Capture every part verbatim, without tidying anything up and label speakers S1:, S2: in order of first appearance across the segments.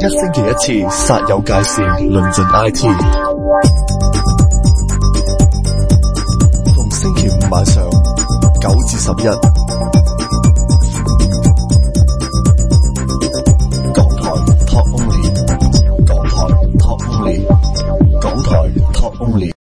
S1: 一星期一次，煞有介事，論盡 I T。逢星期五晚上九至十一，港台 Talk Only， 港台 Talk Only， 港台 Talk Only。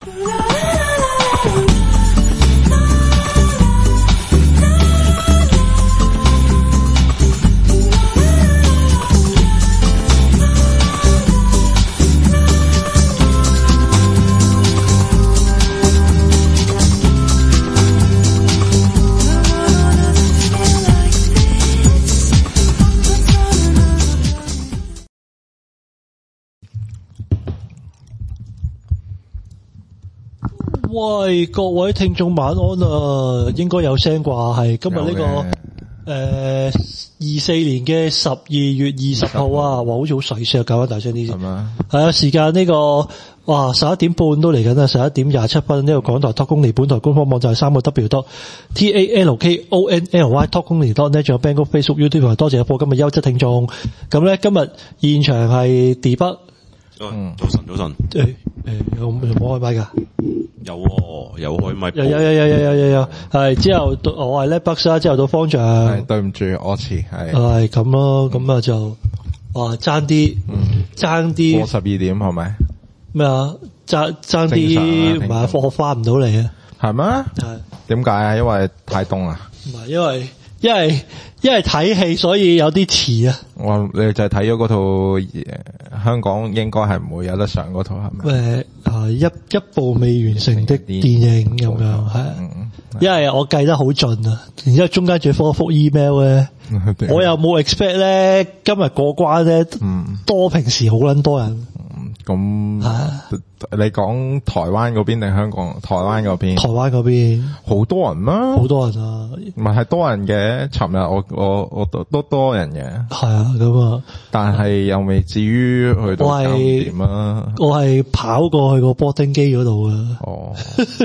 S2: 喂，各位聽眾晚安啊！應該有聲啩，係今日呢、這個誒二四年嘅十二月二十號啊，哇，好似好細聲，搞翻大聲啲先。係嘛？係啊，時間呢、這個哇十一點半都嚟緊啦，十一點廿七分呢個港台 Talk Only 本台官方網站三個 W 多 T A L K O N L Y Talk Only dot net， 仲有 Bangor Facebook YouTube， 多謝有播今日優質聽眾。咁咧今日現場係 D 北。
S3: 嗯，早晨，早晨。
S2: 誒誒，有冇開麥噶？
S3: 有、哦，有開麥。
S2: 有有有有有有有有，係之後我係叻北沙，之後到方丈。
S4: 係對唔住，我遲係。
S2: 係咁咯，咁啊就哇爭啲，爭啲
S4: 過十二點係咪？
S2: 咩啊？爭爭啲唔係課翻唔到嚟啊？
S4: 係咩？
S2: 係
S4: 點解啊？因為太凍啊？
S2: 唔係，因為因為因為睇戲，所以有啲遲啊。
S4: 我你就係睇咗嗰套、呃、香港應該係唔會有得上嗰套係咪？
S2: 誒啊一一部未完成的電影咁樣係，因為我計得好盡啊，然之後中間仲要覆一覆 email 咧，我又冇 expect 咧今日過關咧，嗯、多平時好撚多人。
S4: 咁、嗯啊、你講台灣嗰邊定香港？台灣嗰邊？台
S2: 灣嗰邊
S4: 好多人咩？
S2: 好多人啊！
S4: 唔係係多人嘅，尋日我我我都都多人嘅。係
S2: 啊，咁啊，但
S4: 係又未至於去到搞掂啊！
S2: 我係跑過去個波丁機嗰度啊！
S4: 哦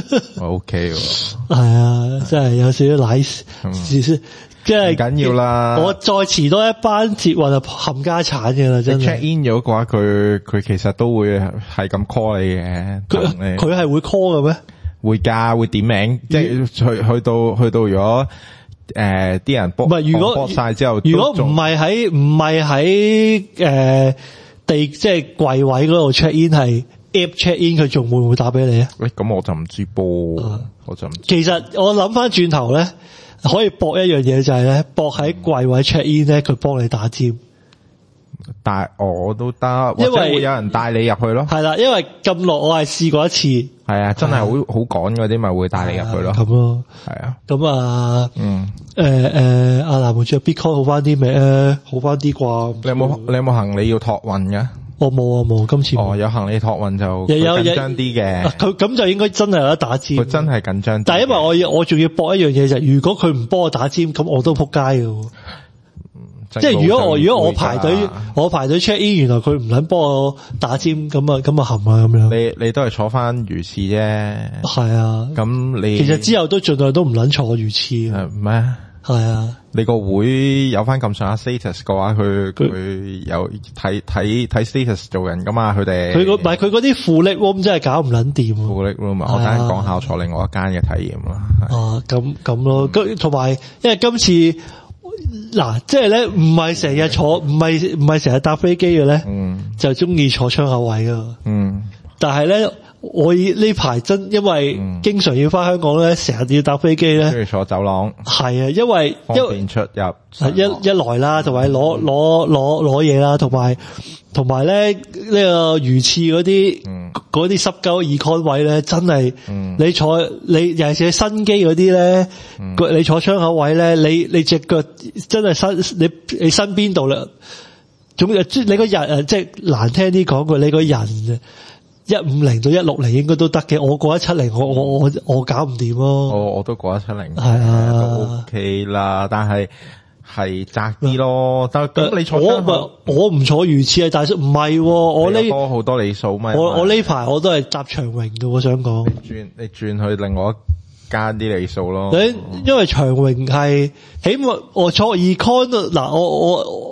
S4: ，OK 喎，
S2: 係啊，真係有少少奶事。嗯即係
S4: 緊要啦！
S2: 我再遲多一班捷運就冚家產嘅啦，真係。
S4: check in 咗嘅話，佢佢其實都會係咁 call 你嘅。
S2: 佢佢係會 call 嘅咩？
S4: 會㗎，會點名，即係去去到去到如果誒啲人 book 唔係如果 book 晒之後，
S2: 如果唔係喺唔係喺誒地即係櫃位嗰度 check in 係 app check in， 佢仲會唔會打俾你啊？
S4: 喂，咁我就唔知噃，啊、我就唔知。
S2: 其實我諗翻轉頭咧。可以搏一樣嘢就係咧，搏喺櫃位 check in 咧，佢幫你打尖。
S4: 但我都得，或者會有人帶你入去咯。
S2: 係啦，因為咁耐我係試過一次。
S4: 係啊，真係好好趕嗰啲咪會帶你入去咯。
S2: 咁咯，
S4: 係啊。
S2: 咁啊，
S4: 嗯，
S2: 誒誒，阿南門仲有 Bitcoin 好翻啲未？誒，好翻啲啩？
S4: 你有冇你有冇行李要託運㗎？
S2: 我冇啊冇，今次冇。
S4: 哦，有行李託運就緊張啲嘅。
S2: 佢咁就應該真係有得打尖。
S4: 佢真係緊張啲。
S2: 但係因為我要我仲要搏一樣嘢就係，如果佢唔幫我打尖，咁我都撲街㗎。即係如果我如果我排隊我排隊 check in， 原來佢唔撚幫我打尖，咁啊咁啊含啊咁樣。
S4: 你你都係坐翻魚翅啫。係
S2: 啊。咁你其實之後都盡量都唔撚坐魚翅。係咩？係啊，
S4: 你個會有翻咁上下 status 嘅話，佢佢有睇睇睇 status 做人噶嘛？佢哋
S2: 佢唔係佢嗰啲富力 room 真係搞唔撚掂。
S4: 富力 room 我等陣講下坐另外一間嘅體驗啦。
S2: 啊，咁咁咯，同埋、嗯、因為今次嗱，即係咧唔係成日坐，唔係唔係成日搭飛機嘅咧，嗯，就中意坐窗口位噶，嗯，但係咧。我呢排真因為經常要翻香港咧，成日要搭飛機咧，
S4: 中意坐走廊。
S2: 係啊，因為
S4: 方便出入。
S2: 一一來啦，同埋攞攞攞攞嘢啦，同埋同埋咧呢個魚翅嗰啲嗰啲濕鳩 econ 位咧，真係、嗯、你坐你尤其是新機嗰啲咧，嗯、你坐窗口位咧，你你隻腳真係身你你身邊度啦，總之你個人即係難聽啲講句，你個人。一五零到一六零應該都得嘅，我過一七零，我我我我搞唔掂咯。
S4: 我我都過一七零，
S2: 係啊，
S4: 都 OK 啦。但係係窄啲咯。但係咁你坐
S2: 我我唔坐魚翅啊，大叔唔係，我呢
S4: 多好多里數咩？
S2: 我我呢排我都係搭長榮嘅，我想講。
S4: 你轉你轉去另外一間啲里數咯。
S2: 因為長榮係起碼我坐 econ 嗱，我我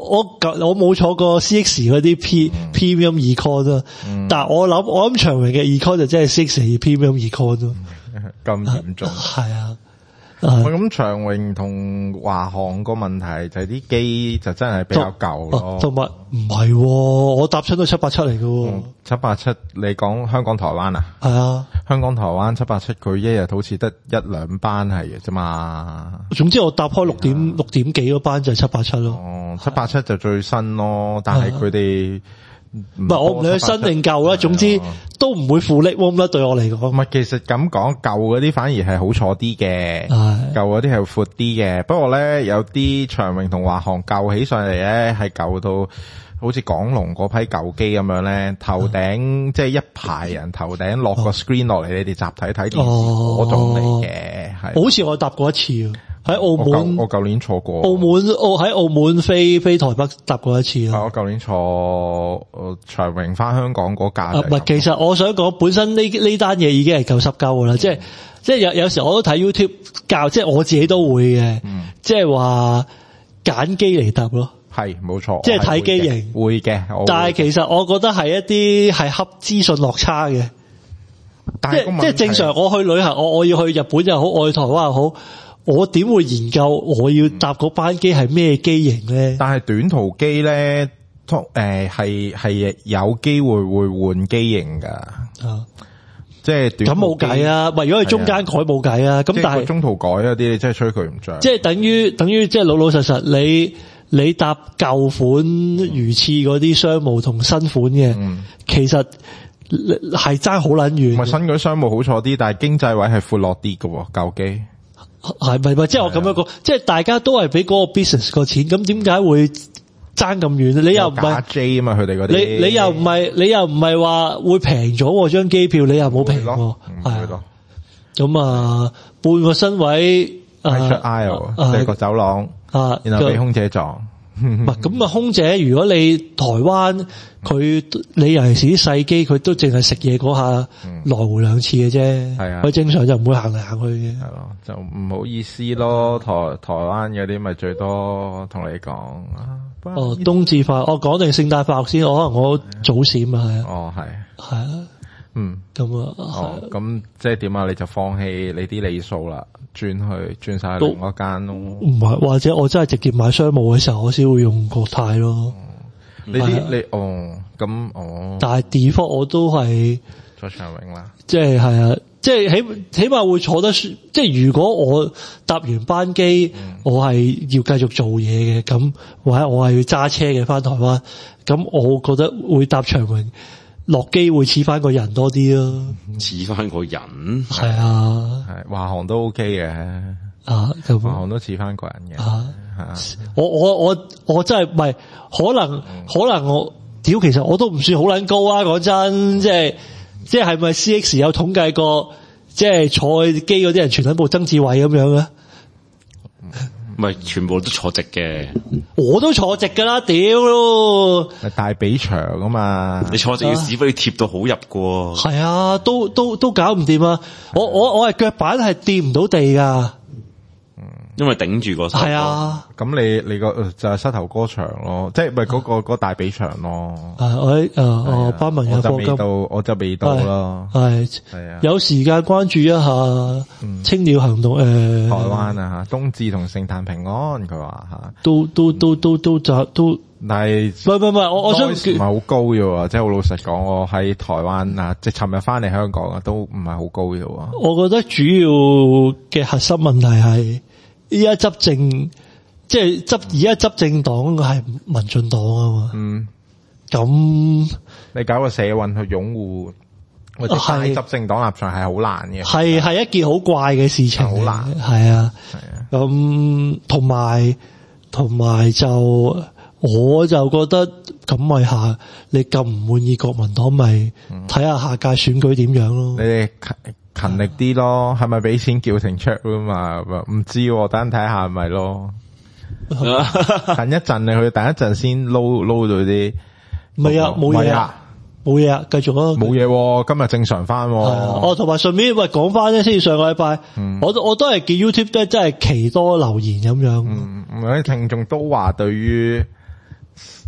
S2: 我我冇坐過 C X 嗰啲 P、嗯、Premium Econ 啊、嗯，但係我諗我諗長榮嘅 Econ 就真係 C X Premium Econ 咯，
S4: 咁嚴重
S2: 係啊。
S4: 喂，咁長榮同華航個問題就係啲機就真係比較舊咯，
S2: 同埋唔係，我搭親都七八七嚟嘅，
S4: 七八七你講香港台灣啊？
S2: 係啊，
S4: 香港台灣七八七佢一日好似得一兩班係嘅啫嘛。
S2: 總之我搭開六點六點幾嗰班就係七八七咯。
S4: 哦，七八七就最新咯，但係佢哋。
S2: 唔係我唔理佢新定舊啦，總之都唔會負力 warm 啦。對我嚟講，
S4: 唔係其實咁講，舊嗰啲反而係好坐啲嘅，舊嗰啲係闊啲嘅。不過咧，有啲長榮同華航舊起上嚟咧，係舊到好似港龍嗰批舊機咁樣咧，頭頂即係一排人頭頂落個 screen 落嚟，你哋集體睇電視嗰種嚟嘅，係。好
S2: 似我搭過一次喺澳門，
S4: 我舊年坐過。
S2: 澳門澳喺澳門飛飛台北搭過一次啊。
S4: 我舊年坐長榮翻香港嗰架。唔係，
S2: 其實我想講，本身呢呢單嘢已經係夠濕鳩噶啦，即係即係有有時我都睇 YouTube 教，即係我自己都會嘅，即係話揀機嚟搭咯。
S4: 係冇錯，
S2: 即係睇機型
S4: 會嘅。
S2: 但係其實我覺得係一啲係恰資訊落差嘅。即係即係正常，我去旅行，我我要去日本又好，我去台灣又好。我點會研究我要搭嗰班機係咩機型咧？
S4: 但係短途機咧，誒係係有機會會換機型噶，啊，即係咁
S2: 冇計啊！咪如果係中間改冇計啊！咁但係
S4: 中途改嗰啲，你真係吹佢唔脹。
S2: 即係等於等於即係老老實實，你你搭舊款魚翅嗰啲商務同新款嘅，嗯，其實係爭好撚遠。
S4: 唔係新嗰啲商務好坐啲，但係經濟位係闊落啲嘅舊機。
S2: 係咪咪即係我咁樣講，即係大家都係俾嗰個 business 個錢，咁點解會爭咁遠？你又唔係
S4: J 啊嘛，佢哋嗰啲，
S2: 你你又唔係你又唔係話會平咗張機票，你又冇平喎，係咯。咁啊，半個身位
S4: 出 aisle 四個走廊，啊，然後俾空姐撞。
S2: 唔係咁啊，空姐如果你台灣佢你尤其是啲細機，佢都淨係食嘢嗰下來回兩次嘅啫，係啊，佢正常就唔會行嚟行去嘅。
S4: 係咯，就唔好意思咯。台台灣嗰啲咪最多同你講啊。
S2: 哦，冬至快，我講定聖誕快樂先，我可能我早閃啊，係啊。
S4: 哦，係
S2: 係啊。
S4: 嗯，
S2: 咁啊，
S4: 哦，咁即係點啊？你就放棄你啲里數啦，轉去轉晒另一間咯。
S2: 唔係，或者我真係直接買商務嘅時候，我先會用國泰咯。
S4: 你啲你哦，咁哦。
S2: 但係 default 我都係
S4: 坐長榮啦。即
S2: 係係啊，即係起起碼會坐得舒。即係如果我搭完班機，嗯、我係要繼續做嘢嘅，咁或者我係要揸車嘅翻台灣，咁我覺得會搭長榮。落機會似翻個人多啲咯，
S3: 似翻個人
S2: 係啊，
S4: 係華航都 OK 嘅
S2: 啊，咁
S4: 華航都似翻個人嘅
S2: 啊，我我我我真係唔係可能、嗯、可能我屌其實我都唔算好撚高啊，講真，即係即係係咪 C X 有統計過，即係坐機嗰啲人全喺部曾志偉咁樣咧？
S3: 唔係全部都坐直嘅，
S2: 我都坐直噶啦，屌咯！
S4: 大髀長啊嘛，
S3: 你坐直要屎忽你貼到好入噶，
S2: 係啊，都都都搞唔掂啊！我我我係腳板係掂唔到地噶，
S3: 因為頂住個。
S2: 係啊，
S4: 咁你你個就係膝頭哥長咯，即係咪嗰個嗰個大髀長咯？
S2: 啊，我誒哦，班文有課金，
S4: 到我就未到啦，
S2: 係係啊，有時間關注一下青鳥行動誒，
S4: 台灣啊吓，冬至同聖誕平安，佢話吓，
S2: 都都都都都就都，
S4: 但係
S2: 唔係唔係，我我想唔
S4: 係好高嘅，即係好老實講，我喺台灣啊，即係尋日翻嚟香港啊，都唔係好高嘅。
S2: 我覺得主要嘅核心問題係。依家執政，即係執而家執政黨係民進黨啊嘛。嗯，咁
S4: 你搞個社運去擁護或者喺執政黨立場係好難嘅，
S2: 係係一件好怪嘅事情，好難。係啊，係啊。咁同埋同埋就，我就覺得咁咪下你咁唔滿意國民黨，咪睇下下屆選舉點樣咯。
S4: 你哋勤力啲咯，係咪俾錢叫停 check 啊嘛？唔知，等陣睇下係咪咯。等一陣你去，等一陣先撈撈到啲。
S2: 未啊，冇嘢啊，冇嘢啊，繼續啊。
S4: 冇嘢，今日正常翻。
S2: 哦，同埋順便喂講翻咧，先上個禮拜，我都我都係見 YouTube 都真係奇多留言咁樣。
S4: 嗯，啲聽眾都話對於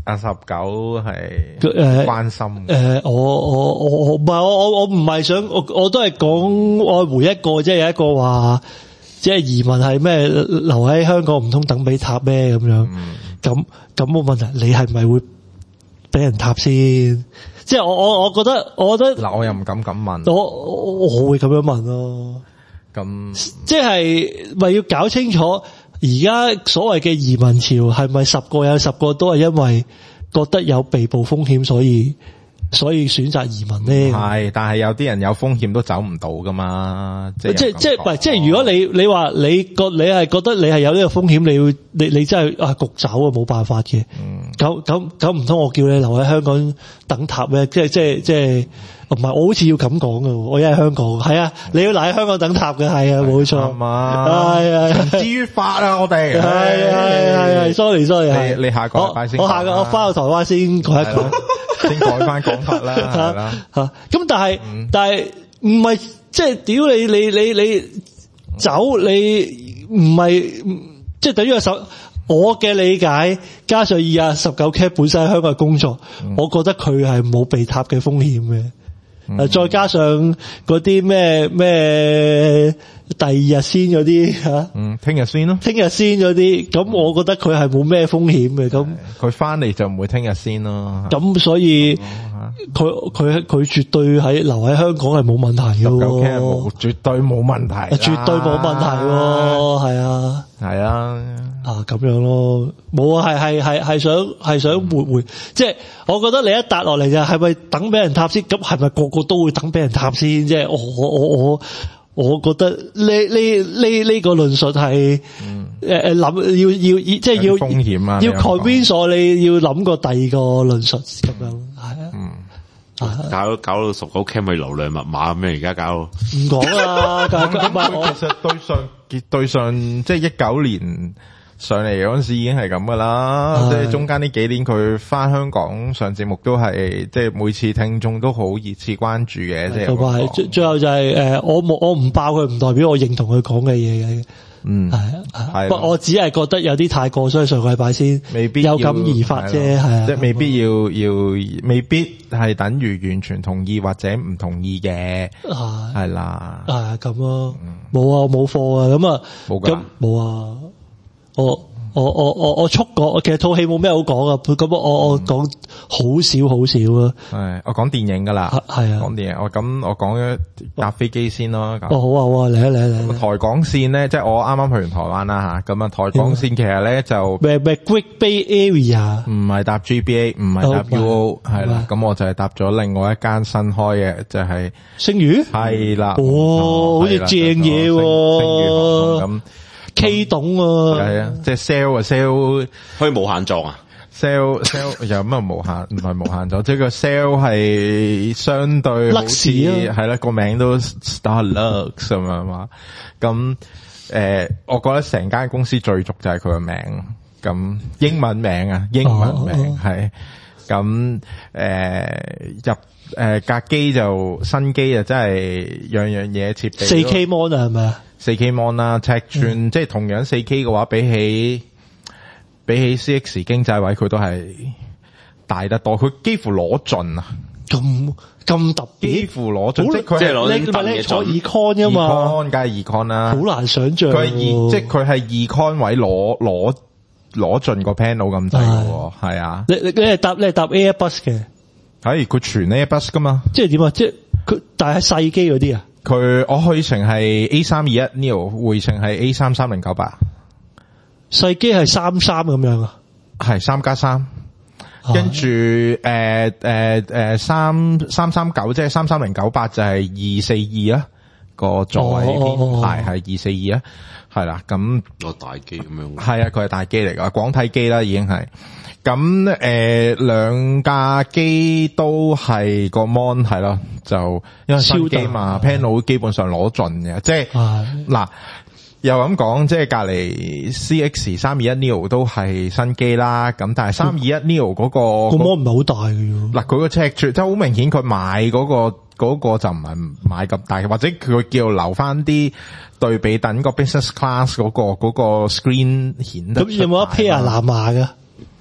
S4: 阿十九係
S2: 誒
S4: 關心
S2: 誒、呃，我我我我唔係我我我唔係想我我都係講愛回一個，即係有一個話，即係移民係咩留喺香港唔通等俾塔咩咁樣，咁咁冇問題，你係咪會俾人塔先？即係我我我覺得我覺得
S4: 嗱，我又唔敢咁問，
S2: 我我我會咁樣問咯，
S4: 咁
S2: 即係咪要搞清楚？而家所謂嘅移民潮係咪十個有十個都係因為覺得有被捕風險，所以所以選擇移民咧？
S4: 係，但係有啲人有風險都走唔到噶嘛，即係
S2: 即係即係唔係即係如果你你話你覺你係覺得你係有呢個風險，你要你你真係啊焗走啊冇辦法嘅。咁咁咁唔通我叫你留喺香港等塔咩？即係即係即係。唔係，我好似要咁講㗎，我而家喺香港，係啊，你要留喺香港等塔嘅，係啊，冇錯，係
S4: 啊，
S2: 係係，
S4: 至於法啊，我哋
S2: 係係係係 ，sorry sorry，
S4: 你你下個禮拜先，
S2: 我下個我翻到台灣先改一改，
S4: 先改翻講法啦，係啦，
S2: 吓，咁但係但係唔係即係屌你你你你走你唔係即係等於個手。我嘅理解，加上二啊十九 K 本身喺香港嘅工作，嗯、我覺得佢係冇被塔嘅風險嘅。誒、嗯，再加上嗰啲咩咩第二日先嗰啲吓，嗯，
S4: 聽日先咯，
S2: 聽日先嗰啲，咁我覺得佢係冇咩風險嘅。咁
S4: 佢翻嚟就唔會聽日先咯。
S2: 咁所以佢佢佢絕對喺留喺香港係冇問題嘅。十
S4: 九 K 冇絕對冇問題，
S2: 絕對冇問題，係啊，
S4: 係啊。
S2: 啊咁樣咯，冇啊，係係係係想係想回回，即係我覺得你一搭落嚟就係咪等俾人塔先？咁係咪個個都會等俾人塔先？即係我我我我我覺得呢呢呢呢個論述係誒誒諗要要即係要
S4: 風險啊，
S2: 要 convince 我你要諗過第二個論述咁樣，係啊，嗯，
S3: 搞搞到十九 K 咪流量密碼咩？而家搞到
S2: 唔講啦，咁
S4: 咁其實對上對上即係一九年。上嚟嗰陣時已經係咁噶啦，即係中間呢幾年佢翻香港上節目都係，即係每次聽眾都好熱切關注嘅，即係。同埋
S2: 最最後就係、是、誒，我冇我唔爆佢，唔代表我認同佢講嘅嘢嘅。嗯，係係。不過我只係覺得有啲太過，所以上個禮拜先未必有感而發啫，係啊。
S4: 即係未必要要，未必係等於完全同意或者唔同意嘅。係係啦。
S2: 係咁咯，冇啊，冇貨啊，咁啊，冇噶，冇啊。我我我我我速講，其實套戲冇咩好講啊，咁我我講好少好少啊。
S4: 係，我講電影噶啦，
S2: 係啊，
S4: 講電影。我咁我講咗搭飛機先咯。
S2: 哦，好啊好啊，嚟啊嚟啊嚟啊！
S4: 台港線咧，即係我啱啱去完台灣啦吓，咁啊台港線其實咧就
S2: 咩咩 Great Bay Area，
S4: 唔係搭 G B A， 唔係搭 U O， 係啦。咁我就係搭咗另外一間新開嘅，就係
S2: 星宇，
S4: 係啦。
S2: 哇，好似正嘢喎，
S4: 星宇咁。
S2: K 懂啊，
S4: 係啊，即係 sell 啊 sell
S3: 可以無限座啊
S4: ，sell sell 有咩無限？唔係無限座，即係個 sell 係相對好似係啦，個名都 Starlux 咁樣嘛。咁誒，我覺得成間公司最俗就係佢個名，咁英文名啊，英文名係咁誒入誒架機就新機就真係樣樣嘢設備
S2: 四 K mon 啊，係咪啊？
S4: 四 K mon 啦，尺寸即係同樣四 K 嘅話，比起比起 C X 經濟位，佢都係大得多。佢幾乎攞盡啊！
S2: 咁咁特別，
S4: 幾乎攞盡，即係佢
S3: 即係攞
S2: 你咪你坐 Econ 啫嘛
S4: ，Econ 梗係 Econ 啦，
S2: 好難想象。
S4: 佢係二，即係佢係 Econ 位攞攞攞盡個 panel 咁滯嘅，係啊。
S2: 你你你係搭你係搭 Airbus 嘅，
S4: 係佢全 Airbus 噶嘛？
S2: 即係點啊？即係佢，但係細機嗰啲啊？
S4: 佢我去程係 A 三二一 neo， 回程係 A 三三零九八，
S2: 細機係三三咁樣啊？
S4: 係三加三，跟住誒誒誒三三三九，即係三三零九八就係二四二啊，個座位編排係二四二啊，係啦，咁
S3: 個大機咁樣，
S4: 係啊，佢係大機嚟噶，廣體機啦已經係。咁誒兩架機都係個 mon 係咯，就因為新機嘛 ，panel 基本上攞盡嘅，即係嗱又咁講，即係隔籬 C X 三二一 neo 都係新機啦，咁但係三二一 neo 嗰個
S2: 個 mon 唔係好大嘅，
S4: 嗱佢個尺寸即係好明顯，佢買嗰個嗰個就唔係買咁大，或者佢叫留翻啲對比，等個 business class 嗰個嗰個 screen 顯得。
S2: 咁有冇一 pair 藍牙嘅？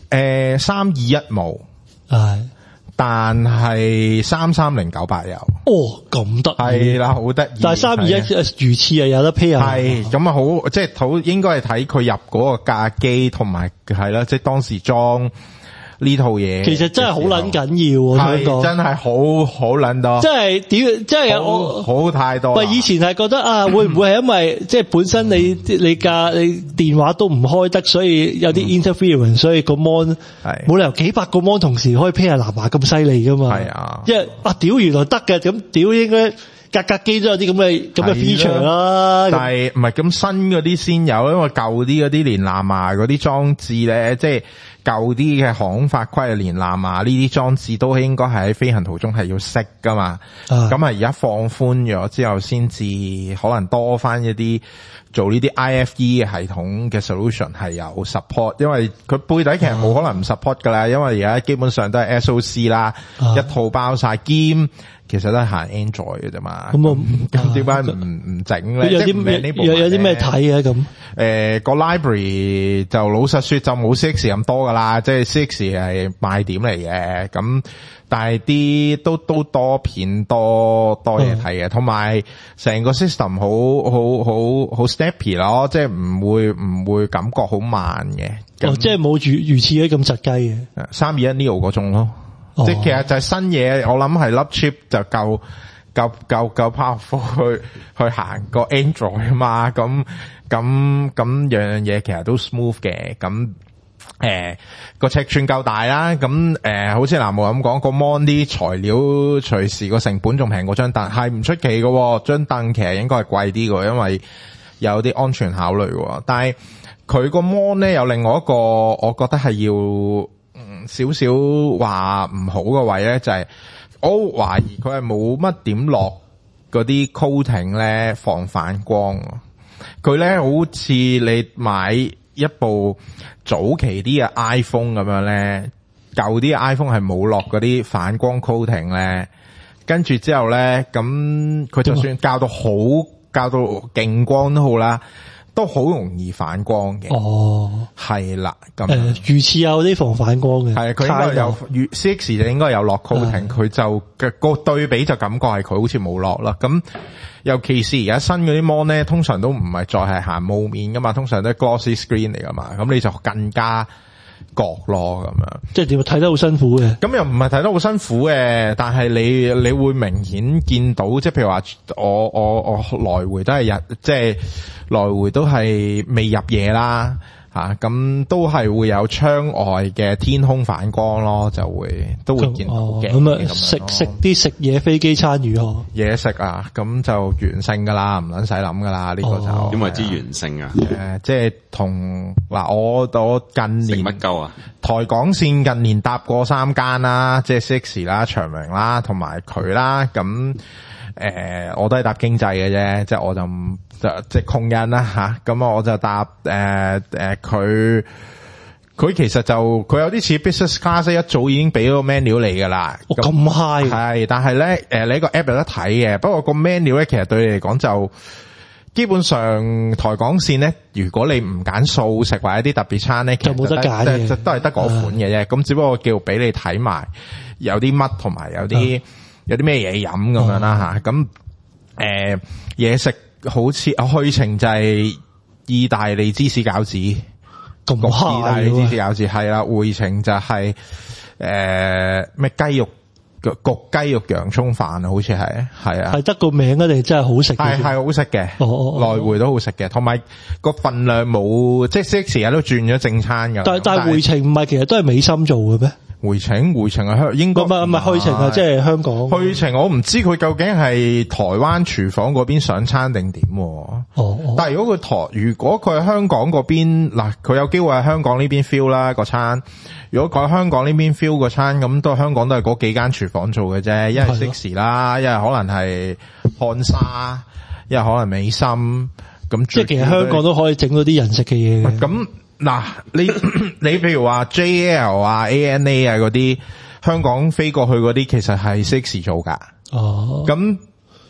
S4: 誒三二一冇，
S2: 係。
S4: 但係三三零九八有
S2: 哦，咁得
S4: 係啦，好得意。
S2: 但係三二一魚翅啊有得 pair 啊，
S4: 係咁啊好，即係好應該係睇佢入嗰個架機同埋係啦，即係當時裝呢套嘢。
S2: 其實真係好撚緊要，
S4: 係真係好好撚多，
S2: 即係屌，即係我
S4: 好太多。
S2: 喂，以前係覺得啊，會唔會係因為即係本身你你架你電話都唔開得，所以有啲 interference，所以個 mon 係冇理由幾百個 mon 同時可以 pair 藍牙咁犀利噶嘛？係啊，因為啊屌原來得嘅，咁屌應該格格機都有啲咁嘅咁嘅 feature 啦。但係唔係咁新嗰啲先有，因為舊啲嗰啲連藍牙嗰啲裝置咧，即係。舊啲嘅航空法規連藍牙呢啲裝置都應該係喺飛行途中係要熄噶嘛，咁啊而家放寬咗之後先至可能多翻一啲做呢啲 I F E 嘅系統嘅 solution 係有 support， 因為佢背底其實冇可能唔 support 噶啦，因為而家基本上都係 S O C 啦，啊、一套包晒兼。其實都係行 Android 嘅啫嘛，咁我咁點解唔唔整咧？有啲有有啲咩睇嘅咁？誒個 library 就老實說就冇 C X 咁多噶啦，即係 C X 係賣點嚟嘅，咁但係啲都都多片多多嘢睇嘅，同埋成個 system 好好好好 snappy 咯，即係唔會唔會感覺好慢嘅。 哦，即係冇如如此嘅咁窒雞嘅。
S4: 三二一 Neo 嗰種咯。即係其實就係新嘢，我諗係粒 chip 就夠夠夠夠 powerful 去去行個 Android 啊嘛，咁咁咁樣樣嘢其實都 smooth 嘅，咁誒個尺寸夠大啦，咁誒、呃、好似南無咁講個 mon 啲材料隨時個成本仲平過張凳，係唔出奇嘅，張凳其實應該係貴啲嘅，因為有啲安全考慮嘅，但係佢個 mon 咧有另外一個，我覺得係要。少少話唔好嘅位咧，就係、是、我懷疑佢係冇乜點落嗰啲 coating 咧防反光。佢咧好似你買一部早期啲嘅 iPhone 咁樣咧，舊啲嘅 iPhone 係冇落嗰啲反光 coating 咧，跟住之後咧，咁佢就算校到好校到勁光都好啦。都好容易反光嘅。哦，係啦，咁誒，
S2: 魚翅有啲防反光嘅，
S4: 係佢應該有魚 C X 就應該有落 coating，佢就嘅個對比就感覺係佢好似冇落啦。咁尤其是而家新嗰啲 mon 咧，通常都唔係再係行霧面噶嘛，通常都係 glossy screen 嚟噶嘛，咁你就更加覺咯咁樣。
S2: 即係點睇得好辛苦嘅？
S4: 咁又唔係睇得好辛苦嘅，但係你你會明顯見到，即係譬如話我我我來回都係日即係。來回都係未入夜啦，吓咁都係會有窗外嘅天空反光咯，就會都會見到嘅。咁啊，
S2: 食食啲食嘢飛機餐如何？
S4: 嘢食啊，咁就完勝噶啦，唔撚使諗噶啦，呢個就
S3: 因為之完勝啊。
S4: 誒，即係同嗱，我我近年
S3: 乜鳩啊？
S4: 台港線近年搭過三間啦，即係 Six 啦、長榮啦，同埋佢啦，咁。誒、呃，我都係搭經濟嘅啫，即係我就唔就即係窮人啦吓，咁啊我就搭誒誒佢佢其實就佢有啲似 business class， 一早已經俾咗個 menu 嚟噶啦。
S2: 咁 high
S4: 係，但係咧誒你個 app 有得睇嘅，不過個 menu 咧其實對你嚟講就基本上台港線咧，如果你唔揀素食或者啲特別餐咧，
S2: 就冇得揀嘅，
S4: 就都係得嗰款嘅啫。咁、嗯、只不過叫俾你睇埋有啲乜同埋有啲。嗯有啲咩嘢飲咁樣啦吓，咁誒嘢食好似去程就係意大利芝士餃子，焗意大利芝士餃子係啦，回程就係誒咩雞肉焗雞肉洋蔥飯啊，好似係係啊，
S2: 係得個名啊定真係好食？
S4: 係係好食嘅，哦、來回都好食嘅，同埋個份量冇即係 six 日都轉咗正餐噶。
S2: 但但係回程唔係其實都係美心做嘅咩？
S4: 回程回程係香應該唔係唔係
S2: 去程啊，即係香港
S4: 去程。我唔知佢究竟係台灣廚房嗰邊上餐定點。哦，哦，但係如果佢台如果佢係香港嗰邊嗱，佢有機會喺香港呢邊 fill 啦個餐。如果佢喺香港呢邊 fill 個餐，咁都係香港都係嗰幾間廚房做嘅啫。一係 Six 啦，一係可能係漢莎，一係可能美心。咁
S2: 即係其實香港都可以整到啲人食嘅嘢嘅。
S4: 咁嗱，你你譬如話 J L 啊、A N A 啊嗰啲，香港飛過去嗰啲，其實係 Six 做噶。哦，咁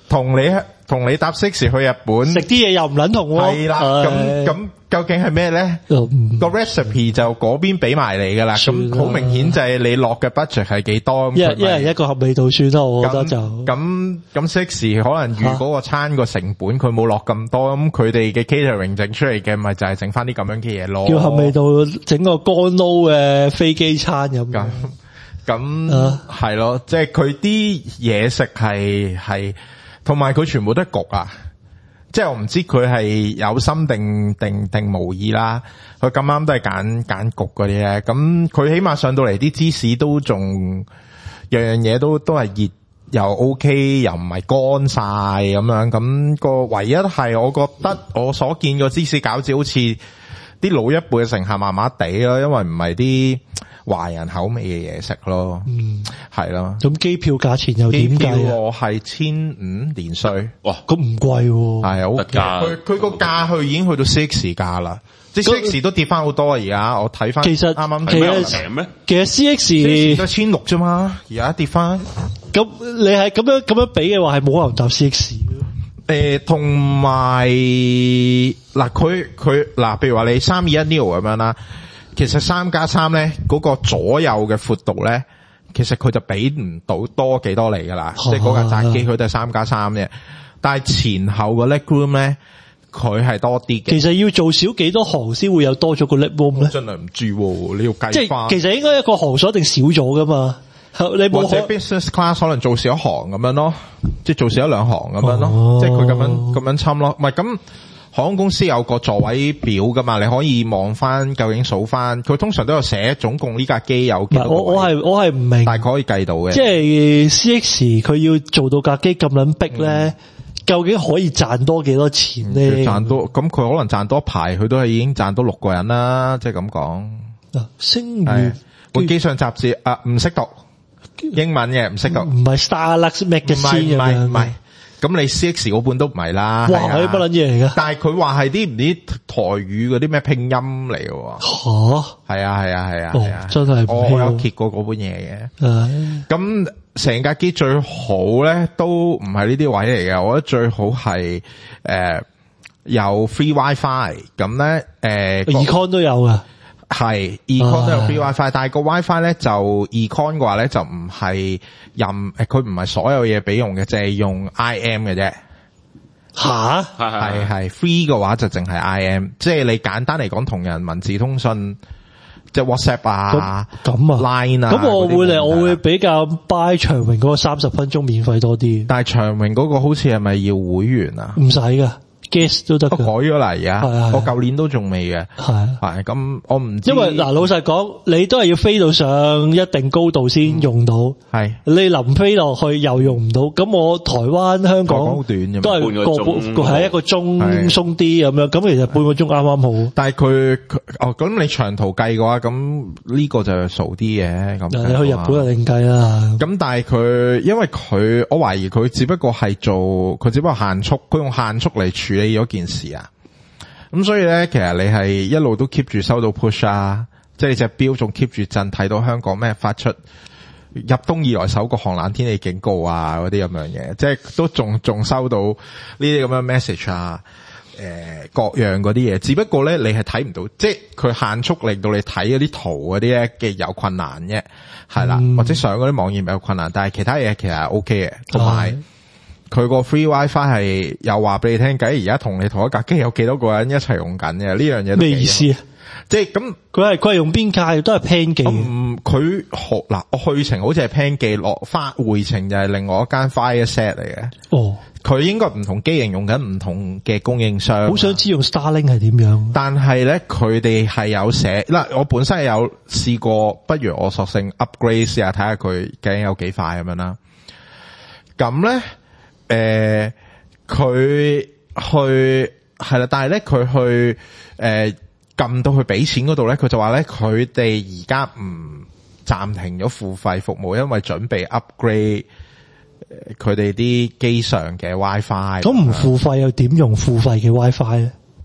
S4: 同你同你搭的士去日本
S2: 食啲嘢又唔撚同喎。
S4: 係啦，咁咁究竟係咩咧？個 recipe 就嗰邊俾埋你噶啦，咁好明顯就係你落嘅 budget 係幾多。
S2: 一一人一個合味道算啦，我覺得就
S4: 咁咁的士可能預嗰個餐個成本佢冇落咁多，咁佢哋嘅 catering 整出嚟嘅咪就係整翻啲咁樣嘅嘢咯。
S2: 叫合味道整個乾撈嘅飛機餐咁。
S4: 咁咁係咯，即係佢啲嘢食係係。同埋佢全部都係焗啊！即係我唔知佢係有心定定定無意啦。佢咁啱都係揀揀焗嗰啲咧。咁佢起碼上到嚟啲芝士都仲樣樣嘢都都係熱又 OK， 又唔係乾晒咁樣。咁個唯一係我覺得我所見個芝士餃子好似啲老一輩嘅乘客麻麻地咯，因為唔係啲華人口味嘅嘢食咯，嗯，係咯。
S2: 咁機票價錢又點計啊？
S4: 我係千五連稅，
S3: 哇，
S2: 咁唔貴喎。
S4: 係好價，佢佢個價去已經去到 six 價啦，即係 six 都跌翻好多啊！而家我睇翻，
S2: 其實
S4: 啱啱
S2: 其實
S3: 平咩？
S2: 其實 C X
S4: 都千六啫嘛，而家跌翻。
S2: 咁你係咁樣咁樣比嘅話，係冇可能搭 C X。
S4: 誒，同埋嗱，佢佢嗱，譬如話你三二一 neo 咁樣啦。其實三加三咧，嗰個左右嘅闊度咧，其實佢就俾唔到多幾多嚟噶啦，即係嗰架閘機佢都係三加三嘅，但係前後個 leg room 咧，佢係多啲嘅。
S2: 其實要做少幾多行先會有多咗個 leg room 咧？
S4: 真係唔知喎，你要計。
S2: 即係其實應該一個行數一定少咗噶嘛，你冇
S4: 或者 business class 可能做少一行咁樣咯，即係做少一兩行咁樣咯，哦、即係佢咁樣咁樣侵咯，唔係咁。航空公司有個座位表噶嘛，你可以望翻究竟數翻，佢通常都有寫總共呢架機有幾多個位。我我係我係唔明，大概可以計到嘅。即係 C X 佢要做到架機咁撚逼咧，嗯、究竟可以賺多幾多錢咧？賺多咁佢可能賺多排，佢都係已經賺多六個人啦，即係咁講。啊，星宇我機上雜誌啊，唔識讀英文嘅，唔識讀。唔係 Starlux Magazine 咁樣。唔係。咁你 C X 嗰本都唔係啦，哇，係乜撚嘢嚟噶？但係佢話係啲唔知台語嗰啲咩拼音嚟嘅喎。吓，係啊係啊係啊係啊，真係我我有揭過嗰本嘢嘅。咁成架機最好咧，都唔係呢啲位嚟嘅。我覺得最好係誒、呃、有 free WiFi。咁咧誒 Econ 都有噶。係 Econ 都有 free WiFi，但係個 WiFi 咧就 Econ 嘅話咧就唔係任誒，佢唔係所有嘢俾用嘅，淨係用 I M 嘅啫。吓，係係 free 嘅話就淨係 I M， 即係你簡單嚟講同人文字通訊，即係 WhatsApp 啊，咁啊 Line 啊。咁我會嚟，我會比較 buy 長榮嗰個三十分鐘免費多啲。但係長榮嗰個好似係咪要會員啊？唔使噶。guess 都得，改咗啦而家，我舊年都仲未嘅，係係咁我唔知，因為嗱老實講，你都係要飛到上一定高度先用到，係、嗯、你臨飛落去又用唔到，咁我台灣香港好短都係個個係一個鐘鬆啲咁樣，咁其實半個鐘啱啱好。但係佢哦咁你長途計嘅話，咁呢個就傻啲嘅咁。你去日本就另計啦。咁但係佢因為佢，我懷疑佢只不過係做，佢只不過限速，佢用限速嚟處理咗件事啊，咁所以咧，其實你係一路都 keep 住收到 push 啊，即係隻錶仲 keep 住震，睇到香港咩發出入冬以來首個寒冷天氣警告啊，嗰啲咁樣嘢，即係都仲仲收到呢啲咁樣 message 啊，誒、呃、各樣嗰啲嘢，只不過咧你係睇唔到，即係佢限速令到你睇嗰啲圖嗰啲咧嘅有困難啫，係啦，嗯、或者上嗰啲網頁有困難，但係其他嘢其實係 OK 嘅，同埋。佢個 free WiFi 係又話俾你聽，計而家同你同一架機有幾多個人一齊用緊嘅呢樣嘢？咩意思啊？即係咁，佢係佢係用邊架？都係 plan 機。嗯，佢學嗱，我去程好似係 plan 機，落翻回程就係另外一間 Viasat 嚟嘅。哦，佢應該唔同機型用緊唔同嘅供應商。好想知用 Starlink 係點樣？但係咧，佢哋係有寫嗱，我本身係有試過，不如我索性 upgrade 試下睇下佢究竟有幾快咁樣啦。咁咧。誒，佢、呃、去係啦，但係咧佢去誒撳到去俾錢嗰度咧，佢就話咧佢哋而家唔暫停咗付費服務，因為準備 upgrade 佢哋啲機上嘅 WiFi。咁唔付費又點用付費嘅 WiFi 咧？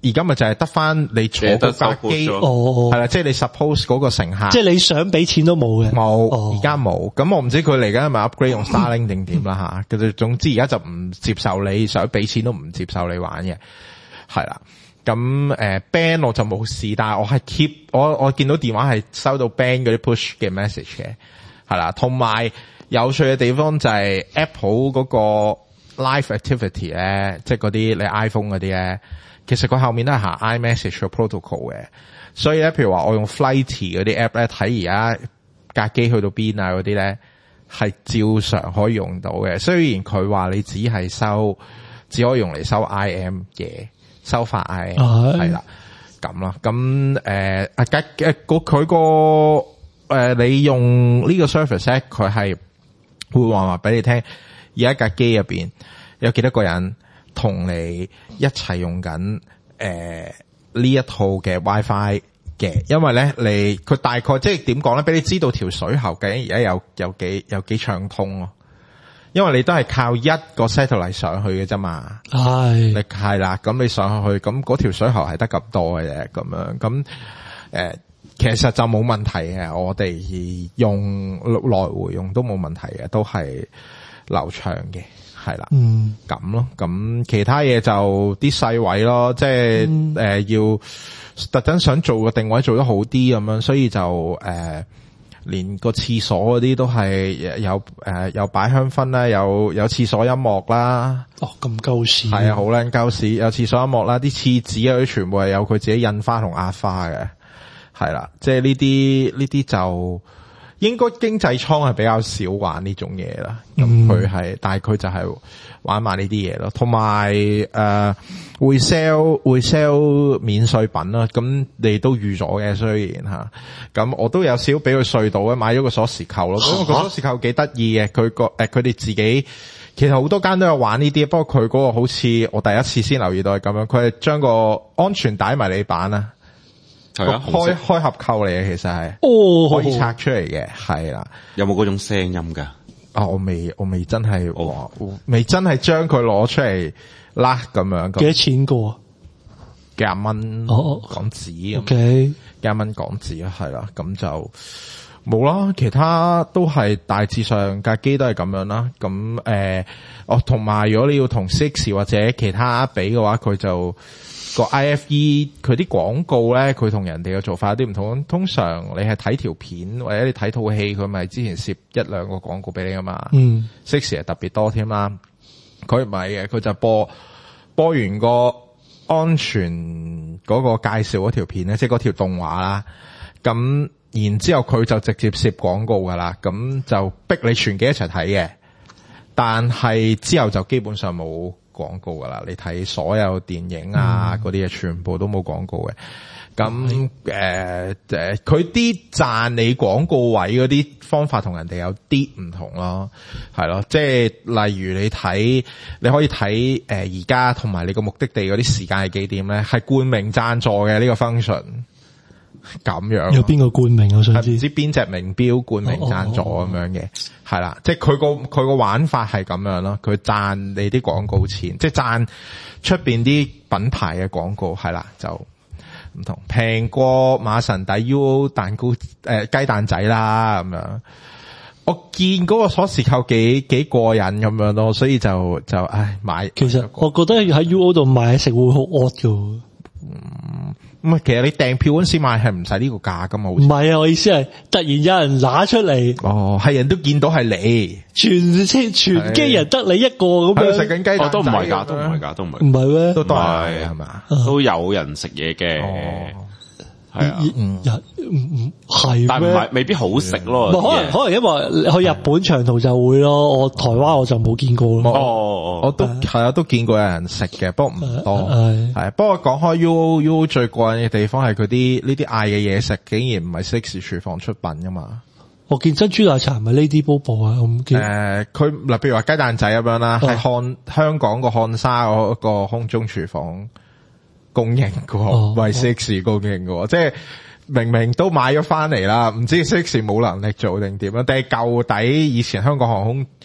S4: 而家咪就係得翻你坐嗰架機，係啦，即係你 suppose 嗰個乘客，
S2: 即係你想俾錢都冇嘅，
S4: 冇，而家冇。咁我唔知佢嚟緊係咪 upgrade 用 Starlink 定點啦吓。佢總之而家就唔接受你想俾錢都唔接受你玩嘅，係啦。咁誒 ban 我就冇事，但係我係 keep 我我見到電話係收到 ban 嗰啲 push 嘅 message 嘅，係啦。同埋有趣嘅地方就係 Apple 嗰個 Live Activity 咧，即係嗰啲你 iPhone 嗰啲咧。其實佢後面都係行 iMessage 嘅 protocol 嘅，所以咧，譬如話我用 Flighty 嗰啲 app 咧睇而家架機去到邊啊嗰啲咧，係照常可以用到嘅。雖然佢話你只係收，只可以用嚟收 I M 嘅，收發 I M 係啦，咁啦。咁誒啊架誒個佢個誒你用呢個 service 咧，佢係會話話俾你聽，而家架機入邊有幾多個人。同你一齊用緊誒呢一套嘅 WiFi 嘅，因為咧你佢大概即係點講咧，俾你知道條水喉究竟而家有有幾有幾暢通咯。因為你都係靠一個 satellite 上去嘅啫嘛，係你係啦，咁你上去咁嗰條水喉係得咁多嘅啫，咁樣咁誒，其實就冇問題嘅，我哋用來回用都冇問題嘅，都係流暢嘅。係啦，嗯，咁咯，咁其他嘢就啲細位咯，即係誒、嗯呃、要特登想做個定位做得好啲咁樣，所以就誒、呃、連個廁所嗰啲都係有誒有擺香薰啦，有有廁所音樂啦，
S2: 哦咁鳩屎，
S4: 係啊，好靚鳩屎，有廁所音樂啦，啲廁紙啊啲全部係有佢自己印花同壓花嘅，係啦，即係呢啲呢啲就。應該經濟艙係比較少玩呢種嘢啦，咁佢係，但係佢就係玩埋呢啲嘢咯，同埋誒會 sell 會 sell 免稅品啦，咁你都預咗嘅，雖然吓，咁我都有少俾佢稅到嘅，買咗個鎖匙扣咯，咁個鎖匙扣幾得意嘅，佢個誒佢哋自己其實好多間都有玩呢啲，不過佢嗰個好似我第一次先留意到係咁樣，佢係將個安全帶迷你版啊。係啊，開開合扣嚟嘅，其實係哦，可以拆出嚟嘅，係啦。
S3: 有冇嗰種聲音噶？
S4: 啊，我未，我未真係，哦、未真係將佢攞出嚟啦咁樣。幾
S2: 多錢個？
S4: 幾廿蚊
S2: 哦
S4: 港紙。
S2: O K，
S4: 幾廿蚊港紙啊，係啦，咁就冇啦。其他都係大致上架機都係咁樣啦。咁誒，哦，同埋如果你要同 Six 或者其他比嘅話，佢就。個 I F E 佢啲廣告咧，佢同人哋嘅做法有啲唔同。通常你係睇條片或者你睇套戲，佢咪之前攝一兩個廣告俾你噶嘛。嗯 ，Six 係特別多添啦。佢唔係嘅，佢就播播完個安全嗰個介紹嗰條片咧，即係嗰條動畫啦。咁然之後佢就直接攝廣告噶啦，咁就逼你全機一齊睇嘅。但係之後就基本上冇廣告噶啦，你睇所有電影啊嗰啲嘢全部都冇廣告嘅。咁誒誒，佢啲賺你廣告位嗰啲方法同人哋有啲唔同咯，係咯，即係例如你睇，你可以睇誒而家同埋你個目的地嗰啲時間係幾點咧，係冠名贊助嘅呢個 function。咁樣
S2: 有邊個冠名我想知？
S4: 唔知邊隻名標冠名贊助咁樣嘅，係啦，即係佢個佢個玩法係咁樣咯，佢賺你啲廣告錢，即係賺出邊啲品牌嘅廣告，係啦，就唔同，平過馬神底 U O 蛋糕誒雞蛋仔啦咁樣。我見嗰個鎖匙扣幾幾過癮咁樣咯，所以就就唉買。
S2: 其實我覺得喺 U O 度買食會好 odd 㗎。
S4: 嗯，咁啊，其實你訂票嗰陣時買係唔使呢個價噶嘛？唔
S2: 係啊，我意思係突然有人拿出嚟，
S4: 哦，係人都見到係你，
S2: 全全全機人得你一個咁樣
S4: 食緊雞蛋仔，
S3: 哦，都唔係噶，都唔係噶，都唔係，
S2: 唔係咩？
S4: 都係係嘛？
S3: 都有人食嘢嘅。
S2: 哦
S3: 係啊，
S2: 嗯，唔唔係，
S3: 但係唔係未必好食咯。
S2: 可能可能因為去日本長途就會咯，我台灣我就冇見過咯。
S3: 哦，
S4: 我都係啊，都見過有人食嘅，不過唔多。係係，不過講開 U O U O 最過癮嘅地方係佢啲呢啲嗌嘅嘢食，竟然唔係Six廚房出品噶嘛。
S2: 我見珍珠奶茶唔係 Lady Bobo 啊，我唔見。
S4: 誒，佢嗱，譬如話雞蛋仔咁樣啦，係漢香港個漢沙嗰個空中廚房供應嘅，為 Six 供應嘅，即係明明都買咗翻嚟啦，唔知 Six 冇能力做定點啦，但係舊底以前香港航空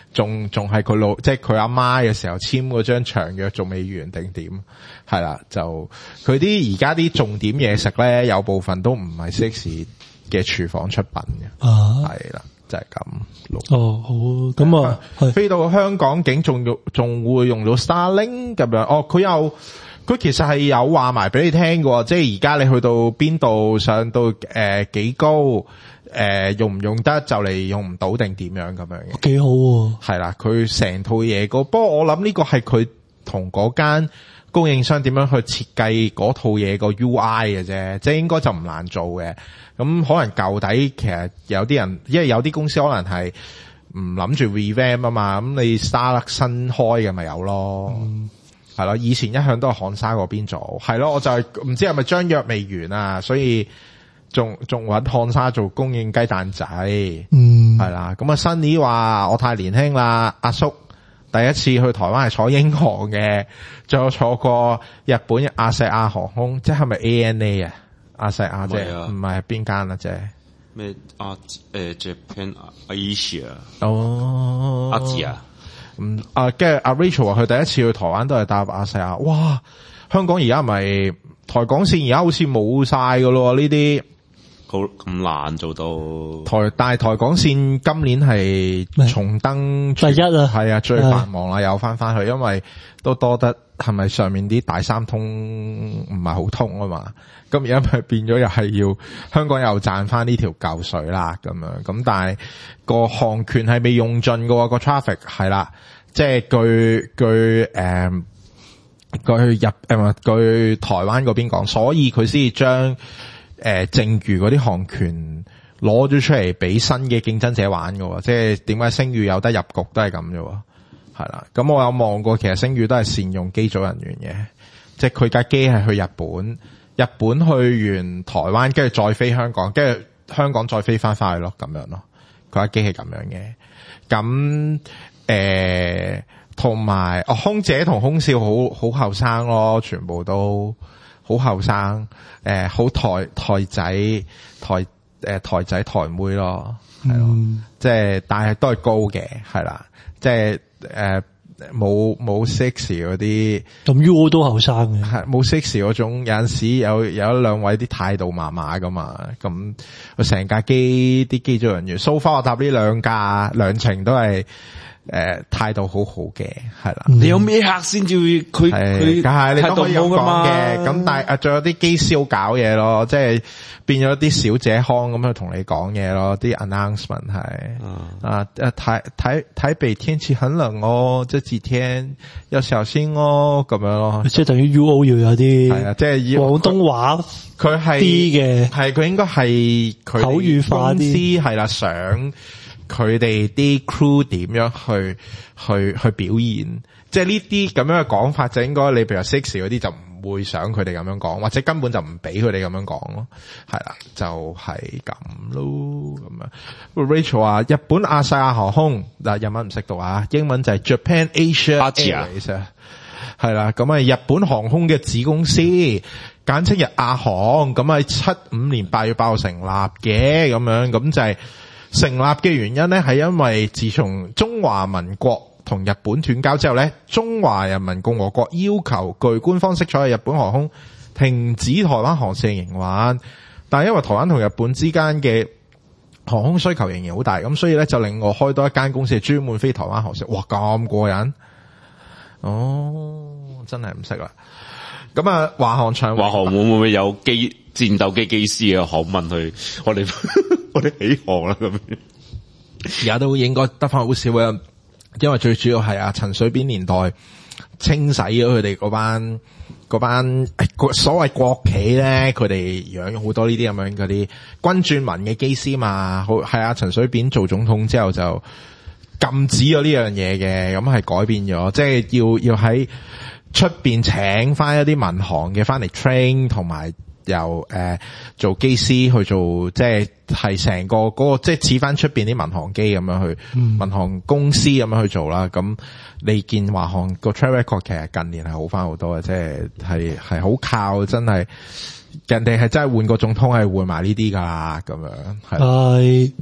S4: 仲仲係佢老，即係佢阿媽嘅時候簽嗰張長約仲未完定點？係啦，就佢啲而家啲重點嘢食咧，有部分都唔係 Six 嘅廚房出品嘅，係啦、啊，就係、是、咁。
S2: 哦，好，咁啊，
S4: 飛到香港境仲用仲會用到 Starlink 咁樣。哦，佢又佢其實係有話埋俾你聽嘅，即係而家你去到邊度上到誒幾、呃、高誒、呃、用唔用得就嚟用唔到定點樣咁樣嘅，
S2: 幾好喎。
S4: 係啦，佢成套嘢個，不過我諗呢個係佢同嗰間供應商點樣去設計嗰套嘢個 U I 嘅啫，即係應該就唔難做嘅。咁可能舊底其實有啲人，因為有啲公司可能係唔諗住 revamp 啊嘛，咁你 Starlink 新開嘅咪有咯，係咯、嗯。以前一向都係漢莎嗰邊做，係咯。我就係唔知係咪張約未完啊，所以仲仲搵漢莎做供應雞蛋仔，嗯，係啦。咁啊，Sunny話我太年輕啦，阿叔第一次去台灣係坐英航嘅，仲有坐過日本亞細亞航空，即係咪 A N A 啊？亞細亞啫，唔係邊間啊？啫
S3: 咩啊？誒 Japan Asia
S4: 哦，
S3: 阿志啊，
S4: 嗯啊，跟住阿 Rachel 話佢第一次去台灣都係搭亞細亞，哇！香港而家咪台港線而家好似冇晒噶咯呢啲。
S3: 好咁難做到
S4: 台，但係台港線今年係重登
S2: 第一啊，
S4: 係啊，最繁忙啦，又翻翻去，因為都多得係咪上面啲大三通唔係好通啊嘛，咁而家咪變咗又係要香港又賺翻呢條舊水啦咁樣，咁但係個航權係未用盡嘅喎，個 traffic 係啦，即係據據誒據入誒唔係據台灣嗰邊講，所以佢先至將誒，剩餘嗰啲航權攞咗出嚟俾新嘅競爭者玩喎，即係點解星宇有得入局都係咁啫，係啦。咁我有望過，其實星宇都係善用機組人員嘅，即係佢架機係去日本，日本去完台灣，跟住再飛香港，跟住香港再飛翻翻去咯，咁樣咯。佢架機係咁樣嘅。咁誒，同埋哦，空姐同空少好好後生咯，全部都。好後生，誒，好台台仔台誒、呃、台仔台妹咯，係咯，嗯、即係但係都係高嘅，係啦，即係誒冇冇 six 嗰啲，
S2: 咁 U 都後生嘅，
S4: 係冇 six 嗰種，有陣時有有一兩位啲態度麻麻噶嘛，咁佢成架機啲機組人員 so far 我搭呢兩架兩程都係。誒，態度好好嘅，係啦。
S3: 你有咩客先至會佢佢態度好噶嘛？
S4: 咁但係啊，仲有啲機師好搞嘢咯，即係變咗啲小姐腔咁去同你講嘢咯。啲 announcement 係啊，誒，台台台北天氣很冷哦，這幾天要小心哦，咁樣咯。
S2: 即係等於 U O 要有啲
S4: 係啊，即係
S2: 廣東話，
S4: 佢係啲嘅，係佢應該係佢
S2: 口語化啲，
S4: 係啦，想。佢哋啲 crew 點樣去去去表現，即係呢啲咁樣嘅講法就應該你譬如 six 嗰啲就唔會想佢哋咁樣講，或者根本就唔俾佢哋咁樣講咯，係啦，就係咁咯咁啊。Rachel 話日本亞細亞航空嗱，日文唔識讀啊，英文就係 Japan Asia Airways 啊，係啦，咁啊日本航空嘅子公司，簡稱日亞航，咁喺七五年八月八號成立嘅，咁樣咁就係、是。成立嘅原因咧，係因為自從中華民國同日本斷交之後咧，中華人民共和國要求具官方色彩嘅日本航空停止台灣航線營運，但係因為台灣同日本之間嘅航空需求仍然好大，咁所以咧就令我開多一間公司專門飛台灣航線。哇，咁過癮！哦，真係唔識啦。咁啊，華航長
S3: 華航會唔會有機戰鬥機機師嘅訪問去我哋我哋起航啦咁？
S4: 而家都應該得翻好少嘅，因為最主要係啊陳水扁年代清洗咗佢哋嗰班嗰班所謂國企咧，佢哋養咗好多呢啲咁樣嗰啲軍轉民嘅機師嘛。好係啊，陳水扁做總統之後就禁止咗呢樣嘢嘅，咁係改變咗，即係要要喺出邊請翻一啲民航嘅翻嚟 train， 同埋由誒、呃、做機師去做，即係係成個嗰、那個即係似翻出邊啲民航機咁樣去，嗯、民航公司咁樣去做啦。咁你見華航個 track record 其實近年係好翻好多嘅，即係係係好靠真係人哋係真係換個總統係換埋呢啲噶啦，咁樣係。
S2: 係嗯。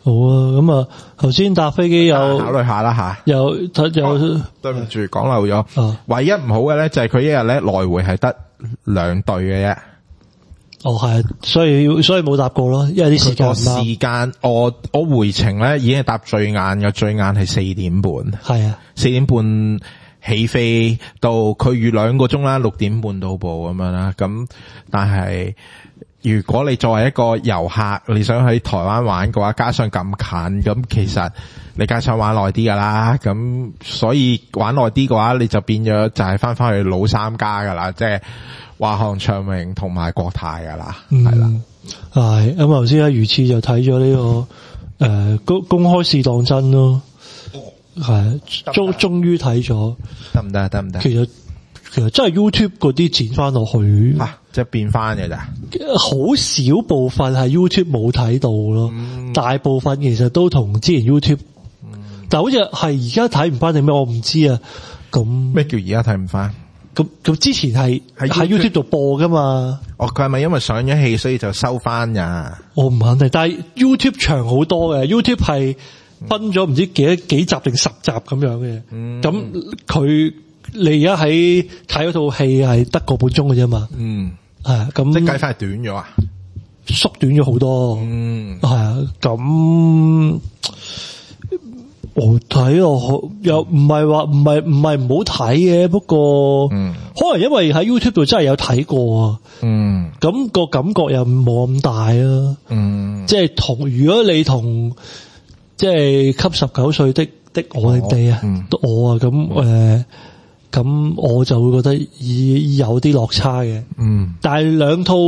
S2: 好啊，咁啊，頭先搭飛機有
S4: 考慮下啦吓，
S2: 有有
S4: 對唔住講漏咗，唯一唔好嘅咧就係佢一日咧來回係得兩對嘅啫。
S2: 哦，係，所以所以冇搭過咯，因為啲時間唔啱。
S4: 時間我我回程咧已經係搭最晏嘅，最晏係四點半。係啊，四點半起飛到佢預兩個鐘啦，六點半到埗咁樣啦。咁但係如果你作為一個遊客，你想喺台灣玩嘅話，加上咁近，咁其實你梗係想玩耐啲噶啦。咁所以玩耐啲嘅話，你就變咗就係翻翻去老三家噶啦，即係華航、長榮同埋國泰噶啦，係、嗯、啦。
S2: 係咁，頭先阿魚翅就睇咗呢個誒公公開試當真咯，係終終於睇咗，
S4: 得唔得？得唔得？
S2: 其實其實真係 YouTube 嗰啲剪翻落去，
S4: 啊，即係變翻嘅咋？
S2: 好少部分係 YouTube 冇睇到咯、嗯，大部分其實都同之前 YouTube，、嗯、但係好似係而家睇唔翻定咩？我唔知啊。咁
S4: 咩叫而家睇唔翻？
S2: 咁咁之前係喺 YouTube 度播噶嘛？
S4: 哦，佢係咪因為上咗戲所以就收翻呀？
S2: 我唔肯定，但係 YouTube 長好多嘅 ，YouTube 係分咗唔知幾多幾集定十集咁樣嘅。咁、嗯、佢你而家喺睇嗰套戲係得個半鐘嘅啫嘛？嗯，係咁
S4: 即係計翻係短咗啊？
S2: 縮短咗好多。嗯，係啊，咁。我睇落又唔係話唔係唔係唔好睇嘅，不過、嗯、可能因為喺 YouTube 度真係有睇過啊，嗯，咁、個感覺又冇咁大啊，嗯，即係同如果你同即係給十九歲的的我哋啊、哦嗯，我啊咁誒，咁、呃、我就會覺得已有啲落差嘅，嗯，但係兩套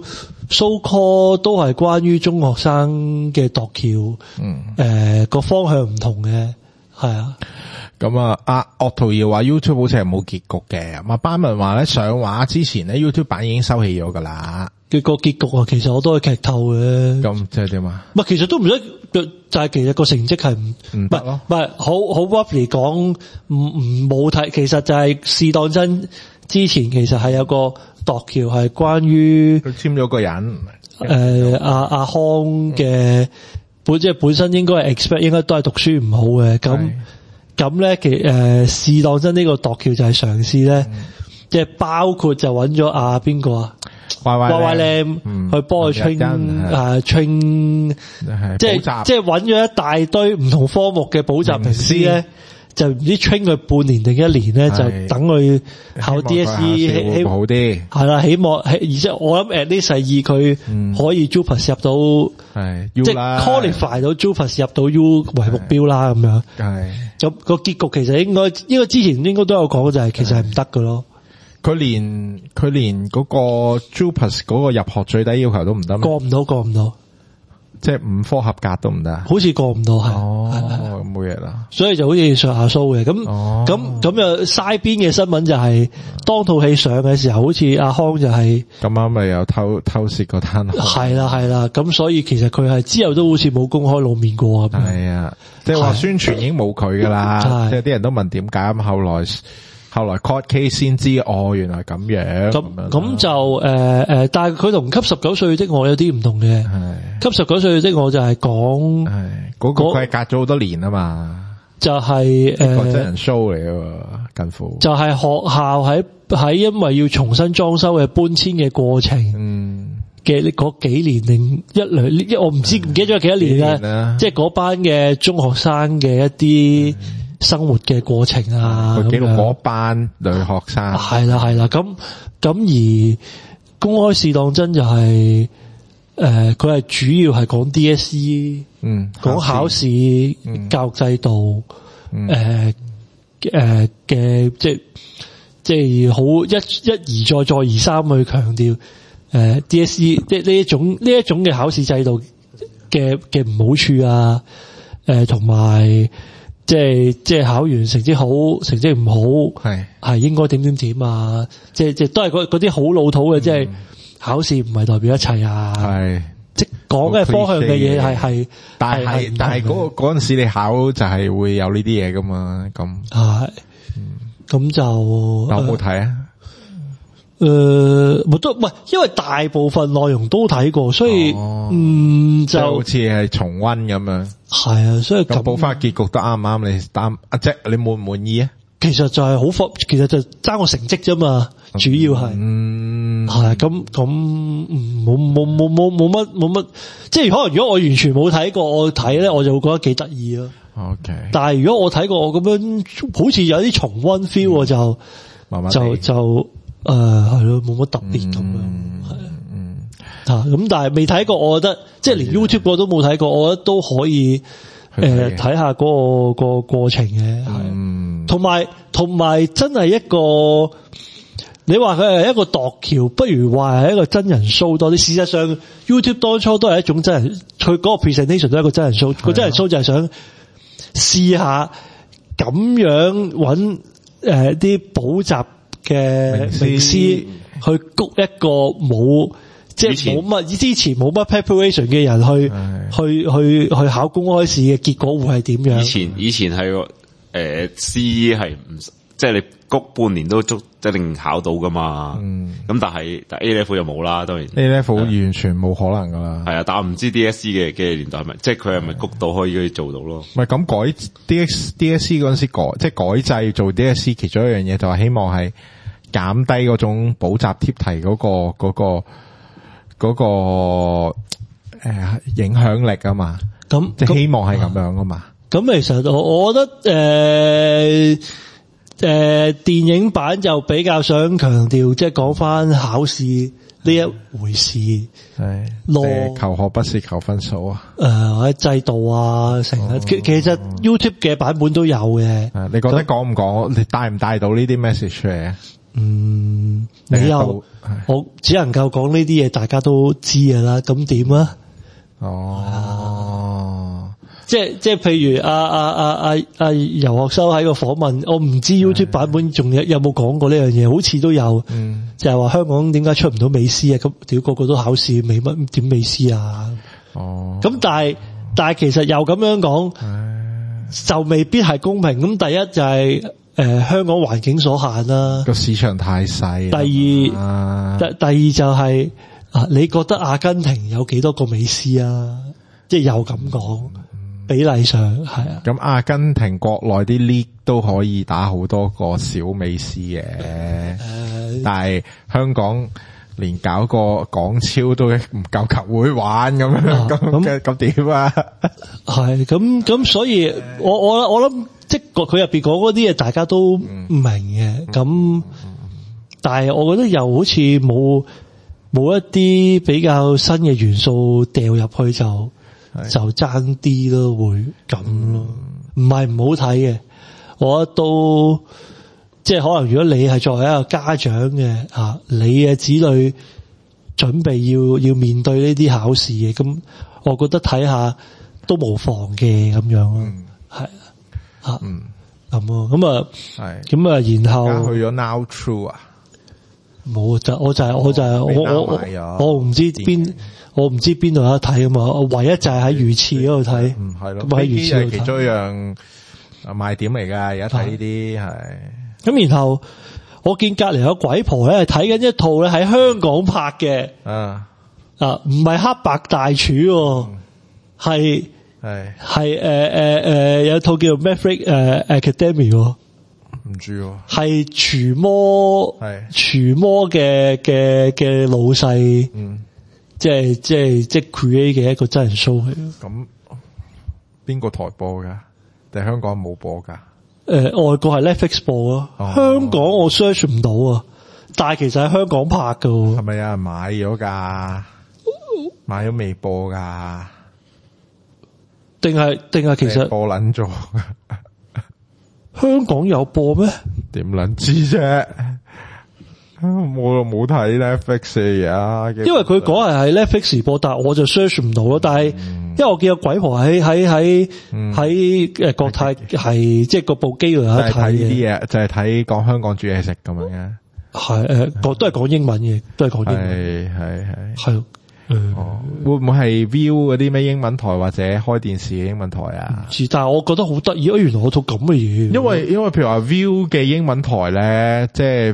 S2: so call 都係關於中學生嘅度橋，嗯，誒、呃、個方向唔同嘅，係啊。
S4: 咁啊，阿岳圖耀話 YouTube 好似係冇結局嘅，咁啊班文話咧上畫之前咧 YouTube 版已經收起咗噶啦。
S2: 嘅個結局啊，其實我都係劇透嘅。
S4: 咁即係點啊？
S2: 唔係，其實都唔使，就係其實個成績係唔唔得咯。唔係好好 roughly 講，唔唔冇睇，其實就係試當真之前其實係有個度橋係關於
S4: 佢簽咗個人，
S2: 誒阿阿康嘅本即係本身應該係 expect 應該都係讀書唔好嘅，咁咁咧其誒試當真呢個度橋就係嘗試咧，即係包括就揾咗阿邊個啊？Y Y Lam 去幫佢 train 誒 train，即係即係揾咗一大堆唔同科目嘅補習名師咧，就唔知 train 佢半年定一年咧，就等佢考 D S E 希
S4: 好啲
S2: 係啦，希望而且我諗 at least 係以佢可以 JUPAS 入到係即係 qualify 到 JUPAS 入到 U 為目標啦咁樣。係咁個結局其實應該應該之前應該都有講，就係其實係唔得㗎咯。
S4: 佢連佢連嗰個 JUPAS 嗰個入學最低要求都唔得咩？
S2: 過唔到，過唔到，
S4: 即係五科合格都唔得，
S2: 好似過唔到係。
S4: 哦，冇嘢啦。
S2: 所以就好似上下 show 嘅咁，咁咁又嘥邊嘅新聞就係、是、當套戲上嘅時候，好似阿康就係
S4: 咁啱咪有偷偷竊個攤。
S2: 係啦係啦，咁所以其實佢係之後都好似冇公開露面過咁。係
S4: 啊，即係話宣傳已經冇佢噶啦，即係啲人都問點解咁後來。後來 court case 先知哦，原來咁樣。咁
S2: 咁就誒誒、呃，但係佢同給十九歲的我有啲唔同嘅。係給十九歲的我就係講，係
S4: 嗰、那個佢係隔咗好多年啊嘛。
S2: 就係、是、誒，
S4: 個真人 show 嚟嘅近乎。
S2: 就係、是、學校喺喺因為要重新裝修嘅搬遷嘅過程，嗯嘅嗰幾年定一兩，一我唔知唔記得咗幾多年啦。即係嗰班嘅中學生嘅一啲。嗯生活嘅過程啊，
S4: 佢記錄嗰班女學生
S2: 係啦係啦，咁咁而公開試當真就係、是、誒，佢、呃、係主要係講 D S E， 嗯，講考試、嗯、教育制度，誒誒嘅即係即係好一一而再再而三去強調誒 D S E 即係呢一種呢一種嘅考試制度嘅嘅唔好處啊，誒同埋。即係即係考完成績好，成績唔好，係係應該點點點啊！即係即係都係嗰嗰啲好老土嘅，即、嗯、係考試唔係代表一切啊！係即係講嘅方向嘅嘢係係，
S4: 但係但係嗰個嗰陣時你考就係會有呢啲嘢噶嘛？咁係，咁、嗯、就
S2: 有
S4: 冇睇啊？
S2: 誒，冇都唔係，因為大部分內容都睇過，所以、哦、嗯就
S4: 好似係重溫咁樣。
S2: 係啊，所以咁
S4: 補翻結局都啱唔啱你啱阿姐，你滿唔滿意啊？
S2: 其實就係好複，其實就爭個成績啫嘛，主要係，嗯，係咁咁，冇冇冇冇冇乜冇乜，即係可能如果我完全冇睇過，我睇咧我就會覺得幾得意咯。OK，但係如果我睇過，我咁樣好似有啲重溫 feel，我就慢慢就就誒係咯，冇乜特別咁樣，係嗯啊咁，但係未睇過，我覺得即係連 YouTube 我都冇睇過，我覺得都可以。誒，睇下嗰個個過程嘅，係，同埋同埋真係一個，你話佢係一個度橋，不如話係一個真人 show 多啲。事實上 ，YouTube 當初都係一種真人，佢嗰個 presentation 都係一個真人 show，個真人 show 就係想試下咁樣揾誒啲補習嘅名師去谷一個冇。即係冇乜之前冇乜 preparation 嘅人去去去去考公開試嘅結果會係點樣？
S3: 以前以前係個誒 C 係唔即係你谷半年都足一定考到噶嘛？嗯，咁但係但 A level 又冇啦，當然
S4: A level 完全冇可能噶啦。
S3: 係啊，但係我唔知 D S C 嘅嘅年代係咪即係佢係咪谷到可以做到咯？
S4: 唔係咁改 D S D S C 嗰陣時改即係改制做 D S C， 其中一樣嘢就係希望係減低嗰種補習貼題嗰個嗰個。嗰個嗰、那個誒、呃、影響力啊嘛，咁即係希望係咁樣啊嘛。
S2: 咁其實我我覺得誒誒、呃呃、電影版就比較想強調，即係講翻考試呢一回事。係，
S4: 誒求學不是求分數啊。誒、
S2: 呃、或者制度啊，成日、哦、其其實 YouTube 嘅版本都有嘅。
S4: 你覺得講唔講？你帶唔帶到呢啲 message 出嚟啊？
S2: 嗯，你又我只能夠講呢啲嘢，大家都知㗎啦。咁點啊？哦，啊、即係即係，譬如阿阿阿阿阿游學修喺個訪問，我唔知 YouTube 版本仲有有冇講過呢樣嘢，好似都有。嗯，就係話香港點解出唔到美斯啊？咁屌個個都考試，美乜點美斯啊？哦，咁但係但係其實又咁樣講，就未必係公平。咁第一就係、是。誒、呃，香港環境所限啦，
S4: 個市場太細。
S2: 第二，啊、第第二就係、是、啊，你覺得阿根廷有幾多個美斯啊？即係又咁講，比例上係啊。
S4: 咁阿根廷國內啲 league 都可以打好多個小美斯嘅，呃、但係香港連搞個港超都唔夠球會玩咁樣，咁咁點啊？
S2: 係咁咁，所以我我我諗。即係佢入邊講嗰啲嘢，大家都唔明嘅。咁、嗯，但係我覺得又好似冇冇一啲比較新嘅元素掉入去就就爭啲咯，會咁咯。唔係唔好睇嘅，我覺得都即係可能如果你係作為一個家長嘅啊，你嘅子女準備要要面對呢啲考試嘅，咁我覺得睇下都無妨嘅咁樣咯，係、嗯。啊，嗯，咁啊，咁啊，係，咁啊，然後
S4: 去咗 Now True 啊，
S2: 冇就我就係我就係我我我唔知邊我唔知邊度有得睇啊嘛，我唯一就係喺魚翅嗰度睇，
S4: 嗯係咯，
S2: 咁喺魚翅
S4: 係其中一樣賣點嚟噶，而家睇呢啲係。咁
S2: 然後我見隔籬有鬼婆咧，睇緊一套咧喺香港拍嘅，啊啊，唔係黑白大廚，係、嗯。係係誒誒誒有套叫做 Maverick 誒 Academy
S4: 唔知喎，
S2: 係廚魔係廚魔嘅嘅嘅老細，嗯，即係即係即係 create 嘅一個真人 show 嚟。
S4: 咁邊個台播噶？定香港冇播噶？誒、
S2: 呃，外國係 Netflix 播咯、哦，香港我 search 唔到啊。但係其實喺香港拍噶，係
S4: 咪有人買咗噶？買咗未播噶？
S2: 定係定係其實
S4: 播撚咗，
S2: 香港有播咩？
S4: 點撚知啫？我又冇睇 Netflix 嘅啊，
S2: 因為佢講係喺 Netflix 播，但係我就 search 唔到咯。但係、嗯、因為我見個鬼婆喺喺喺喺誒國泰係即係個部機度有得睇
S4: 呢啲嘢，就係睇講香港煮嘢食咁樣嘅。
S2: 係誒，都係講英文嘅，都係講英文。
S4: 係係係
S2: 係。 嗯，
S4: 哦，會唔會係 View 嗰啲咩英文台或者開電視嘅英文台啊？
S2: 是，但係我覺得好得意啊！原來我套咁嘅嘢，
S4: 因為因為譬如話 View 嘅英文台咧，即係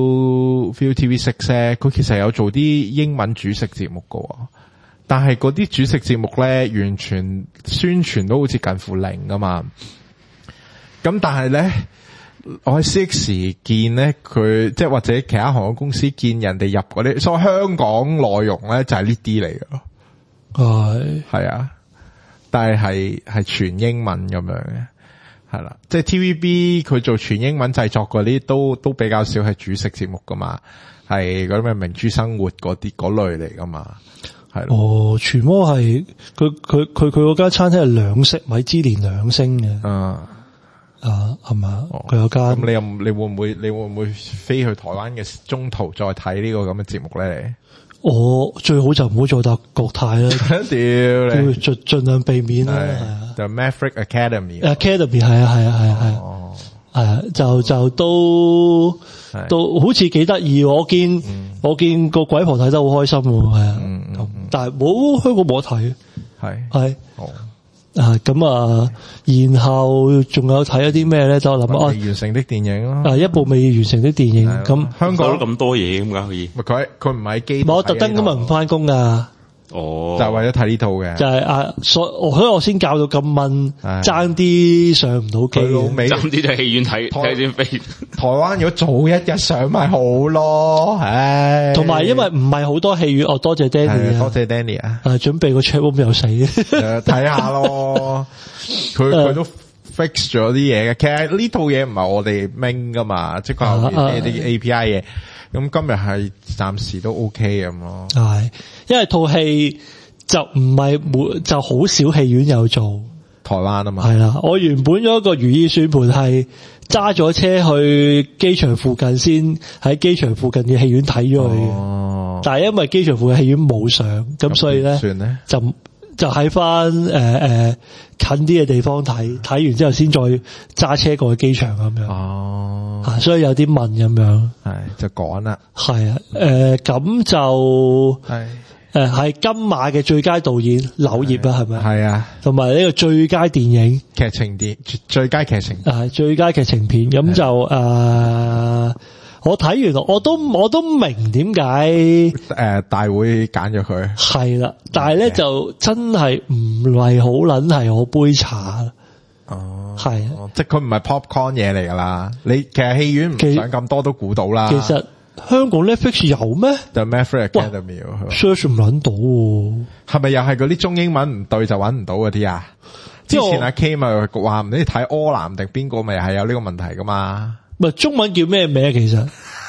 S4: View View T V Six 咧，佢其實有做啲英文煮食節目噶，但係嗰啲煮食節目咧，完全宣傳都好似近乎零噶嘛。咁但係咧，我喺 C X 見咧，佢即係或者其他航空公司見人哋入嗰啲，所以香港內容咧就係呢啲嚟嘅咯。
S2: 係
S4: 係啊，但係係係全英文咁樣嘅，係啦，即係 T V B 佢做全英文製作嗰啲都都比較少係煮食節目噶嘛，係嗰啲咩明珠生活嗰啲嗰類嚟噶嘛，係咯。
S2: 哦，全魔係佢佢佢佢嗰間餐廳係兩食米芝蓮兩星嘅。
S4: 嗯。
S2: 啊，係嘛？佢有間。
S4: 咁你又你會唔會你會唔會飛去台灣嘅中途再睇呢個咁嘅節目咧？
S2: 我最好就唔好做到國泰啦，
S4: 屌你，
S2: 盡盡量避免啦，係啊。
S4: 就 Maverick
S2: Academy，Academy 係啊係啊係啊係啊，係啊就就都都好似幾得意，我見我見個鬼婆睇得好開心，係啊，但係冇香港冇得睇，
S4: 係
S2: 係。啊，咁啊，然後仲有睇一啲咩咧？就諗啊，
S4: 未完成的電影咯，
S2: 啊，一部未完成的電影，咁
S3: 香港都咁多嘢咁噶可以？
S4: 佢佢唔係機，
S2: 我特登今日唔翻工噶。
S3: 哦，
S4: 就係為咗睇呢套嘅，
S2: 就係啊，所所以我先教到咁悶，爭啲上唔到機，
S3: 爭啲就戲院睇睇先飛。
S4: 台灣如果早一日上咪好咯，唉。
S2: 同埋因為唔係好多戲院，哦，多謝 Danny 啊，
S4: 多謝 Danny 啊，
S2: 啊，準備個 checkroom 又死，
S4: 睇下咯，佢佢都 fix 咗啲嘢嘅。其實呢套嘢唔係我哋明噶嘛，即係後邊啲 A P I 嘢。咁今日係暫時都 OK 咁咯，
S2: 係，因為套戲就唔係每就好少戲院有做
S4: 台灣啊嘛，
S2: 係啦。我原本有一個如意算盤係揸咗車去機場附近先喺機場附近嘅戲院睇咗佢，哦，但係因為機場附近戲院冇上，咁所以咧就就喺翻誒誒近啲嘅地方睇，睇完之後先再揸車過去機場咁樣。哦，啊，所以有啲問咁樣，
S4: 係就趕啦。係
S2: 啊，誒、呃、咁就係誒係金馬嘅最佳導演柳葉啊，係咪？係啊，同埋呢個最佳電影
S4: 劇情電最佳劇情
S2: 啊，最佳劇情片咁就誒。呃我睇完我都我都明點解
S4: 誒大會揀咗佢
S2: 係啦，但係咧就真係唔係好撚係我杯茶
S4: 哦，
S2: 係
S4: 即係佢唔係 popcorn 嘢嚟噶啦。你其實戲院唔上咁多都估到啦。
S2: 其實香港 Netflix 有咩
S4: The Maverick Academy
S2: search 唔撚到，
S4: 係咪又係嗰啲中英文唔對就揾唔到嗰啲啊？之前阿 K 咪話唔知睇柯南定邊個咪係有呢個問題噶嘛？
S2: 唔係中文叫咩名啊？其實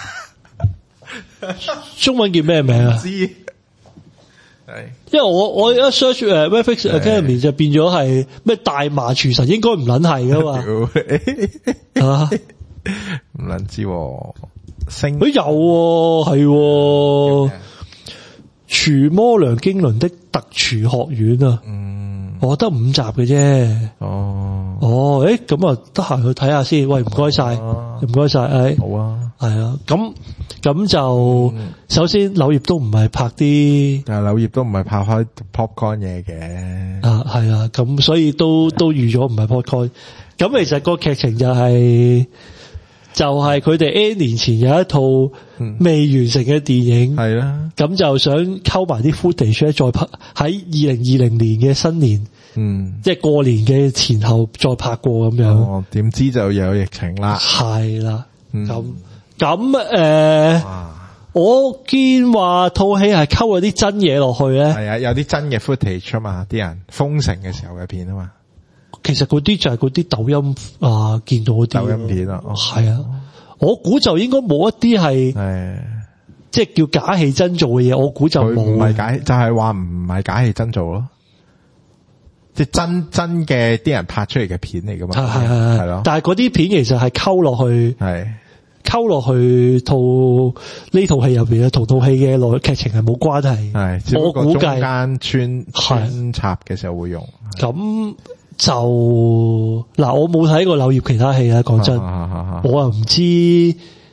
S2: 中文叫咩名啊？
S4: 知係，
S2: 因為我我一 search 誒 Netflix Academy 就變咗係咩大麻廚神，應該唔撚係噶嘛？啊，
S4: 唔撚知星
S2: 佢有係廚魔梁經倫的特廚學院啊。嗯，我得五集嘅啫。哦，哦，誒，咁啊，得閒去睇下先。喂，唔該晒，唔該晒，誒，
S4: 好啊，
S2: 係啊，咁咁就、嗯、首先柳葉都唔係拍啲，
S4: 但係柳葉都唔係拍開 popcorn 嘢嘅。
S2: 啊，係啊，咁所以都都預咗唔係 popcorn。咁其實個劇情就係、是。就係佢哋 N 年前有一套未完成嘅電影，係啦、嗯，咁就想溝埋啲 footage 咧，再拍喺二零二零年嘅新年，嗯，即係過年嘅前後再拍過咁樣。哦，
S4: 點知就有疫情啦，
S2: 係啦，咁咁誒，我見話套戲係溝咗啲真嘢落去咧，
S4: 係啊，有啲真嘅 footage 啊嘛，啲人封城嘅時候嘅片啊嘛。
S2: 其實嗰啲就係嗰啲抖音啊，見到嗰啲
S4: 抖音片啊，
S2: 係啊，我估就應該冇一啲係，即係叫假戲真做嘅嘢，我估就冇。
S4: 唔係假，就係話唔係假戲真做咯，即係真真嘅啲人拍出嚟嘅片嚟噶嘛。
S2: 係係係係咯。但係嗰啲片其實係溝落去，係溝落去套呢套戲入邊嘅，同套戲嘅內劇情係冇關係。係，我估計
S4: 間穿穿插嘅時候會用。
S2: 咁。就嗱，我冇睇過柳葉其他戲啊，講真，啊啊啊、我又唔知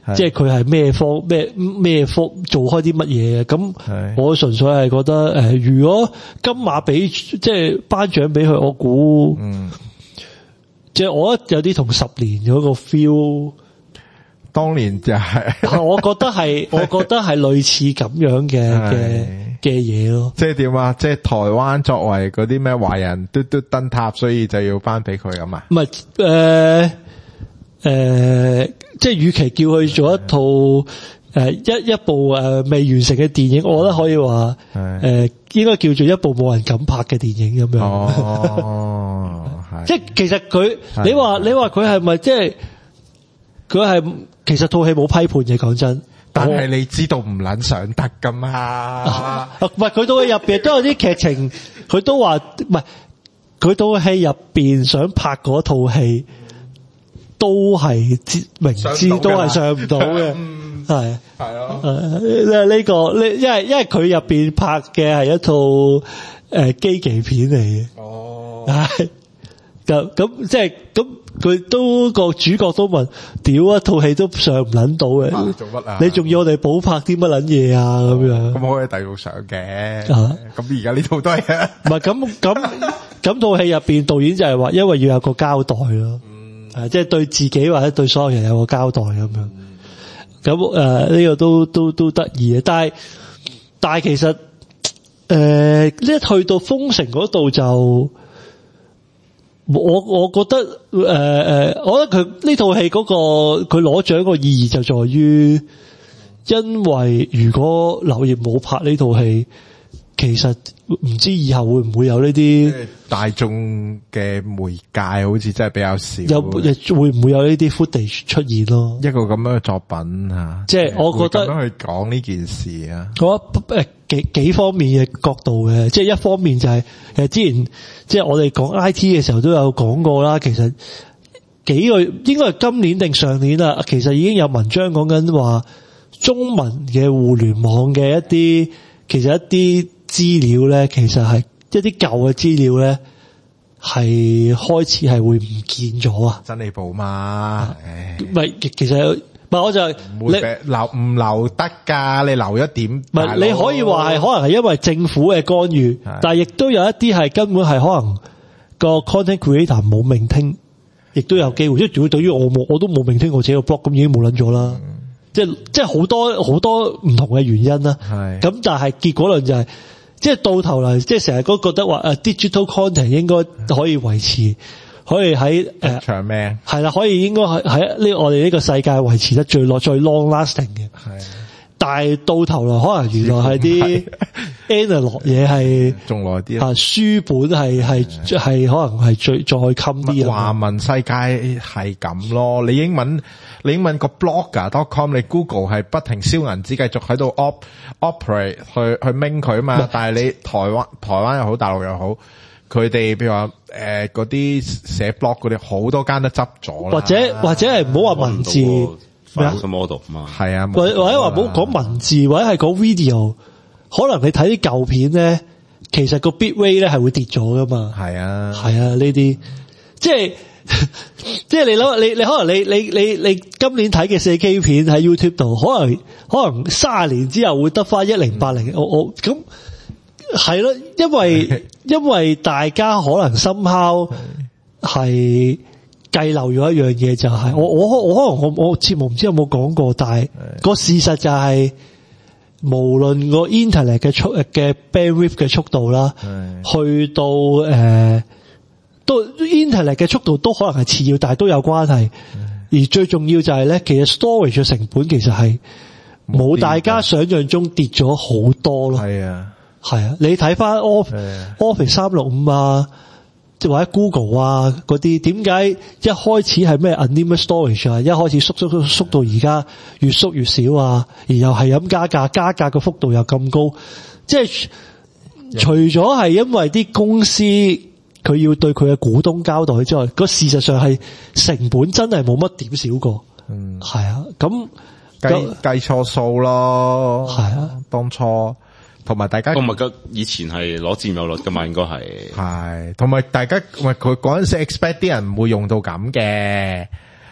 S2: 即係佢係咩科咩咩科做開啲乜嘢嘅。咁我純粹係覺得誒、呃，如果金馬俾即係頒獎俾佢，我估嗯。即係我覺得有啲同十年嗰個 feel，
S4: 當年就係、是，
S2: 我覺得係，我覺得係類似咁樣嘅嘅嘅嘢咯。
S4: 即係點啊？即係台灣作為嗰啲咩華人嘟嘟燈塔，所以就要頒俾佢咁啊？
S2: 唔係誒誒，即係與其叫佢做一套誒、呃、一一部誒、呃、未完成嘅電影，我覺得可以話誒、呃、應該叫做一部冇人敢拍嘅電影咁樣。
S4: 哦。
S2: 即係其實佢，你話你話佢係咪即係佢係其實套戲冇批判嘅，講真。
S4: 但係你知道唔撚想得噶嘛？
S2: 唔係佢套戲入邊都有啲劇情，佢都話唔係佢套戲入邊想拍嗰套戲，都係知明知都係上唔到嘅，係係咯。誒呢個呢，因為因為佢入邊拍嘅係一套誒機器片嚟嘅。哦，係。咁咁即係咁，佢都個主角都問：屌一套戲都上唔捻到嘅，做乜啊？你仲要我哋補拍啲乜捻嘢啊？咁樣
S4: 咁可以第二套上嘅。咁而家呢套都係啊。唔係咁咁咁套戲入邊，導演就係話，因為要有個交代咯，係即係對自己或者對所有人有個交代咁樣。咁誒呢個都都都得意嘅，但係但係其實誒一去到封城嗰度就。我我覺得誒誒、呃，我覺得佢呢套戲嗰個佢攞獎個意義就在於，因為如果劉燁冇拍呢套戲，其實唔知以後會唔會有呢啲大眾嘅媒介，好似真係比較少。有會唔會有呢啲 footage 出現咯？一個咁樣嘅作品啊，即係我覺得咁樣去講呢件事啊。我覺得誒幾幾方面嘅角度嘅，即係一方面就係、是、誒之前即係我哋講 I T 嘅時候都有講過啦。其實幾個應該係今年定上年啦，其實已經有文章講緊話中文嘅互聯網嘅一啲其實一啲資料咧，其實係一啲舊嘅資料咧，係開始係會唔見咗啊！真理部嘛，唔係其實唔係我就係你留唔留得㗎？你留一點，唔係你可以話係可能係因為政府嘅干預，但係亦都有一啲係根本係可能個 content creator 冇命聽，亦都有機會。即係如果對於我冇，我都冇命聽我自己個 blog，咁已經冇撚咗啦。嗯、即係即係好多好多唔同嘅原因啦。係咁，但係結果論就係、是。即係到頭嚟，即係成日都覺得話誒 digital content 應該可以維持，可以喺誒長命係啦，可以應該喺喺呢我哋呢個世界維持得最耐、最 long lasting 嘅。係，但係到頭來可能原來係啲 analog 嘢係仲耐啲啊，書本係係係可能係最再襟啲啊。華文世界係咁咯，你英文。你問個 blogger dot com， 你 Google 係不停燒銀紙，繼續喺度 op operate 去去minh佢啊嘛。但係你台灣台灣又好，大陸又好，佢哋譬如話誒嗰啲寫 blog 嗰啲，好多間都執咗啦。或者或者係唔好話文字咩啊 model 嘛，係啊，或或者話唔好講文字，或者係講 video，可能你睇啲舊片咧，其實個 bit rate 咧係會跌咗噶嘛。係啊，係啊，呢啲即係。即係你諗，你你可能你你你你今年睇嘅四 K 片喺 YouTube 度，可能可能三十年之後會得翻一零八零，我我咁係咯，因為因為大家可能somehow係計漏咗一樣嘢，就係我我我可能我我節目唔知有冇講過，但係個事實就係無論個 internet 嘅速嘅 bandwidth 嘅速度啦，去到誒。呃都 internet 嘅速度都可能係次要，但係都有關係。而最重要就係咧，其實 storage 嘅成本其實係冇大家想象中跌咗好多咯。係啊，係啊，你睇翻 Office 三六五啊，即係或者 Google 啊嗰啲，點解一開始係咩 unlimited storage 啊，一開始縮縮縮縮到而家越縮越少啊，而又係咁加價，加價嘅幅度又咁高，即係除咗係因為啲公司。佢要對佢嘅股東交代之外，個事實上係成本真係冇乜點少過，嗯，係啊，咁計計錯數咯，係啊，當初同埋大家，
S3: 同埋個以前係攞佔有率噶嘛，應該係
S4: 係，同埋大家，喂，佢嗰陣時 expect 啲人唔會用到咁嘅，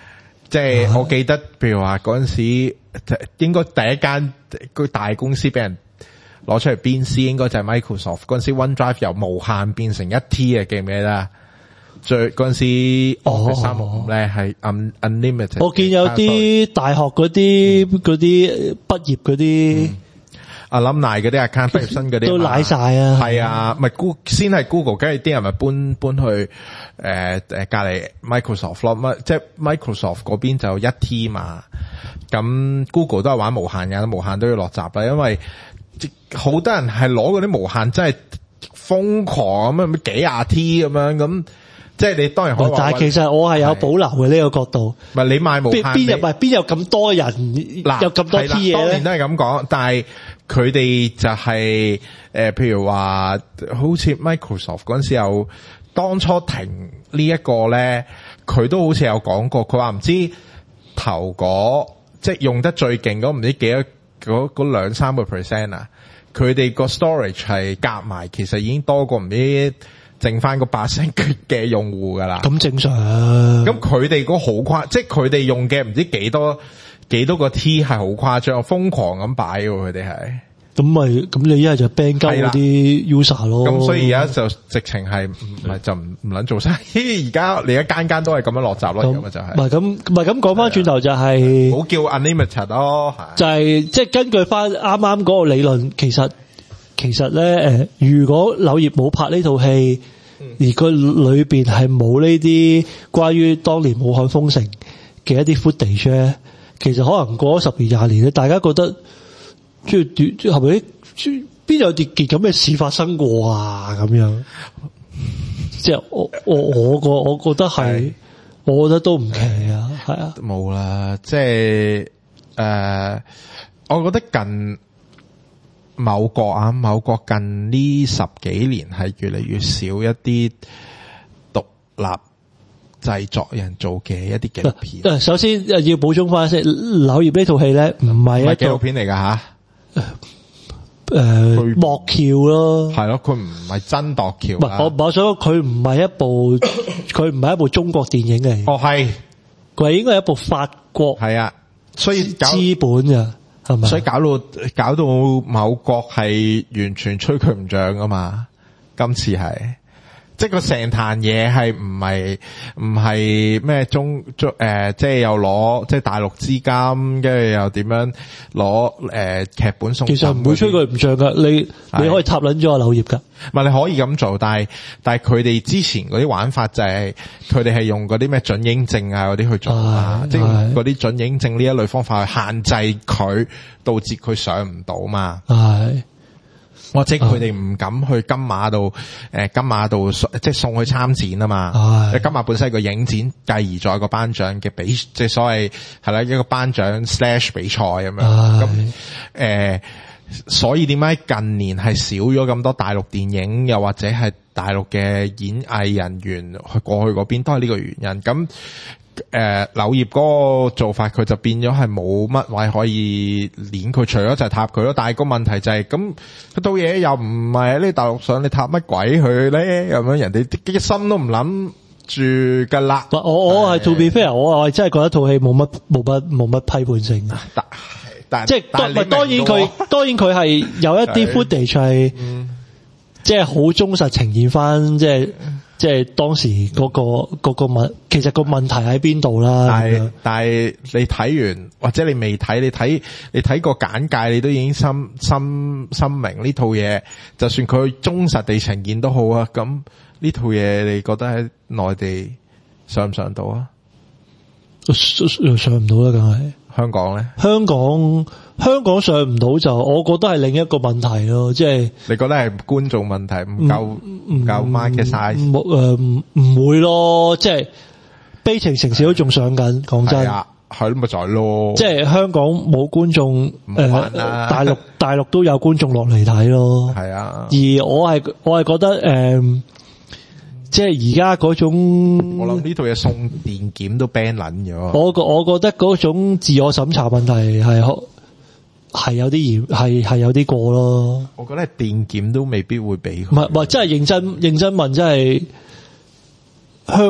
S4: 即係我記得，譬如話嗰陣時，應該第一間個大公司俾人攞出嚟鞭屍，應該就係 Microsoft。嗰陣時 OneDrive 由無限變成一 T 啊，記唔記得？最嗰陣時 Office 三六五咧係 unlimited。
S2: 我見有啲大學嗰啲嗰啲畢業嗰啲。
S4: 啊諗賴嗰啲 account 畢業生嗰啲
S2: 都賴晒啊！
S4: 係啊，咪 Google 先係 Google， 跟住啲人咪搬搬去誒誒隔離 Microsoft 咯，即係 Microsoft 嗰邊就一 T 嘛，咁 Google 都係玩無限嘅，無限都要落閘啦，因為好多人係攞嗰啲無限真係瘋狂咁樣幾廿 T 咁樣咁。即係你當然可以，
S2: 但係其實我係有保留嘅呢個角度。
S4: 唔係你買無限，
S2: 邊有唔係邊有咁多人有咁多 T 嘢咧？
S4: 當年都係咁講，但係佢哋就係、是、誒、呃，譬如話好似 Microsoft 嗰陣時有當初停呢一個咧，佢都好似有講過，佢話唔知頭嗰即係用得最勁嗰唔知幾多嗰嗰兩三個 percent 啊，佢哋個 storage 係夾埋，其實已經多過唔知。剩翻個八成嘅用戶噶啦，
S2: 咁正常。
S4: 咁佢哋嗰好誇，即係佢哋用嘅唔知幾多幾多個 T 係好誇張，瘋狂咁擺喎，佢哋係。咁
S2: 咪咁你一係就 ban 鳩嗰啲 user 咯。
S4: 咁所以而家就直情係唔係就唔唔撚做晒。而家你一間間都係咁樣落閘咯，咁就係。
S2: 唔係咁，唔係咁講翻轉頭就係、
S4: 是，好叫 unlimited 咯，
S2: 就係即係根據翻啱啱嗰個理論，其實。其實咧，誒，如果柳葉冇拍呢套戲，而佢裏邊係冇呢啲關於當年武漢封城嘅一啲 footage 咧，其實可能過咗十年廿年咧，大家覺得即係係咪邊有啲件咁嘅事發生過啊？咁樣，即係我我我個我覺得係，我覺得都唔奇啊，係啊，
S4: 冇啦，即係誒、呃，我覺得近。某國啊，某國近呢十幾年係越嚟越少一啲獨立製作人做嘅一啲紀錄片。
S2: 首先要補充翻先，柳葉呢套戲咧唔係一
S4: 紀錄片嚟噶吓，誒、
S2: 呃，幕橋咯，
S4: 係咯，佢唔係真度橋。
S2: 唔係，我我想講佢唔係一部，佢唔係一部中國電影嚟。
S4: 哦，係，
S2: 佢係應該係一部法國，
S4: 係啊，所以
S2: 資本嘅。
S4: 所以搞到搞到某國係完全吹佢唔漲噶嘛，今次係即係個成壇嘢係唔係唔係咩中中誒，即係又攞即係大陸資金，跟住又點樣攞誒劇本送？其實
S2: 唔會吹佢唔漲噶，你你可以插撚咗阿柳葉噶。
S4: 唔係你可以咁做，但係但係佢哋之前嗰啲玩法就係佢哋係用嗰啲咩準英證啊嗰啲去做啊，即係嗰啲準英證呢一類方法去限制佢，導致佢上唔到嘛。係。或者佢哋唔敢去金馬度，誒金馬度即係送去參展啊嘛。金馬本身係個影展，繼而再個頒獎嘅比，即係所謂係啦一個頒獎 slash 比賽咁樣。咁誒、呃，所以點解近年係少咗咁多大陸電影，又或者係大陸嘅演藝人員去過去嗰邊，都係呢個原因。咁。誒、呃，柳葉嗰個做法，佢就變咗係冇乜位可以攆佢，除咗就係塔佢咯。但係個問題就係、是，咁嗰套嘢又唔係喺呢大陸上，你塔乜鬼佢咧？咁樣人哋啲心都唔諗住噶啦。我
S2: 我係 to be fair，我我係真係覺得套戲冇乜冇乜冇乜批判性。但但即係當當然佢當然佢係有一啲 footage 係，即係好忠實呈現翻即係。即係當時嗰、嗰個、嗰個問，其實個問題喺邊度啦？
S4: 但係但係你睇完或者你未睇，你睇你睇個簡介，你都已經心心心明呢套嘢。就算佢忠實地呈現都好啊。咁呢套嘢你覺得喺內地上唔上到啊？
S2: 上唔到啦，梗係。香港咧？香港香港上唔到就，我覺得係另一個問題咯，即係
S4: 你覺得係觀眾問題唔夠唔夠 market size？
S2: 冇誒，唔唔會咯，即係悲情城市都仲上緊，講真係
S4: 係咪就係咯？
S2: 即係香港冇觀眾，誒，大陸大陸都有觀眾落嚟睇咯，係啊。而我係我係覺得誒。呃即係而家嗰種，
S4: 我諗呢套嘢送電檢都 ban 撚咗。
S2: 我覺我覺得嗰種自我審查問題係係有啲嚴，係係有啲過咯。
S4: 我覺得係電檢都未必會俾佢。
S2: 唔係唔係，真係認真認真問，真係香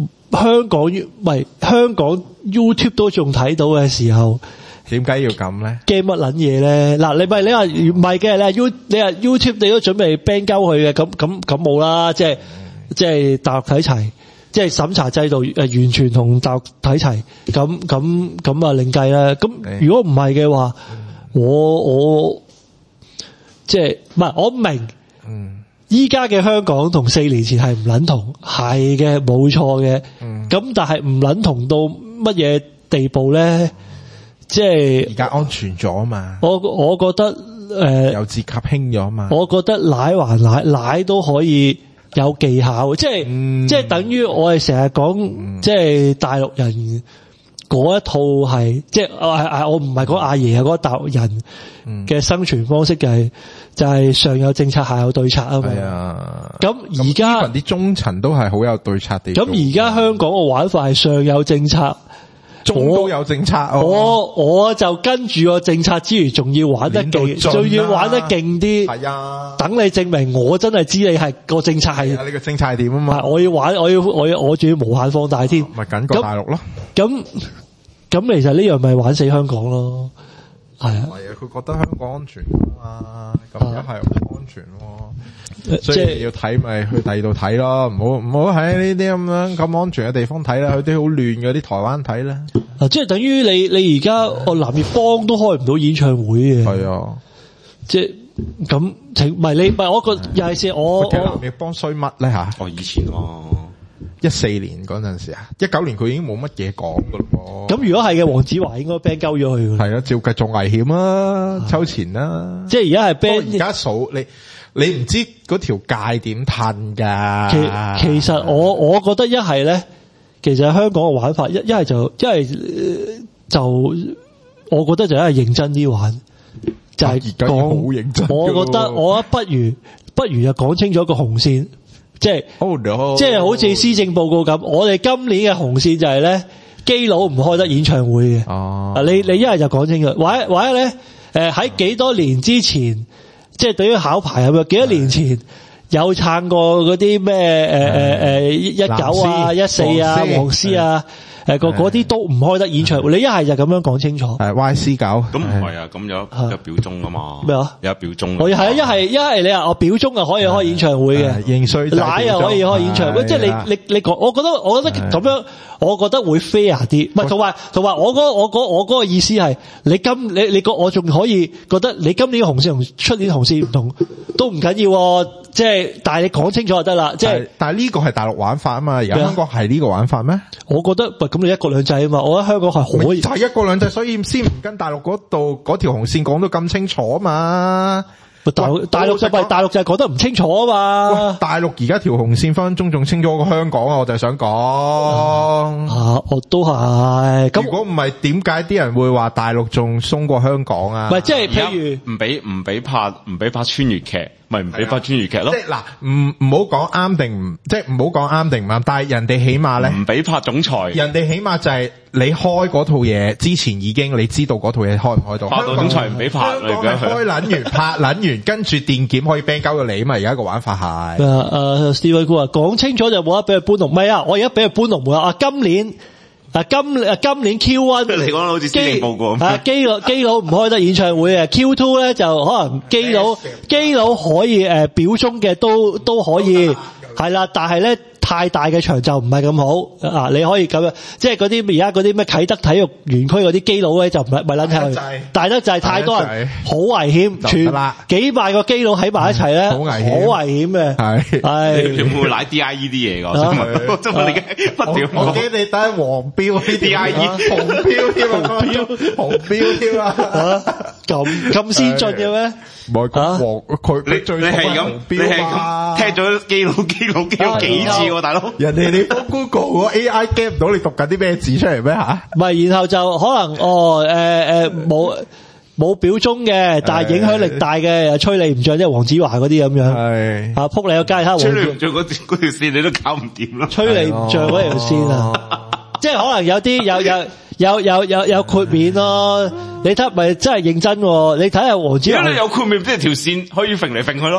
S2: 香港唔係香港 YouTube 都仲睇到嘅時候，
S4: 點解要咁咧？
S2: 驚乜撚嘢咧？嗱，你咪你話唔係嘅，你話 You 你話 YouTube 你都準備 ban 鳩佢嘅，咁咁咁冇啦，即係即係大陸睇齊，即係審查制度誒完全同大陸睇齊，咁咁咁啊另計啦。咁如果唔係嘅話，我我即係唔係我明，嗯。依家嘅香港同四年前係唔撚同，係嘅，冇錯嘅。咁、嗯、但係唔撚同到乜嘢地步咧？即係
S4: 而家安全咗嘛？
S2: 我我覺得誒，
S4: 有自及興咗嘛？
S2: 我覺得奶還奶，奶都可以有技巧，即係、嗯、即係等於我哋成日講，嗯、即係大陸人嗰一套係，即係我我唔係講阿爺啊，嗰個大陸人嘅生存方式嘅係。就係上有政策下有對策啊嘛。係啊。咁而家
S4: 啲中層都係好有對策地。
S2: 咁而家香港嘅玩法係上有政策，
S4: 中都有政策。
S2: 我我，我就跟住個政策之餘，仲要玩得勁，仲要玩得勁啲。係啊。等你證明我真係知你係個政策係。
S4: 你個政策係點啊嘛？
S2: 我要玩，我要我要我仲要無限放大添。
S4: 咪緊過大陸咯。
S2: 咁咁其實呢樣咪玩死香港咯。係啊，
S4: 係啊，佢覺得香港安全啊嘛，咁而家係安全喎，所以要睇咪去第二度睇咯，唔好唔好喺呢啲咁樣咁安全嘅地方睇啦，去啲好亂嘅啲台灣睇啦。
S2: 啊，即係等於你你而家我南粵邦都開唔到演唱會嘅。係啊，即係咁請唔係你唔係我個又係先我
S4: 其實南粵邦衰乜咧吓？
S3: 我以前咯。
S4: 一四年嗰陣時啊，一九年佢已經冇乜嘢講噶咯。
S2: 咁如果係嘅，黃子華應該 ban 鳩咗佢。
S4: 係啊，照計仲危險啊，抽錢啦。
S2: 即係而家係 ban。
S4: 而家數你，你唔知嗰條界點褪噶。
S2: 其其實我我覺得一係咧，其實香港嘅玩法一一係就一係就，我覺得就一係認真啲玩，就係
S4: 而家好認真。
S2: 我覺得我不如不如就講清楚個紅線。即係，oh no. 即係好似施政報告咁，我哋今年嘅紅線就係咧，基佬唔開得演唱會嘅。哦、oh.，你你一係就講清楚，或者或者咧，誒喺幾多年之前，即係對於考牌係咪幾多年前有撐過嗰啲咩誒誒誒一九啊、一四啊、黃絲啊？誒，個嗰啲都唔開得演唱會，你一係就咁樣講清楚。
S4: 係 Y C 搞，
S3: 咁唔係啊，咁有有表忠啊嘛。咩啊？有表忠。
S2: 我係啊，一係一係你話我表忠啊，可以開演唱會嘅，
S4: 認衰
S2: 奶又可以開演唱會，即係你你你講，我覺得我覺得咁樣，我覺得會 fair 啲。唔係同埋同埋，我嗰我嗰我嗰個意思係，你今你你個我仲可以覺得你今年嘅紅線同出年紅線唔同，都唔緊要。即係，但係你講清楚就得啦。即係，
S4: 但係呢個係大陸玩法啊嘛，而家香港係呢個玩法咩？
S2: 我覺得，喂，咁你一國兩制啊嘛，我覺得香港係可以。
S4: 就係一國兩制，所以先唔跟大陸嗰度嗰條紅線講到咁清楚啊嘛。
S2: 大陸大陸就係大陸就係講得唔清楚啊嘛。
S4: 大陸而家條紅線分分鐘仲清楚過香港啊！我就係想講
S2: 啊，我都係。咁
S4: 如果唔係，點解啲人會話大陸仲鬆過香港啊？
S2: 唔係，即係譬如
S3: 唔俾唔俾拍唔俾拍穿越劇。咪唔俾拍穿越劇咯，
S4: 即係嗱，唔唔好講啱定唔，即係唔好講啱定唔啱，但係人哋起碼咧，
S3: 唔俾拍總裁，
S4: 人哋起碼就係你開嗰套嘢之前已經你知道嗰套嘢開唔開到，
S3: 拍到總裁唔俾拍，
S4: 香港係開撚完拍撚完，跟住電檢可以 ban 交到你啊嘛，而家個玩法係。
S2: 誒誒，Steve 哥啊，講清楚就冇得俾佢搬龍，唔係啊，我而家俾佢搬龍門啊，今年。啊今啊今年 Q 一
S3: 嚟講好似施政報告咁，
S2: 啊基佬基佬唔開得演唱會啊 Q 二咧就可能基佬基佬可以誒、呃、表忠嘅都都可以係啦，但係咧太大嘅場就唔係咁好啊！你可以咁樣，即係嗰啲而家嗰啲咩啟德體育園區嗰啲基佬咧就唔係咪撚睇大得滯太多人，好危險，全幾百個基佬喺埋一齊咧，好危險，好危險嘅，係係
S3: 你會唔會賴 D I E 啲嘢㗎？真係真係你不斷
S4: 我驚你等黃標啲 D I E 紅標添啊，紅標紅標添啊，
S2: 咁咁先進嘅咩？
S4: 唔係講黃佢你最
S3: 你係咁你係咁聽咗基佬基佬基佬幾次喎，大佬？
S4: 人哋你幫 Google 個 A I get 唔到你讀緊啲咩字出嚟咩吓？
S2: 唔係，然後就可能哦誒誒冇冇表忠嘅，但係影響力大嘅又吹你唔脹，即係黃子華嗰啲咁樣。係啊，撲你個街睇下。吹
S3: 你唔脹嗰嗰條線你都搞唔掂啦。
S2: 吹你唔脹嗰條線啊！即係可能有啲有有有有有有豁免咯。你睇咪真係認真？你睇下黃子華。
S3: 如果你有豁免，即係條線可以揈嚟揈去咯。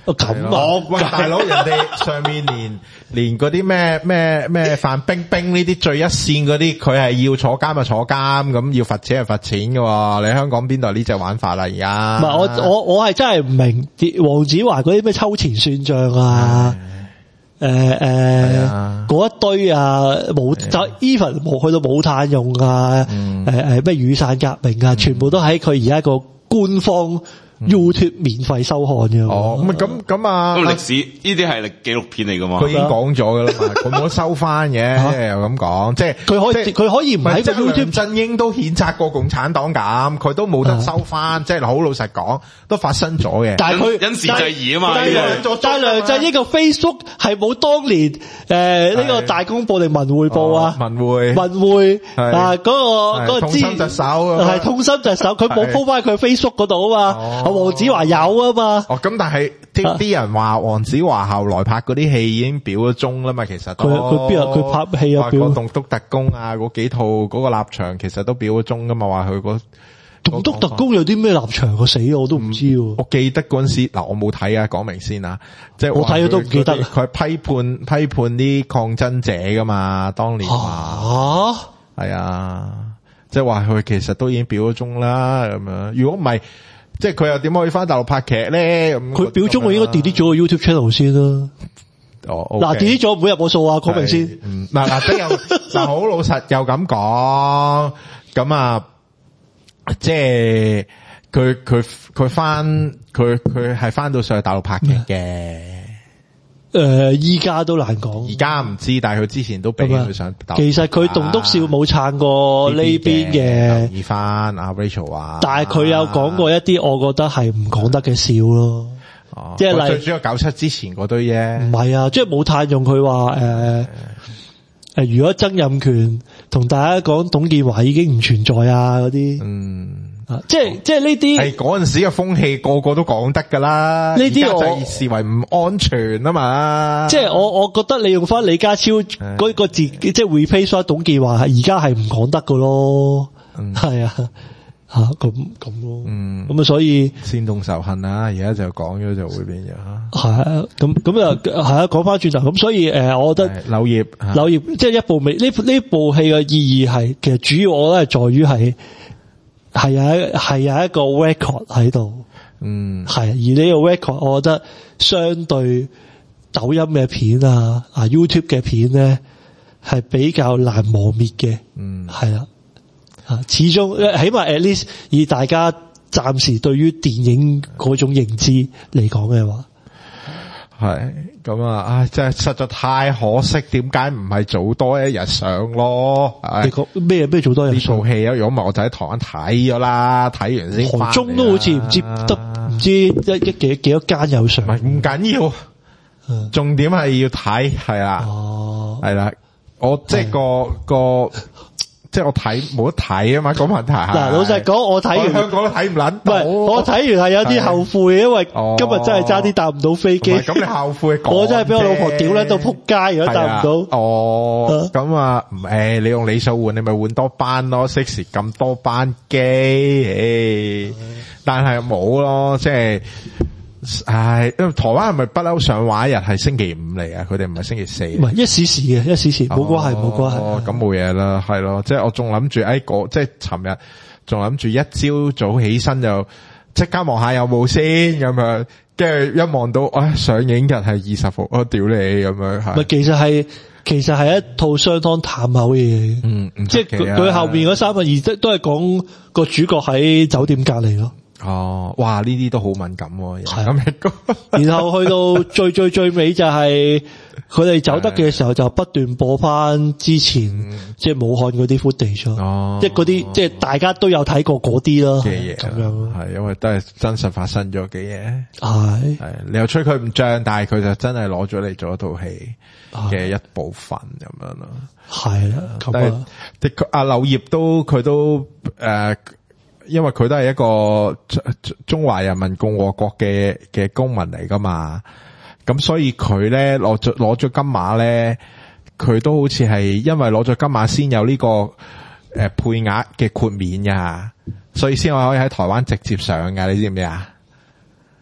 S2: 咁啊，
S4: 喂大佬，人哋上面連連嗰啲咩咩咩范冰冰呢啲最一線嗰啲，佢係要坐監就坐監，咁要罰錢就罰錢嘅。你香港邊度呢隻玩法啦？而家
S2: 唔係我我我係真係唔明黃子華嗰啲咩抽錢算賬啊，誒誒嗰一堆啊，冇就 even 冇去到冇碳用啊，誒誒咩雨傘革命啊，全部都喺佢而家個官方。YouTube 免費收看嘅。
S4: 哦，咁咁咁啊，
S3: 咁歷史呢啲係歷紀錄片嚟噶嘛？
S4: 佢已經講咗噶啦嘛，佢冇收翻嘅，又咁講，即係
S2: 佢可以佢可以唔喺個 YouTube。
S4: 梁振英都譴責過共產黨咁，佢都冇得收翻，即係好老實講，都發生咗嘅。
S2: 但係佢
S3: 因時制宜啊嘛。
S2: 但係梁振英個 Facebook 係冇當年誒呢個大公報定文匯報啊？
S4: 文匯
S2: 文匯啊嗰個嗰個
S4: 痛心疾首
S2: 係痛心疾首，佢冇 po 翻佢 Facebook 嗰度啊嘛。黃子華有啊嘛。
S4: 哦，咁但係啲啲人話黃子華後來拍嗰啲戲已經表咗鐘啦嘛，其實
S2: 佢佢邊有佢拍戲啊？表
S4: 《棟篤特工》啊，嗰幾套嗰個立場其實都表咗鐘噶嘛，話佢嗰《
S2: 棟篤特工》有啲咩立場？我死我都唔知喎。
S4: 我記得嗰陣時嗱，我冇睇啊，講明先啊，即係
S2: 我睇咗都唔記得。
S4: 佢係批判批判啲抗爭者噶嘛，當年話係啊，即係話佢其實都已經表咗鐘啦咁樣。如果唔係，即係佢又點可以翻大陸拍劇咧？咁
S2: 佢表忠，我應該 delete 咗個 YouTube channel 先啦。
S4: 哦，
S2: 嗱 delete 咗唔會入我數啊，講明先。
S4: 嗯，嗱嗱，即係又嗱好老實又咁講，咁啊，即係佢佢佢翻佢佢係翻到上去大陸拍劇嘅。
S2: 誒，依家都難講。
S4: 而家唔知，但係佢之前都俾佢上大陸。
S2: 其實佢棟篤笑冇撐過呢邊嘅。
S4: 留意翻阿 Rachel 話，
S2: 但係佢有講過一啲，我覺得係唔講得嘅笑咯。
S4: 哦，
S2: 即係例
S4: 最主要九七之前嗰堆啫。
S2: 唔係啊，即係冇太用佢話誒誒，如果曾蔭權同大家講董建華已經唔存在啊嗰啲。
S4: 嗯。
S2: 啊、即係即係呢啲
S4: 係嗰陣時嘅風氣，個個都講得噶啦。
S2: 呢啲我
S4: 就視為唔安全啊嘛。
S2: 即係我我覺得你用翻李家超嗰個字，即係 replace 翻董建華，係而家係唔講得噶咯。係、嗯、啊，吓咁咁咯。嗯，咁啊，所以
S4: 煽動仇恨啊，而家就講咗就會變咗。
S2: 係啊，咁咁啊，係啊，講翻轉頭咁，所以誒，我覺得
S4: 柳葉
S2: 柳葉即係一部未呢呢部戲嘅意義係，其實主要我覺得係在於係。係有係有一個 record 喺度，嗯，係而呢個 record，我覺得相對抖音嘅片啊，啊 YouTube 嘅片咧，係比較難磨滅嘅，嗯，係啦，啊，始終起碼 at least 以大家暫時對於電影嗰種認知嚟講嘅話。
S4: 係咁啊！唉，真係實在太可惜，點解唔係早多一日上咯？
S2: 你講咩咩早多一日上？
S4: 呢套戲啊，如果唔係我就喺台灣睇咗啦，睇完先。
S2: 韓中都好似唔知得唔知一一幾幾多間有上？
S4: 唔係唔緊要，重點係要睇係啦，係啦，我即係個個。即係我睇冇得睇啊嘛，嗰問題係。嗱，
S2: 老實講，我睇完
S4: 香港都睇唔撚。
S2: 唔係，我睇完係有啲後悔，因為今日真係差啲搭唔到飛機。
S4: 咁你後悔講？
S2: 我真係俾我老婆屌撚到撲街，如果搭唔到。
S4: 哦，咁啊，誒，你用里數換，你咪換多班咯 ，six 咁多班機，誒，但係冇咯，即係。唉，因為台灣係咪不嬲上畫日係星期五嚟啊？佢哋唔係星期四。唔係
S2: 一時時嘅，一時時冇關係，冇關係。
S4: 哦，咁冇嘢啦，係咯，即係我仲諗住，誒，個即係尋日仲諗住一朝早起身就即刻望下有冇先咁樣，跟住一望到，唉，上映日係二十號，我屌你咁樣係。
S2: 咪其實係其實係一套相當淡口嘅嘢，嗯，即係佢佢後面嗰三個二都都係講個主角喺酒店隔離咯。
S4: 哦，哇！呢啲都好敏感喎，咁一個。
S2: 然後去到最最最尾就係佢哋走得嘅時候，就不斷播翻之前、嗯、即係武漢嗰啲 footage 哦，即係嗰啲即係大家都有睇過嗰啲咯嘅嘢，咁樣
S4: 係因為都係真實發生咗嘅嘢。
S2: 係
S4: 係你又吹佢唔脹，但係佢就真係攞咗嚟做一套戲嘅一部分咁樣咯。
S2: 係啦，
S4: 但係的確阿柳葉都佢都誒。呃因為佢都係一個中華人民共和國嘅嘅公民嚟噶嘛，咁所以佢咧攞咗攞咗金馬咧，佢都好似係因為攞咗金馬先有呢、這個誒、呃、配額嘅豁免噶，所以先可以喺台灣直接上噶，你知唔知啊？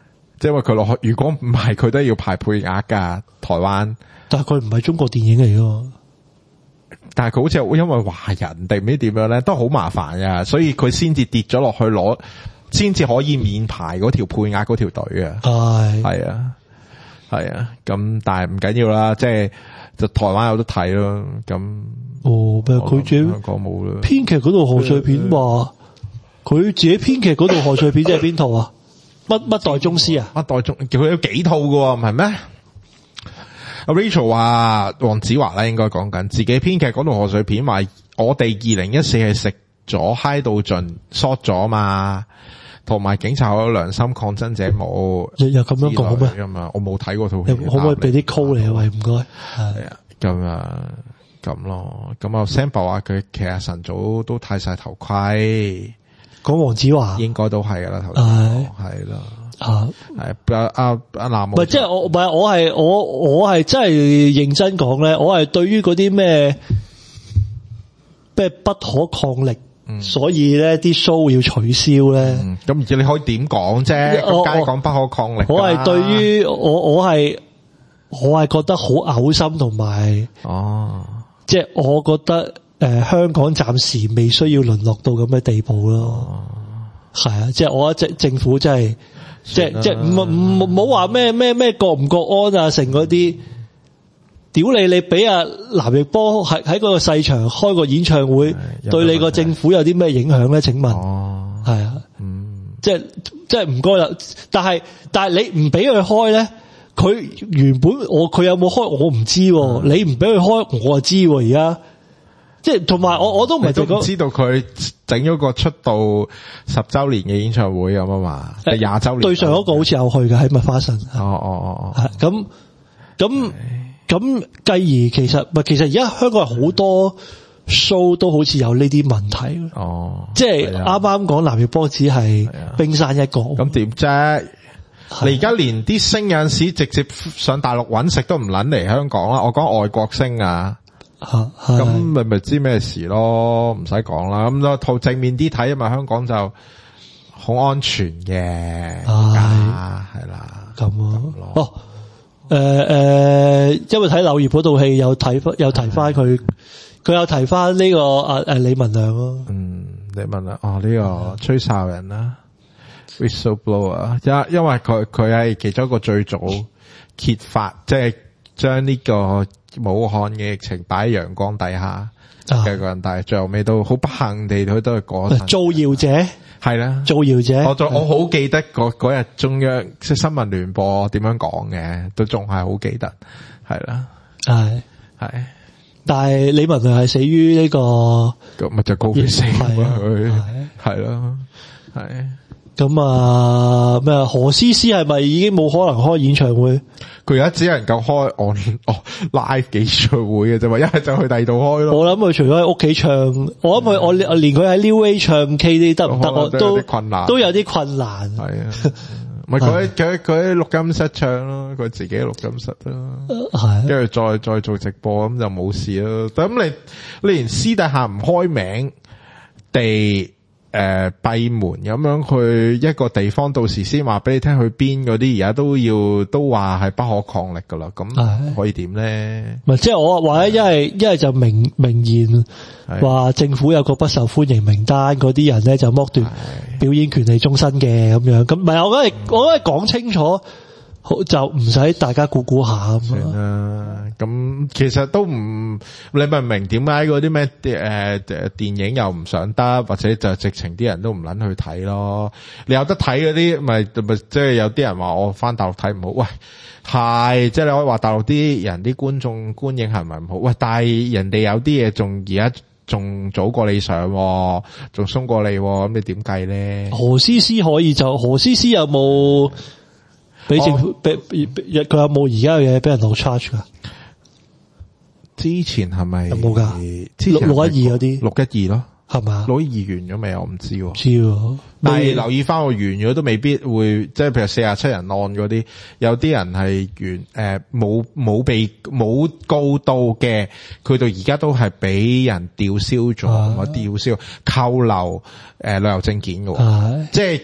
S4: 即係因為佢落去，如果唔係佢都要排配額噶，台灣。
S2: 但係佢唔係中國電影嚟噶。
S4: 但係佢好似因為華人定唔知點樣咧，都好麻煩噶，所以佢先至跌咗落去攞，先至可以免排嗰條配額嗰條隊啊。係係啊係啊，咁但係唔緊要啦，即係就台灣有得睇咯。咁
S2: 哦，咩佢自己
S4: 香港冇啦。
S2: 編劇嗰度賀歲片話，佢自己編劇嗰度賀歲片即係邊套啊？乜乜代宗師啊？
S4: 乜代宗佢有幾套噶，唔係咩？阿 Rachel 話黃子華咧應該講緊自己編劇嗰套賀歲片，話我哋二零一四係食咗嗨到盡 short 咗嘛，同埋警察有良心，抗爭者冇。
S2: 又又咁樣講咩？
S4: 咁啊，我冇睇過套戲，
S2: 可唔可以俾啲 call 嚟啊？喂，唔該。
S4: 係啊，咁啊，咁咯。咁啊 Sample 話佢其實晨早都戴晒頭盔，
S2: 講黃子華
S4: 應該都係噶啦，頭先係啦。啊，係阿阿阿南，唔
S2: 係即係我唔係我係我我係真係認真講咧，我係對於嗰啲咩咩不可抗力，嗯、所以咧啲 show 要取消咧。
S4: 咁而家你可以點講啫？咁梗係講不可抗力。
S2: 我係對於我我係我係覺得好嘔心同埋哦，即係我覺得誒、呃、香港暫時未需要淪落到咁嘅地步咯。係、哦、啊，即係我覺得政府真係。即係即係唔唔唔好話咩咩咩國唔國安啊，成嗰啲屌你你俾阿藍奕邦喺喺嗰個細場開個演唱會，對你個政府有啲咩影響咧？請問哦，係啊，嗯，即係即係唔該啦。但係但係你唔俾佢開咧，佢原本我佢有冇開我唔知，嗯、你唔俾佢開我就知而家。即係同埋我我都唔係
S4: 都唔知道佢整咗個出道十周年嘅演唱會咁啊嘛，係廿周年。
S2: 對上嗰個好似有去嘅喺麥花臣。
S4: 哦哦哦哦，
S2: 係咁咁咁，繼而其實唔係，其實而家香港好多 show 都好似有呢啲問題。哦，即係啱啱講藍奕邦只係冰山一角。咁
S4: 點啫？你而家連啲星有陣時直接上大陸搵食都唔撚嚟香港啦。我講外國星啊。咁咪咪知咩事咯，唔使講啦。咁就套正面啲睇，因為香港就好安全嘅，係係啦。
S2: 咁啊，哦，誒、呃、誒、呃，因為睇柳葉嗰套戲，有睇翻，有提翻佢，佢有提翻呢、這個啊誒李文亮咯。嗯，
S4: 李文亮哦，呢、這個吹哨人啦 ，whistleblower，因因為佢佢係其中一個最早揭發，即係將呢個。武漢嘅疫情擺喺陽光底下嘅個人，但係最後尾都好不幸地，佢都係過身。
S2: 造謠者
S4: 係啦，
S2: 造謠者。
S4: 我我好記得嗰嗰日中央即係新聞聯播點樣講嘅，都仲係好記得。係啦，係係。
S2: 但係李文亮係死於呢、這個
S4: 咁咪就高血死佢係咯，係。
S2: 咁啊咩？何詩詩係咪已經冇可能開演唱會？
S4: 佢而家只能夠開 on 哦 live 演唱會嘅啫嘛，一係就去第二度開咯。
S2: 我諗佢除咗喺屋企唱，我諗佢我我連佢喺 New A 唱 K 啲得唔得？我都困難，都有啲困難。係啊，
S4: 咪佢佢佢喺錄音室唱咯，佢自己錄音室咯，係跟住再再做直播咁就冇事咯。咁你你連私底下唔開名地。誒、呃，閉門咁樣去一個地方，到時先話俾你聽去邊嗰啲，而家都要都話係不可抗力噶啦，咁可以點咧？唔係即係我或者一係一係就明明言話政府有個不受歡迎名單，嗰啲人咧就剝奪表演權利終身嘅咁樣，咁唔係我覺得、嗯、我覺得講清楚。好就唔使大家估估下咁啦。咁其實都唔，你咪唔明點解嗰啲咩誒誒電影又唔上得，或者就直情啲人都唔捻去睇咯。你有得睇嗰啲，咪咪即係有啲人話我翻大陸睇唔好。喂，係即係你可以話大陸啲人啲觀眾觀影係咪唔好？喂，但係人哋有啲嘢仲而家仲早過你上，仲鬆過你，咁你點計咧？何詩詩可以就何詩詩有冇？俾政府俾佢有冇而家嘅嘢俾人落 charge 噶？之前係咪有冇噶？六六一二嗰啲六一二咯，係嘛？六一二完咗未？我唔知喎。知喎，但係留意翻我完咗都未必會，即係譬如四十七人案嗰啲，有啲人係完誒冇冇被冇告到嘅，佢到而家都係俾人吊銷咗，或吊銷扣留誒旅遊證件嘅，即係。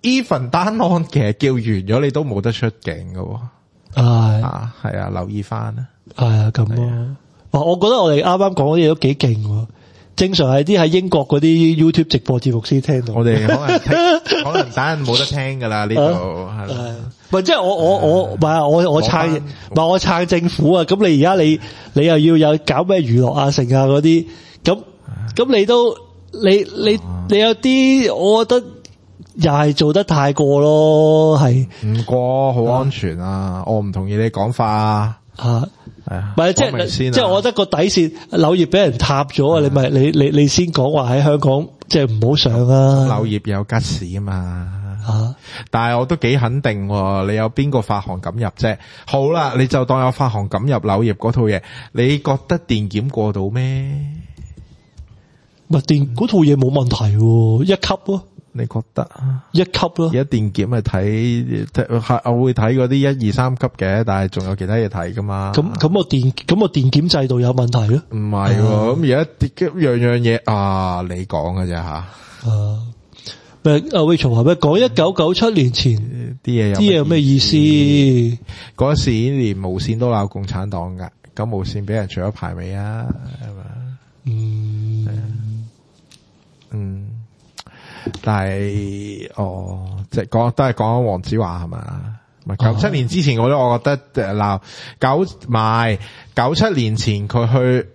S4: even 單案其實叫完咗你都冇得出境噶。
S2: 係
S4: 啊，係啊，留意翻啦。
S2: 係啊，咁咯。我覺得我哋啱啱講嗰啲嘢都幾勁喎。正常係啲喺英國嗰啲 YouTube 直播節目先聽到。
S4: 我哋可能聽可能等陣冇得聽噶啦呢度。係啦。
S2: 唔係即係我我我唔係我我撐唔係我撐政府啊！咁你而家你你又要有搞咩娛樂啊成啊嗰啲，咁咁你都你你你有啲，我覺得又係做得太過咯，係
S4: 唔過好安全啊！我唔同意你講法啊。
S2: 啊，
S4: 係啊，
S2: 唔係即係即係，我覺得個底線柳葉俾人踏咗啊！你咪你你你先講話喺香港即係唔好上啊！
S4: 柳葉有吉士啊嘛。
S2: 啊！
S4: 但係我都幾肯定喎，你有邊個發行敢入啫？好啦，你就當有發行敢入柳葉嗰套嘢，你覺得電檢過到咩？
S2: 唔係電嗰套嘢冇問題喎，一級咯。
S4: 你覺得
S2: 一級咯？
S4: 而家電檢係睇，我會睇嗰啲一二三級嘅，但係仲有其他嘢睇噶嘛？
S2: 咁咁個電咁個電檢制度有問題咯？
S4: 唔係喎，咁而家樣樣嘢啊，你講嘅啫吓。
S2: 啊咩？阿 Rachel 話咩？講一九九七年前
S4: 啲嘢，啲
S2: 嘢有咩意思？
S4: 嗰時連無綫都鬧共產黨噶，咁無綫俾人除咗牌未啊？係嘛？嗯，嗯，但係哦，即係講都係講緊黃子華係嘛？唔係九七年之前，我咧，我覺得鬧九唔係九七年前佢去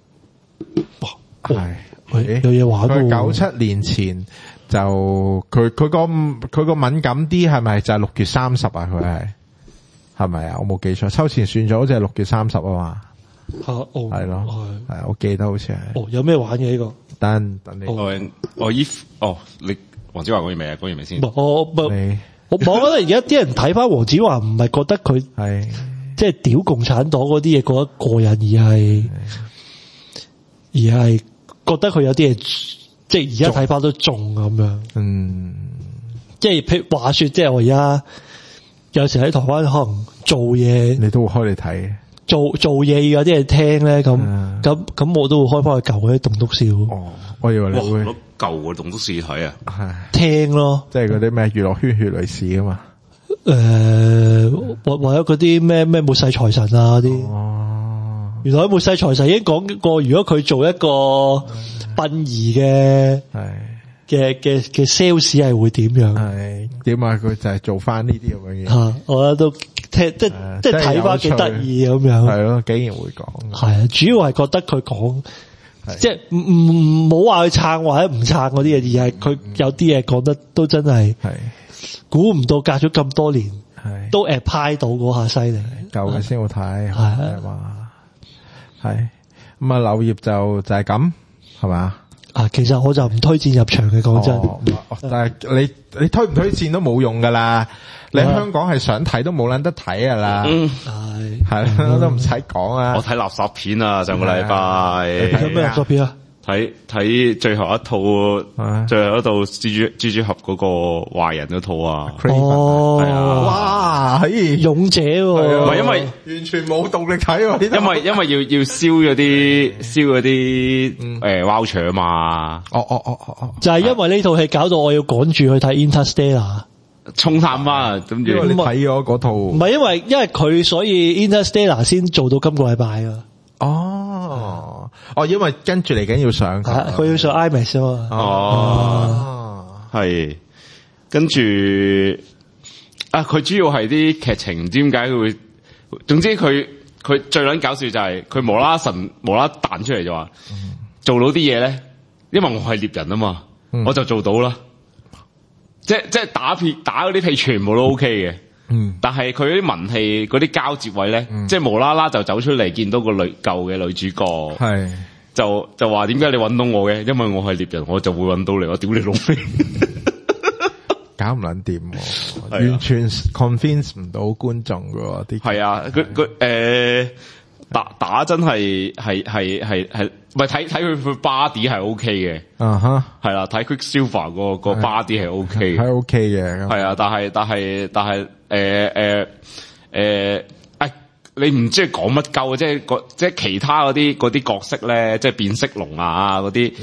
S4: 係
S2: 有嘢玩喎。
S4: 佢九七年前。就佢佢個佢個敏感啲係咪就係六月三十啊？佢係係咪啊？我冇記錯，秋前算咗好似係六月三十啊嘛。
S2: 吓哦，係
S4: 咯，係我記得好似係。
S2: 哦，有咩玩嘅呢個？
S4: 等等你。
S3: 我我依哦，你黃子華講完未啊？講完未先？
S2: 我我我我覺得而家啲人睇翻黃子華唔係覺得佢係即係屌共產黨嗰啲嘢覺得過癮，而係而係覺得佢有啲嘢。即係而家睇翻都中咁樣，嗯，即係譬如話說，即係我而家有時喺台灣可能做嘢，
S4: 你都會開嚟睇，
S2: 做做嘢有啲嘢聽咧，咁咁咁我都會開翻去舊嗰啲棟篤笑。
S4: 哦，我以為你會
S3: 舊嘅棟篤笑睇啊，
S2: 係聽咯，
S4: 即係嗰啲咩娛樂圈血淚史啊嘛，
S2: 誒或或者嗰啲咩咩末世財神啊嗰啲。哦，原來末世財神已經講過，如果佢做一個殯儀嘅嘅嘅嘅 sales 係會點樣？係
S4: 點啊？佢就係做翻呢啲咁嘅嘢。
S2: 吓，我覺得都聽即即係睇翻幾得意咁樣。
S4: 係咯，竟然會講。
S2: 係啊，主要係覺得佢講，即係唔唔唔好話佢撐或者唔撐嗰啲嘢，而係佢有啲嘢講得都真係係估唔到，隔咗咁多年，係都 apply 到嗰下犀利。
S4: 舊嘅先好睇，係嘛？係咁啊，柳葉就就係咁。係嘛？
S2: 啊，其實我就唔推薦入場嘅，講真。
S4: 哦、但係你你推唔推薦都冇用噶啦。你喺香港係想睇都冇撚得睇噶啦。係係都唔使講啊。
S3: 我睇垃圾片啊，上個禮拜。
S2: 有咩垃圾片啊？
S3: 睇睇最後一套，啊、最後一套蜘蛛蜘蛛俠嗰個壞人嗰套啊！
S2: 哦，
S3: 係啊！
S4: 哇，係
S2: 勇者喎，
S3: 唔係因為
S4: 完全冇動力睇喎，
S3: 因為因為要要燒嗰啲燒嗰啲誒 voucher 啊嘛！
S4: 哦哦哦哦哦，
S2: 就係因為呢套戲搞到我要趕住去睇 Interstellar，
S3: 沖探啊！咁
S4: 因為你睇咗嗰套，唔
S2: 係因為因為佢所以 Interstellar 先做到今個禮拜啊！
S4: 哦，哦，因為跟住嚟緊要上，
S2: 佢要上 IMAX 啊嘛。
S3: 哦，係，跟住啊，佢主要係啲劇情，唔知點解佢會，總之佢佢最撚搞笑就係佢無啦啦神無啦啦彈出嚟就話，嗯、做到啲嘢咧，因為我係獵人啊嘛，嗯、我就做到啦，即係即係打屁打嗰啲屁全部都 OK 嘅。嗯，但係佢啲文戲嗰啲交接位咧，嗯、即係無啦啦就走出嚟見到個女舊嘅女主角，係是就就話點解你揾到我嘅？因為我係獵人，我就會揾到你。我屌你老味，
S4: 搞唔撚掂，完全 convince 唔到觀眾㗎啲。係啊，
S3: 佢佢誒打打真係係係係係，唔係睇睇佢佢 body 係 OK 嘅，啊哈，係啦，睇 Quicksilver 個個 body 係 OK，
S4: 係 OK 嘅，
S3: 係啊，但係但係但係。誒誒誒，哎，你唔知講乜鳩，即係個即係其他嗰啲嗰啲角色咧，即係變色龍啊嗰啲，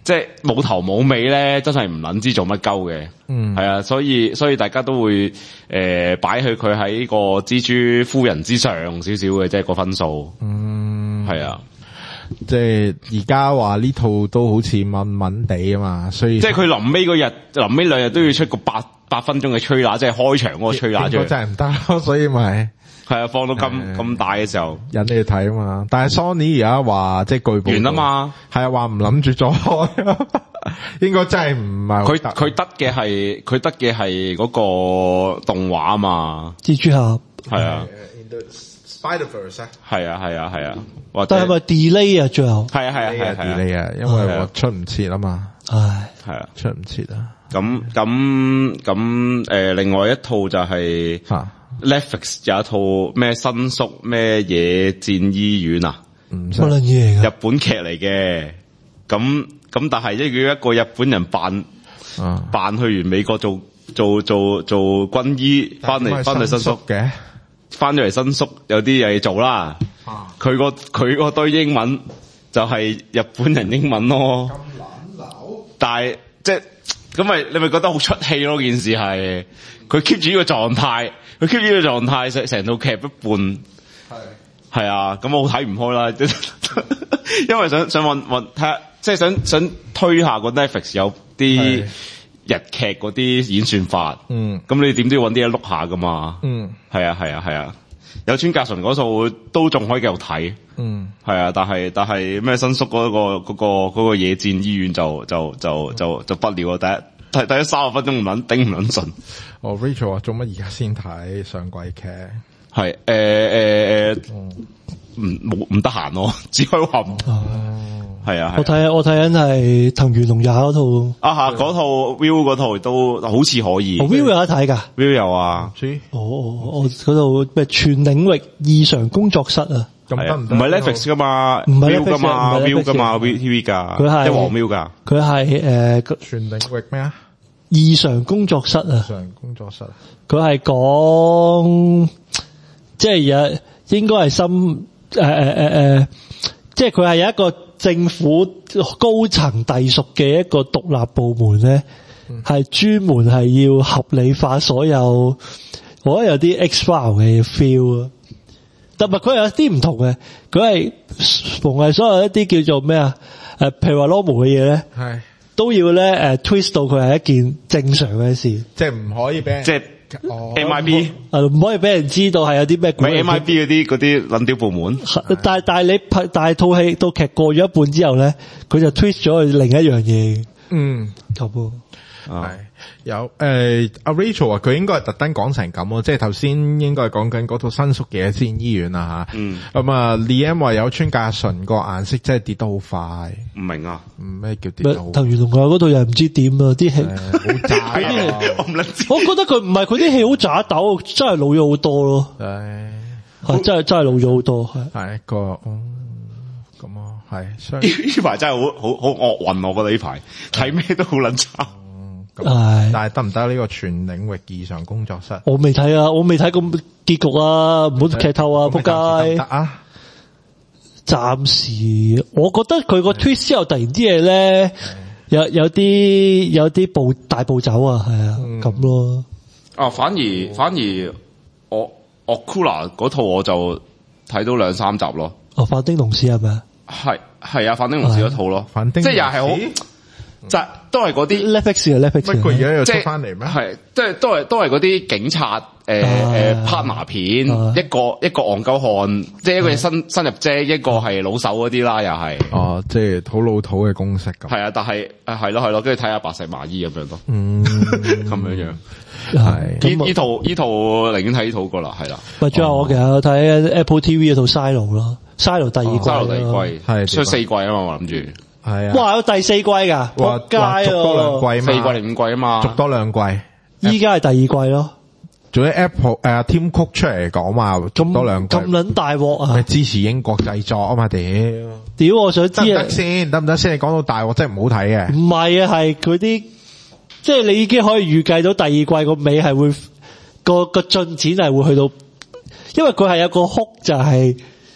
S3: 即係冇頭冇尾咧，真係唔撚知做乜鳩嘅。嗯，係啊，所以所以大家都會誒擺去佢喺個蜘蛛夫人之上少少嘅，即係個分數。嗯，係啊。
S4: 即係而家話呢套都好似悶悶地啊嘛，所以
S3: 即係佢臨尾嗰日，臨尾兩日都要出個八八分鐘嘅吹喇，即係開場嗰個吹喇出嚟，
S4: 真係唔得咯，所以咪
S3: 係啊，放到咁咁大嘅時候，
S4: 引你去睇啊嘛。但係 Sony 而家話即係據報
S3: 完啊嘛，係
S4: 啊，話唔諗住再開，應該真係唔係
S3: 佢佢得嘅係佢得嘅係嗰個動畫啊嘛，
S2: 蜘蛛俠
S3: 係啊。
S4: Spider-Verse 啊，
S3: 係啊係啊係啊，或者
S2: 但係咪 delay 啊？最後
S3: 係啊係啊係啊
S4: delay 啊，因為我出唔切啊嘛，
S2: 唉，
S3: 係啊
S4: 出唔切啊。
S3: 咁咁咁誒，另外一套就係 Netflix 有一套咩新宿咩野戰醫院啊，
S2: 乜撚嘢嚟㗎？
S3: 日本劇嚟嘅，咁咁但係一個一個日本人扮扮去完美國做做做做軍醫，翻嚟翻嚟新宿
S4: 嘅。
S3: 翻咗嚟新宿有啲嘢做啦，佢個佢個堆英文就係日本人英文咯。咁懶流，但係即係咁咪你咪覺得好出戲咯？件事係佢 keep 住呢個狀態，佢 keep 住呢個狀態成成套劇一半係係啊，咁我睇唔開啦，因為想想揾揾睇下，即係想想推下個 Netflix 有啲日劇嗰啲演算法，嗯，咁你點都要搵啲嘢碌下噶嘛，嗯，係啊係啊係啊，有村架純嗰套都仲可以繼續睇，嗯，係啊，但係但係咩新宿嗰、嗰個嗰、嗰個嗰、嗰個野戰醫院就就就就就不了啊！第一睇睇咗三十分鐘唔撚頂唔撚順。
S4: 哦 Rachel 話做乜而家先睇上季劇？
S3: 係誒誒誒，唔冇唔得閒咯，只可以話唔。係啊，
S2: 我睇我睇緊係藤原龍也嗰套
S3: 啊吓，嗰套 View 嗰套都好似可以。
S2: 哦 View 有得睇噶
S3: ，View 有啊。
S2: 哦哦，我嗰度咩全領域異常工作室啊，
S3: 咁得唔得？唔係 Netflix 噶嘛，唔係 View 噶嘛 ，View 噶嘛 ，V T V 噶，佢係黃 View 噶。
S2: 佢係誒
S4: 全領域咩啊？
S2: 異常工作室啊，
S4: 異常工作室。
S2: 佢係講即係有應該係深誒誒誒誒，即係佢係有一個。政府高層隸屬嘅一個獨立部門咧，係專門係要合理化所有，我覺得有啲 X-File 嘅 feel 啊。但係佢有啲唔同嘅，佢係逢係所有一啲叫做咩啊？誒，譬如話 normal 嘅嘢咧，係都要咧誒 twist 到佢係一件正常嘅事，
S4: 即係唔可以俾
S3: 即係。
S4: 哦、
S3: M I B
S2: 誒唔可以俾人知道係有啲咩？
S3: 咪 M I B 嗰啲嗰啲撚屌部門。
S2: 但係但係你拍但係套戲套劇過咗一半之後咧，佢就 twist 咗去另一樣嘢。嗯，好噃。
S4: 係有誒阿、呃、Rachel 話佢應該係特登講成咁咯，即係頭先應該係講緊嗰套新宿野戰醫院啦吓。嗯。咁啊 Liam 話有村架純個顏色真係跌得好快。唔
S3: 明啊？
S4: 咩叫跌得好快？
S2: 藤原龍也嗰度又唔知點啊，啲戲
S4: 好渣。
S2: 我唔我覺得佢唔係佢啲戲好渣斗，真係老咗好多咯。係係真係真係老咗好多係。
S4: 係一個嗯咁啊係。
S3: 呢排真係好好好惡運，我覺得呢排睇咩都好撚差。
S4: 但係得唔得呢個全領域異常工作室？
S2: 我未睇啊，我未睇過結局啊，唔好劇透啊，仆街！
S4: 得啊，
S2: 暫時我覺得佢個 twist 之後突然啲嘢咧，有有啲有啲步大步走啊，係啊，咁、嗯、咯。
S3: 啊，反而反而我我 Okura 嗰套我就睇到兩三集咯。
S2: 哦，反町隆史係咪啊？
S3: 係係啊，反町隆史嗰套咯，
S4: 反町
S3: 即係又係好。就都係嗰啲
S2: Netflix 啊 Netflix，
S4: 乜佢而家又出翻嚟咩？
S3: 係即係都係都係嗰啲警察誒誒 partner 片，啊、一個一個戇鳩漢，即係一個新、啊、新入職，一個係老手嗰啲啦，又係
S4: 哦，即係好老土嘅公式咁。
S3: 係啊，但係誒係咯係咯，跟住睇下白石麻衣咁樣咯，
S4: 嗯，
S3: 咁樣樣係呢呢套呢套寧願睇呢套過啦，係啦。
S2: 喂，最後我其實睇 Apple T V 嗰套 Silo 咯 Silo 第二季
S3: Silo 第二季
S4: 係
S3: 出四季啊嘛，我諗住。
S4: 係啊！
S2: 哇，有第四季噶，仆街啊！
S4: 續多兩季嘛，
S3: 四季定五季啊嘛，
S4: 續多兩季。
S2: 依家係第二季咯。
S4: 仲有 Apple 誒、呃、Tim Cook 出嚟講嘛，續多兩季。
S2: 咁撚大鑊啊！
S4: 支持英國製作啊嘛，屌！
S2: 屌，我想知啊，
S4: 得唔得先？得唔得先？你講到大鑊真係唔好睇嘅。
S2: 唔係啊，係佢啲，即係你已經可以預計到第二季個尾係會個個進展係會去到，因為佢係有個哭就係、是。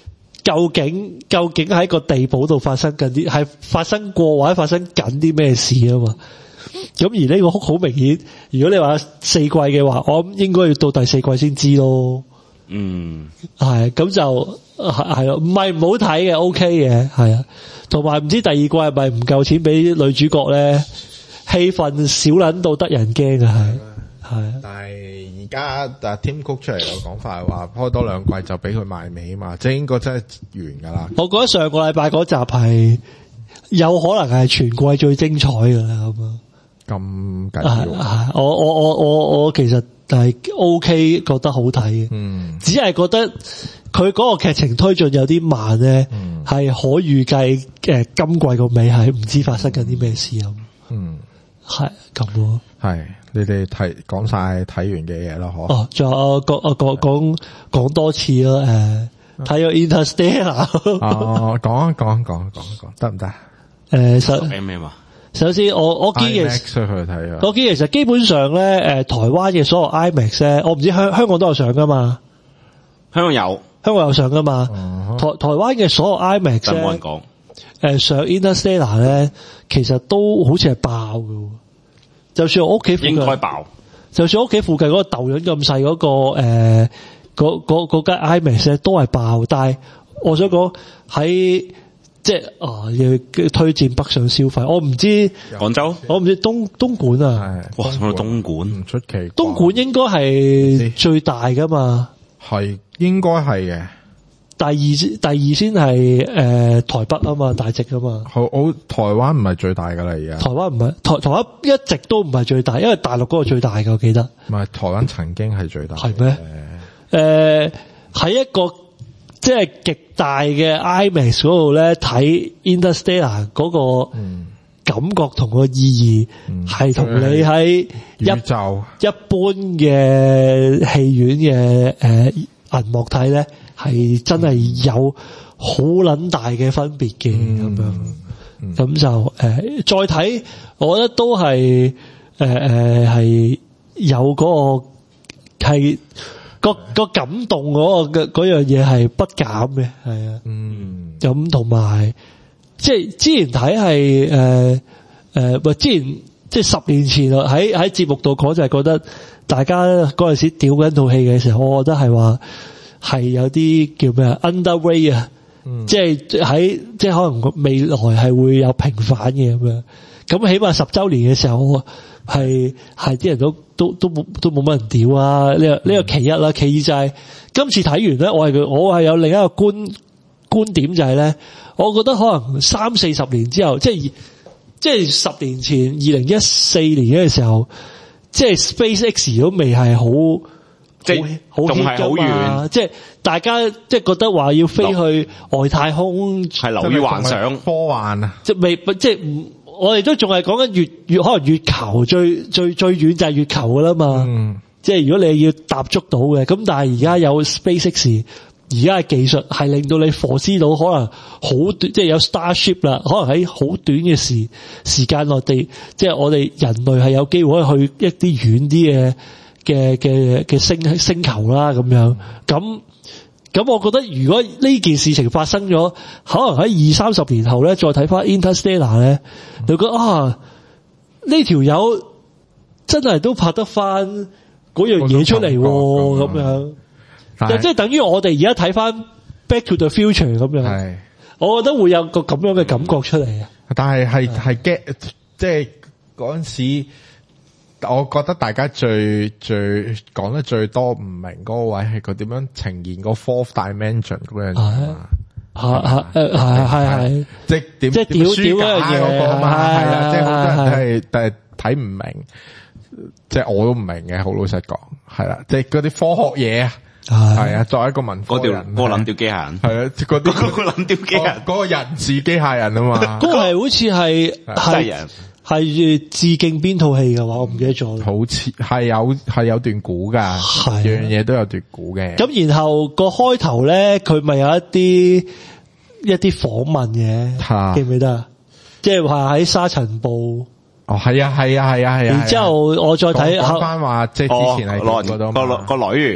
S2: 究竟究竟喺個地堡度發生緊啲係發生過或者發生緊啲咩事啊嘛？咁而呢個好明顯，如果你話四季嘅話，我諗應該要到第四季先知咯。
S3: 嗯，
S2: 係咁就係係咯，唔係唔好睇嘅 ，OK 嘅，係啊。同埋唔知第二季係咪唔夠錢俾女主角咧？戲份少撚到得人驚啊！係係。但
S4: 係而家但 Tim Cook 出嚟嘅講法係話開多兩季就俾佢埋尾嘛，即係應該真係完噶啦。
S2: 我覺得上個禮拜嗰集係有可能係全季最精彩噶啦咁啊！
S4: 咁緊要啊！
S2: 我我我我我其實係 OK 覺得好睇嘅，嗯，只係覺得佢嗰個劇情推進有啲慢咧，係、嗯、可預計誒今季個尾係唔知發生緊啲咩事咁，嗯，係咁咯，
S4: 係你哋睇講晒睇完嘅嘢咯，嗬？
S2: 哦，仲有講啊講講講多次咯，誒，睇咗 Interstellar，
S4: 哦，講講講講講得唔得？
S2: 誒，實
S3: 咩咩嘛？
S2: 首先我我見其實我見其實基本上咧，誒、呃、台灣嘅所有 IMAX 咧，我唔知香香港都有上噶嘛，
S3: 香港有
S2: 香港有上噶嘛，嗯、台台灣嘅所有 IMAX 咧，冇人講，誒、呃、上 Interstellar 咧，其實都好似係爆㗎，就算我屋企附近
S3: 應該爆，就
S2: 算我屋企附近嗰個豆潤咁細嗰個誒嗰嗰嗰間 IMAX 咧都係爆，但係我想講喺。即係啊，要推薦北上消費。我唔知
S3: 廣州，
S2: 我唔知東東莞啊。
S3: 哇，去到東莞
S4: 唔出奇。
S2: 東莞應該係最大噶嘛？
S4: 係應該係嘅。
S2: 第二第二先係誒台北啊嘛，大直啊嘛。
S4: 好，好台灣唔係最大噶啦，而家。
S2: 台灣唔係台台灣一直都唔係最大，因為大陸嗰個最大噶，我記得。
S4: 唔係台灣曾經係最大。
S2: 係咩？誒，喺一個。即係極大嘅 IMAX 嗰度咧睇 Interstellar 嗰個感覺同個意義係同你喺一
S4: 宇宙
S2: 一般嘅戲院嘅誒銀幕睇咧係真係有好撚大嘅分別嘅咁樣，咁就誒、呃、再睇，我覺得都係誒誒係有嗰個係。個個感動嗰個嘅嗰樣嘢係不減嘅，係啊，嗯，咁同埋即係之前睇係誒誒，喂，之前即係十年前喺喺節目度講就係覺得大家嗰陣時屌緊套戲嘅時候，我覺得係話係有啲叫咩啊 underway 啊，嗯、即係喺即係可能未來係會有平反嘅咁樣，咁起碼十周年嘅時候係係啲人都。都都冇都冇乜人屌啊！呢、這個呢個其一啦，其二就係、是、今次睇完咧，我係我係有另一個觀觀點就係、是、咧，我覺得可能三四十年之後，即係即係十年前二零一四年嘅時候，即係 SpaceX 都未係好，即係好仲係好遠，即係大家即係覺得話要飛去外太空，
S3: 係流於幻想
S4: 科幻啊！
S2: 即係未即係唔。我哋都仲係講緊月月可能月球最最最遠就係月球噶啦嘛，嗯、即係如果你要踏足到嘅，咁但係而家有 SpaceX，而家嘅技術係令到你 foresee 到可能好短，即係有 Starship 啦，可能喺好短嘅時時間內地，即係我哋人類係有機會可以去一啲遠啲嘅嘅嘅嘅星星球啦咁樣，咁。咁我覺得如果呢件事情發生咗，可能喺二三十年後咧，再睇翻 Interstellar 咧，你覺得啊呢條友真係都拍得翻嗰樣嘢出嚟咁樣，就即係等於我哋而家睇翻 Back to the Future 咁樣，我覺得會有個咁樣嘅感覺出嚟啊！
S4: 但係係係 get 即係嗰陣時。我覺得大家最最講得最多唔明嗰個位係佢點樣呈現個 fourth dimension 嗰樣嘢嘛？
S2: 係係誒係係係，即係點即係屌屌嗰樣嘢
S4: 啊嘛？係啊，即係好多人係但係睇唔明，即係我都唔明嘅，好老實講係啦，即係嗰啲科學嘢啊，係啊，作為一個文科人，
S3: 嗰個諗屌機械人
S4: 係啊，嗰啲
S3: 嗰個諗屌機械人，
S4: 嗰個人字機械人啊嘛，
S2: 嗰個係好似係係人。係致敬邊套戲嘅話，我唔記得咗。
S4: 好似係有係有段估噶，樣嘢都有段估嘅。
S2: 咁然後個開頭咧，佢咪有一啲一啲訪問嘅，記唔記得啊？即係話喺沙塵暴。哦，
S4: 係啊，係啊，係啊，係啊。
S2: 然之後我再睇
S4: 講翻話，即係之前係
S3: 個個個女。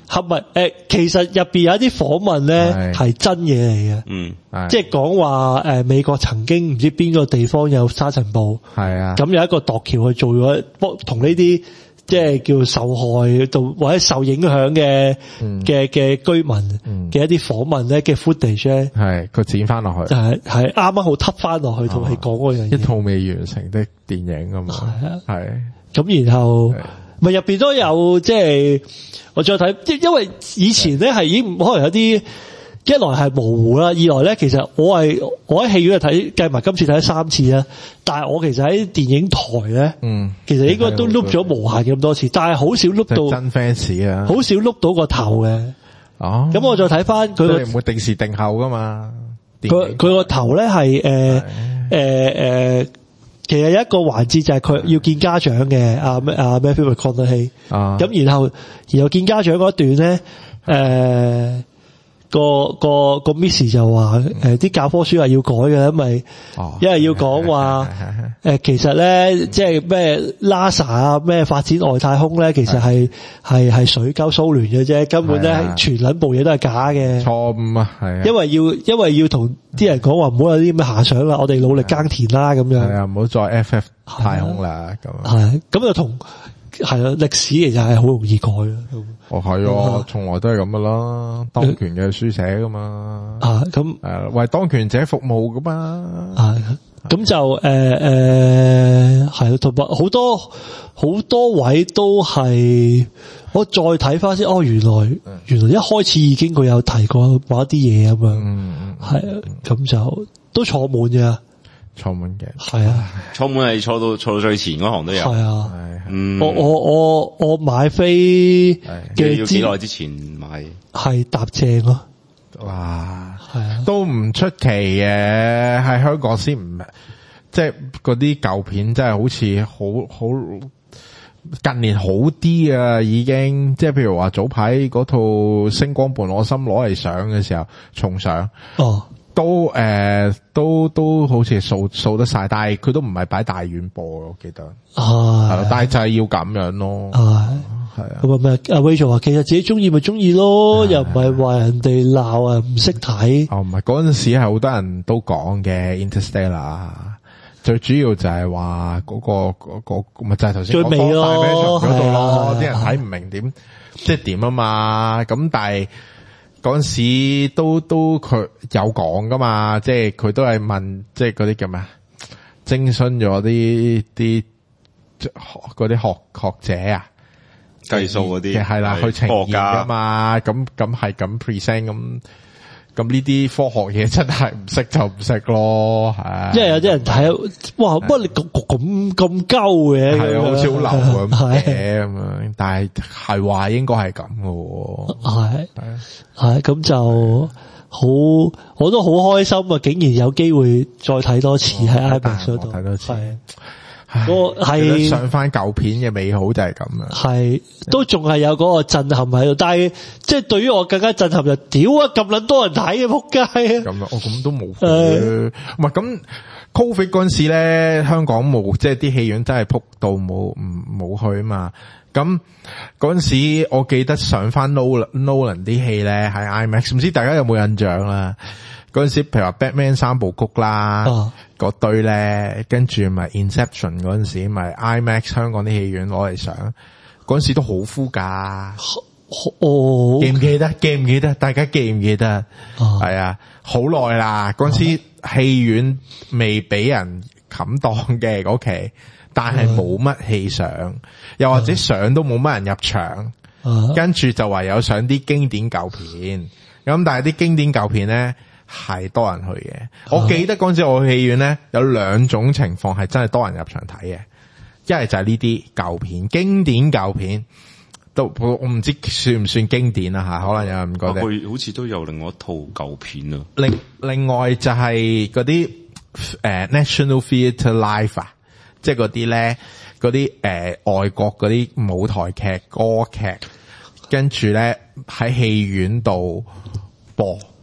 S2: 係咪誒？其實入邊有一啲訪問咧係真嘢嚟嘅，
S3: 嗯，
S2: 即係講話誒美國曾經唔知邊個地方有沙塵暴，
S4: 係啊，
S2: 咁有一個度橋去做咗，幫同呢啲即係叫受害到或者受影響嘅嘅嘅居民嘅一啲訪問咧嘅 footage 咧，
S4: 係佢剪翻落去，
S2: 係係啱啱好揼翻落去套戲講嗰樣嘢，
S4: 一套未完成的電影咁嘛，係
S2: 咁然後咪入邊都有即係我再睇，即係因為以前咧係已經可能有啲。一來係模糊啦，二來咧其實我係我喺戲院睇計埋今次睇咗三次啦，但係我其實喺電影台咧，嗯，其實應該都碌咗無限咁多次，但係好少碌到
S4: 真 fans 啊，
S2: 好少碌到個頭嘅。哦，咁我再睇翻佢個
S4: 唔會定時定候噶嘛，
S2: 佢佢個頭咧係誒誒誒，其實有一個環節就係佢要見家長嘅，阿阿 Matthew McConaughey，啊，咁然後然後見家長嗰段咧，誒、呃。個個個 Miss 就話誒啲教科書係要改嘅，因為因為要講話誒其實咧即係咩 NASA 啊咩發展外太空咧，其實係係係水溝蘇聯嘅啫，根本咧全撚部嘢都係假嘅。錯誤啊，係。因為要因為要同啲人講話唔好有啲咁嘅遐想啦，我哋努力耕田啦咁樣。係啊，唔好再 F F 太空啦咁。係咁就同係啊歷史其實係好容易改嘅。
S4: 哦係啊，從來都係咁噶啦，當權嘅書寫噶嘛。啊咁誒為當權者服務噶嘛。
S2: 啊咁就誒誒係同埋好多好多位都係我再睇翻先，哦原來原來一開始已經佢有提過某一啲嘢咁樣。嗯係啊，咁就都坐滿嘅。
S4: 坐滿嘅
S2: 係啊，
S3: 坐滿係坐到坐到最前嗰行都有。係
S2: 啊，嗯，我我我我買飛嘅
S3: 要幾耐之前買？
S2: 係搭正咯。
S4: 哇，係啊，都唔出奇嘅，喺香港先唔即係嗰啲舊片真係好似好好近年好啲啊，已經即係譬如話早排嗰套《星光伴我心》攞嚟上嘅時候重上哦。都誒、呃，都都好似掃掃得晒，但係佢都唔係擺大院播，我記得係咯，但係就係要咁樣咯，係係啊。咁啊咩？阿 Rachel 話其實自己中意咪中意咯，又唔係話人哋鬧啊，唔識睇。哦，唔係嗰陣時係好多人都講嘅 Interstellar， 最主要就係話嗰個嗰個咪就係頭先最尾咯，嗰度咯，啲人睇唔明點即係點啊嘛，咁但係。嗰陣時都都佢有講噶嘛，即係佢都係問，即係嗰啲叫咩啊？徵詢咗啲啲嗰啲學學者啊，
S3: 計數嗰啲
S4: 係啦，去呈現噶嘛。咁咁係咁 present 咁，咁呢啲科學嘢真係唔識就唔識咯，係。因為有啲人睇，哇，乜你咁咁咁鳩嘅，係啊，好似好流咁嘅咁樣，但係係話應該係咁嘅，係係咁就好，我都好開心啊！竟然有機會再睇多次喺 IMAX 度睇多次。我係上翻舊片嘅美好就係咁樣，係都仲係有嗰個震撼喺度，但係即係對於我更加震撼就屌啊咁撚多人睇嘅仆街啊！咁啊，我咁都冇，唔係咁 Covid 嗰陣時咧，香港冇即係啲戲院真係撲到冇唔冇去啊嘛。咁嗰陣時我記得上翻 Nolan Nolan 啲戲咧喺 IMAX， 唔知大家有冇印象啦？嗰陣時譬如話 Batman 三部曲啦，嗰、啊、堆咧，跟住咪 Inception 嗰陣時咪 IMAX 香港啲戲院攞嚟上，嗰陣時都好 full 噶。哦，記唔記得？記唔記得？大家記唔記得？係啊，好耐啦。嗰陣時戲院未俾人冚檔嘅嗰期，但係冇乜戲上，又或者上都冇乜人入場，啊、跟住就唯有上啲經典舊片。咁但係啲經典舊片咧。係多人去嘅，我記得嗰陣時我去戲院咧有兩種情況係真係多人入場睇嘅，一係就係呢啲舊片，經典舊片都我唔知算唔算經典啊吓，可能有人唔覺得。佢好似都有另外一套舊片啊。另另外就係嗰啲誒 National Theatre Live 啊，即係嗰啲咧嗰啲誒外國嗰啲舞台劇、歌劇，跟住咧喺戲院度播。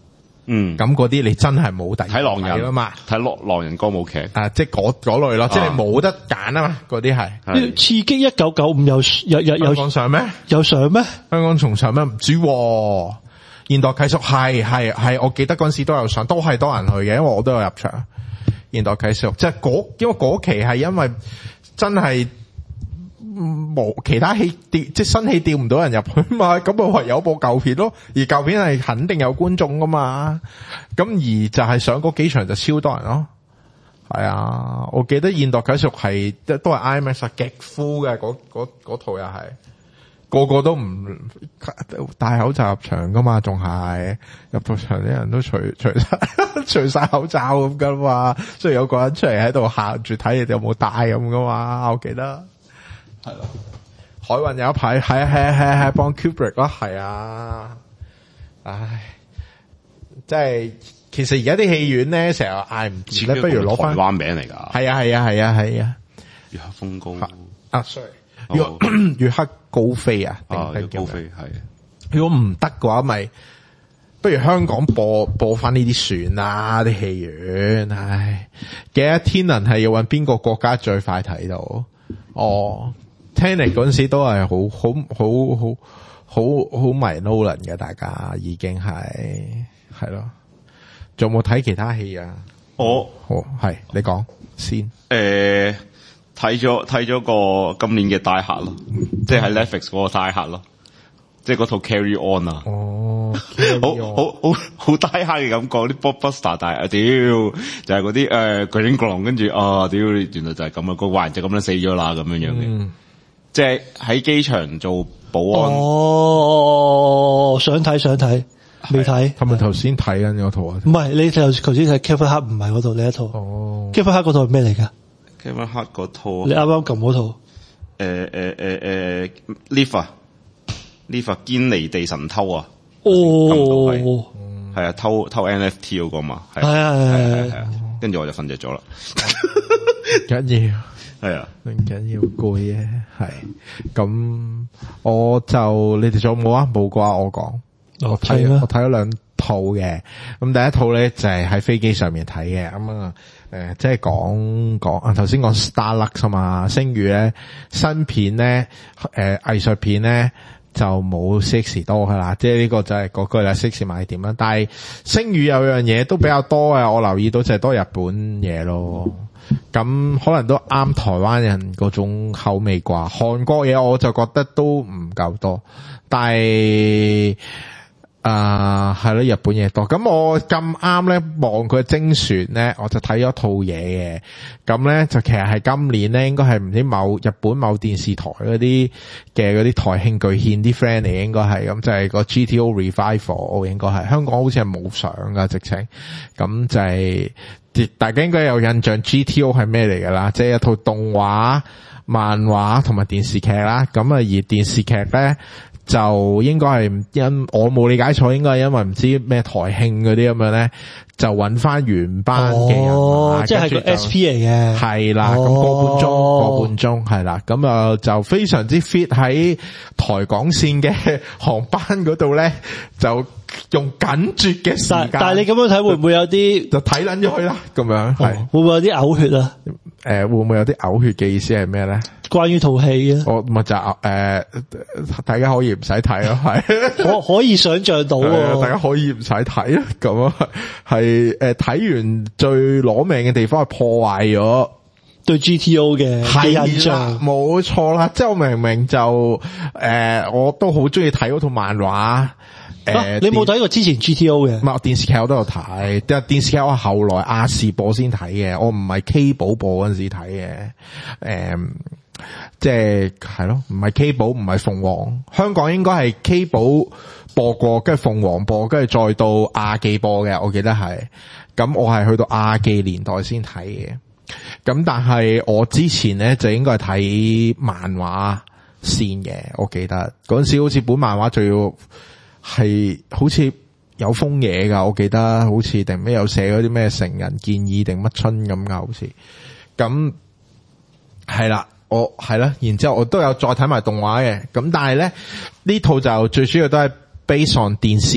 S3: 嗯，
S4: 咁嗰啲你真係冇第二
S3: 睇狼人
S4: 啦嘛，
S3: 睇狼狼人歌舞劇
S4: 啊，即係嗰嗰類咯，即係冇得揀啊嘛，嗰啲係。
S2: 刺激一九九五有有有有
S4: 香港上咩？
S2: 有上咩？
S4: 香港仲上咩？唔知喎。現代啟示係係係，我記得嗰陣時都有上，都係多人去嘅，因為我都有入場。現代啟示錄即係嗰，因為嗰期係因為真係冇其他戲調，即係新戲調唔到人入去嘛，咁啊唯有部舊片咯。而舊片係肯定有觀眾噶嘛，咁而就係上嗰幾場就超多人咯。係啊，我記得現代啟示錄係都係 IMAX 極 full 嘅，嗰嗰嗰套又係。個個都唔戴口罩入場噶嘛，仲係入到場啲人都除除晒除晒口罩咁噶嘛，所以有個人出嚟喺度行住睇你哋有冇戴咁噶嘛，我記得係咯。海運有一排係啊係啊係啊係幫 Kubrick 咯，係啊，唉，即係其實而家啲戲院咧成日嗌唔住咧，不如攞翻
S3: 台灣名嚟噶，
S4: 係啊係啊係啊係啊，
S3: 月黑風高
S4: 啊 sorry。月月黑高飛啊，定係
S3: 高飛係。
S4: 如果唔得嘅話，咪不如香港播播翻呢啲船啊，啲戲院。唉，記得天能係要搵邊個國家最快睇到？哦 Tenet 嗰陣時都係好好好好好好迷 Nolan 嘅，大家已經係係咯。仲有冇睇其他戲啊？
S3: 我
S4: 好係你講先。
S3: 誒。睇咗睇咗個今年嘅 Die Hard 咯，即係喺 Netflix 嗰個 Die Hard 咯，即係嗰套 Carry On 啊，
S4: 哦，
S3: 好好好好 Die Hard 嘅感覺，啲 blockbuster 但係啊屌就係嗰啲誒巨影狂，跟住啊屌原來就係咁啊，個壞人就咁樣死咗啦咁樣樣嘅，嗯、即係喺機場做保安。
S2: 哦，想睇想睇，未睇。
S4: 係咪頭先睇緊嗰套啊？
S2: 唔係，你頭頭先睇 Kevin Hart 唔係嗰套，你一套。哦 Kevin Hart 嗰套係咩嚟噶？
S3: Kevin Hart 嗰套，
S2: 你啱啱撳嗰套，
S3: 誒誒誒誒 Live 啊 Live 啊堅尼地神偷啊，
S2: 哦，
S3: 係啊偷偷 N F T 嗰個嘛，係
S2: 係係係，
S3: 跟住我就瞓着咗啦，
S4: 緊要
S3: 係啊，
S4: 唔緊要攰嘅，係咁我就你哋仲有冇啊？冇嘅話我講，我睇我睇咗兩套嘅，咁第一套咧就係喺飛機上面睇嘅，咁啊。誒，即係講講啊，頭先講 Starlux 啊嘛，星宇咧新片咧，誒藝術片咧就冇 six 多噶啦，即係呢個就係嗰句啦 six 賣點啦。但係星宇有樣嘢都比較多嘅，我留意到就係多日本嘢咯。咁可能都啱台灣人嗰種口味啩，韓國嘢我就覺得都唔夠多，但係。啊，係咯，日本嘢多。咁我咁啱咧望佢精選咧，我就睇咗套嘢嘅。咁咧就其實係今年咧，應該係唔知某日本某電視台嗰啲嘅嗰啲台慶巨獻啲 friend 嚟，應該係咁就係個 G T O Revival， 應該係香港好似係冇上噶直情。咁就係、是、大家應該有印象 G T O 係咩嚟噶啦？即係一套動畫、漫畫同埋電視劇啦。咁啊而電視劇咧。就應該係因我冇理解錯，應該係因為唔知咩台慶嗰啲咁樣咧，就揾翻原班嘅人，
S2: 哦，即係個 S P 嚟嘅，
S4: 係啦，咁個半鐘，個半鐘係啦，咁啊就非常之 fit 喺台港線嘅航班嗰度咧，就用緊絕嘅時間。
S2: 但係你咁樣睇會唔會有啲
S4: 就睇撚咗佢啦？咁樣係、哦、
S2: 會唔會有啲嘔血啊？
S4: 誒、呃，會唔會有啲嘔血嘅意思係咩咧？
S2: 關於套戲啊，
S4: 我咪就誒、呃，大家可以唔使睇咯，係
S2: 可可以想象到、啊，
S4: 大家可以唔使睇啊，咁啊係誒睇完最攞命嘅地方係破壞咗
S2: 對 G T O 嘅印象，
S4: 冇錯啦，即係我明明就誒、呃，我都好中意睇嗰套漫畫。誒、
S2: 啊，你冇睇過之前 G T O 嘅？
S4: 唔係，電視劇我都有睇，但係電視劇我後來亞視播先睇嘅，我唔係 K 寶播嗰陣時睇嘅。誒、嗯，即係係咯，唔係 K 寶，唔係鳳凰，香港應該係 K 寶播過，跟住鳳凰播，跟住再到亞記播嘅，我記得係。咁我係去到亞記年代先睇嘅。咁但係我之前咧就應該係睇漫畫先嘅，我記得嗰陣時好似本漫畫仲要。係好似有封嘢噶，我記得好似定咩有寫嗰啲咩成人建議定乜春咁噶，好似咁係啦，我係啦，然之後我都有再睇埋動畫嘅，咁但係咧呢套就最主要都係 based on 電視劇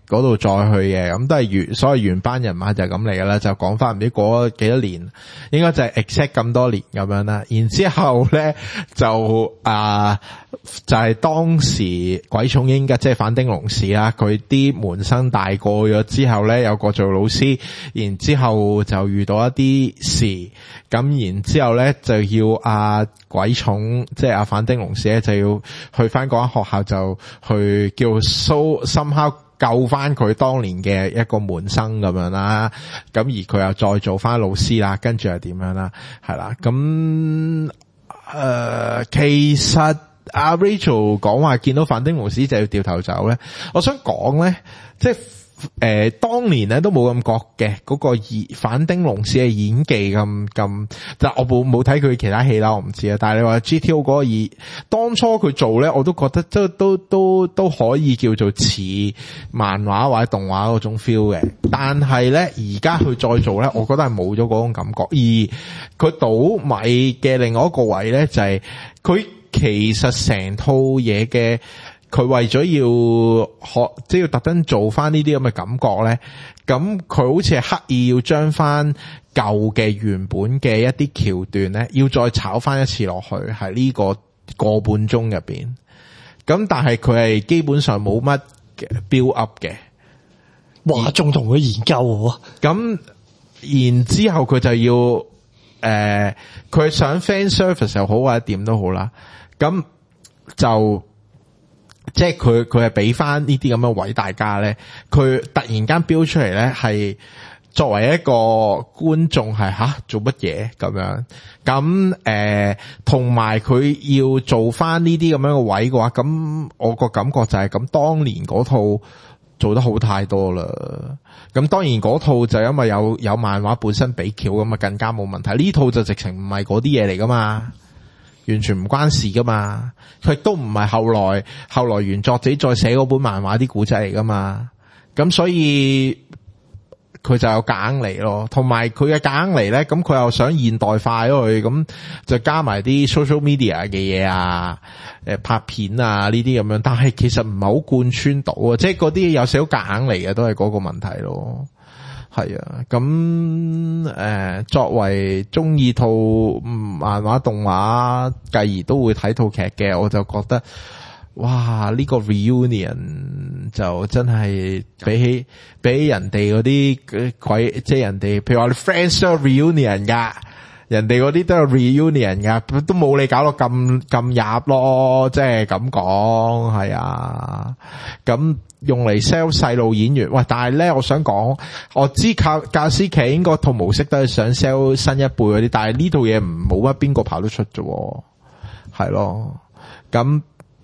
S4: 嗰度再去嘅，咁都係原所謂原班人馬就係咁嚟噶啦，就講翻唔知過咗幾多年，應該就係 exact 咁多年咁樣啦。然之後咧就啊、呃、就係、是、當時鬼塚英吉即係反町隆史啦，佢啲門生大個咗之後咧，有個做老師，然之後就遇到一啲事，咁然之後咧就要阿鬼塚即係阿反町隆史咧就要去翻嗰間學校，就去叫 so somehow救翻佢當年嘅一個門生咁樣啦，咁而佢又再做翻老師啦，跟住又點樣啦，係啦，咁誒、呃、其實阿 Rachel 講話見到反町隆史就要掉頭走咧，我想講咧，即係誒、呃，當年咧都冇咁覺嘅嗰個演反町隆史嘅演技咁咁，但我冇冇睇佢其他戲啦，我唔知啊。但係你話 G T O 嗰個演，當初佢做咧，我都覺得都都都都可以叫做似漫畫或者動畫嗰種 feel 嘅。但係咧而家佢再做咧，我覺得係冇咗嗰種感覺。而佢倒米嘅另外一個位咧，就係、是、佢其實成套嘢嘅。佢為咗要學，即係要特登做翻呢啲咁嘅感覺咧，咁佢好似係刻意要將翻舊嘅原本嘅一啲橋段咧，要再炒翻一次落去，喺呢個個半鐘入邊。咁但係佢係基本上冇乜 build up 嘅，
S2: 哇！仲同佢研究喎。
S4: 咁然之後佢就要誒，佢、呃、想 fan service 又好或者點都好啦，咁就。即係佢佢係俾翻呢啲咁嘅位大家咧，佢突然間標出嚟咧，係作為一個觀眾係吓做乜嘢咁樣？咁誒，同埋佢要做翻呢啲咁樣嘅位嘅話，咁我個感覺就係咁，當年嗰套做得好太多啦。咁當然嗰套就因為有有漫畫本身俾橋咁啊，更加冇問題。呢套就直情唔係嗰啲嘢嚟噶嘛。完全唔關事噶嘛，佢亦都唔係後來後來原作者再寫嗰本漫畫啲古仔嚟噶嘛，咁所以佢就有夾硬嚟咯，同埋佢嘅夾硬嚟咧，咁佢又想現代化咗佢，咁就加埋啲 social media 嘅嘢啊，誒拍片啊呢啲咁樣，但係其實唔係好貫穿到啊，即係嗰啲有少少夾硬嚟嘅，都係嗰個問題咯。係啊，咁誒、呃，作為中意套漫畫動畫，繼而都會睇套劇嘅，我就覺得，哇！呢、這個 reunion 就真係比起比起人哋嗰啲鬼，即係人哋，譬如話你 Friends 都 reunion 噶，人哋嗰啲都係 reunion 噶，都冇你搞到咁咁入咯，即係咁講，係啊，咁。用嚟 sell 細路演員，喂！但係咧，我想講，我知靠教師劇應該套模式都係想 sell 新一輩嗰啲，但係呢套嘢唔冇乜邊個跑得出啫，係咯，咁誒、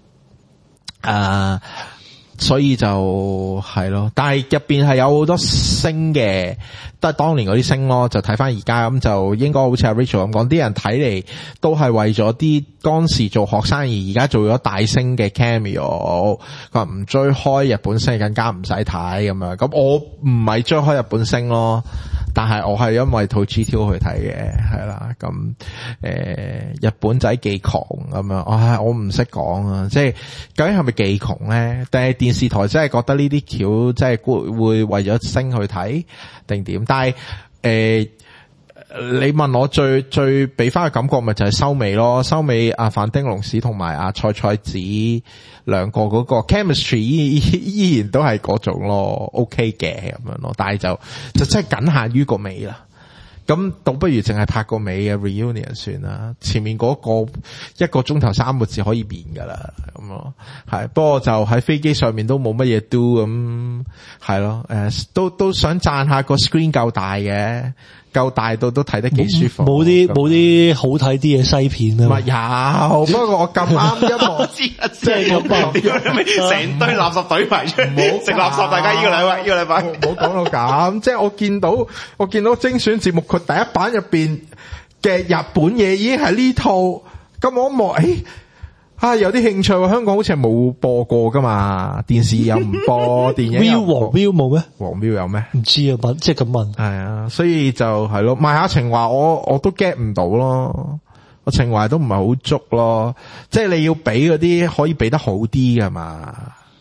S4: 呃，所以就係咯，但係入邊係有好多星嘅，都係當年嗰啲星咯，就睇翻而家咁就應該好似阿 Rachel 咁講，啲人睇嚟都係為咗啲當時做學生而而家做咗大星嘅 cameo，佢話唔追開日本星更加唔使睇咁樣，咁我唔係追開日本星咯，但係我係因為套 G T O 去睇嘅，係啦，咁誒、呃、日本仔幾窮咁樣，唉我唔識講啊，即係究竟係咪幾窮咧？定係電視台真係覺得呢啲橋真係會會為咗星去睇定點？但係誒。呃你問我最最俾翻嘅感覺咪就係收尾咯，收尾阿反町隆史同埋阿菜菜子兩個嗰個 chemistry 依依然都係嗰種咯 ，OK 嘅咁樣咯，但係就就真係僅限於個尾啦。咁倒不如淨係拍個尾嘅 reunion 算啦，前面嗰個一個鐘頭三個字可以變噶啦，咁咯，係不過就喺飛機上面都冇乜嘢 do 咁，係咯，誒都都想讚下個 screen 夠大嘅。夠大到都睇得幾舒服，冇啲冇啲好睇啲嘅西片啊！咪有，不過我咁啱一幕，即係咁啊！
S3: 成堆垃圾堆埋出嚟，食垃圾！大家呢個禮拜呢個禮拜，
S4: 唔好講到咁。即係我見到我見到精選節目，佢第一版入邊嘅日本嘢已經係呢套，咁我一望，誒。啊，有啲興趣喎！香港好似係冇播過噶嘛，電視又唔播，電影又
S2: 黃標冇咩？
S4: 黃標有咩？
S2: 唔知啊，問即係咁問。
S4: 係啊，所以就係咯，賣下情懷，我我都 get 唔到咯，我情懷都唔係好足咯，即係你要俾嗰啲可以俾得好啲噶嘛，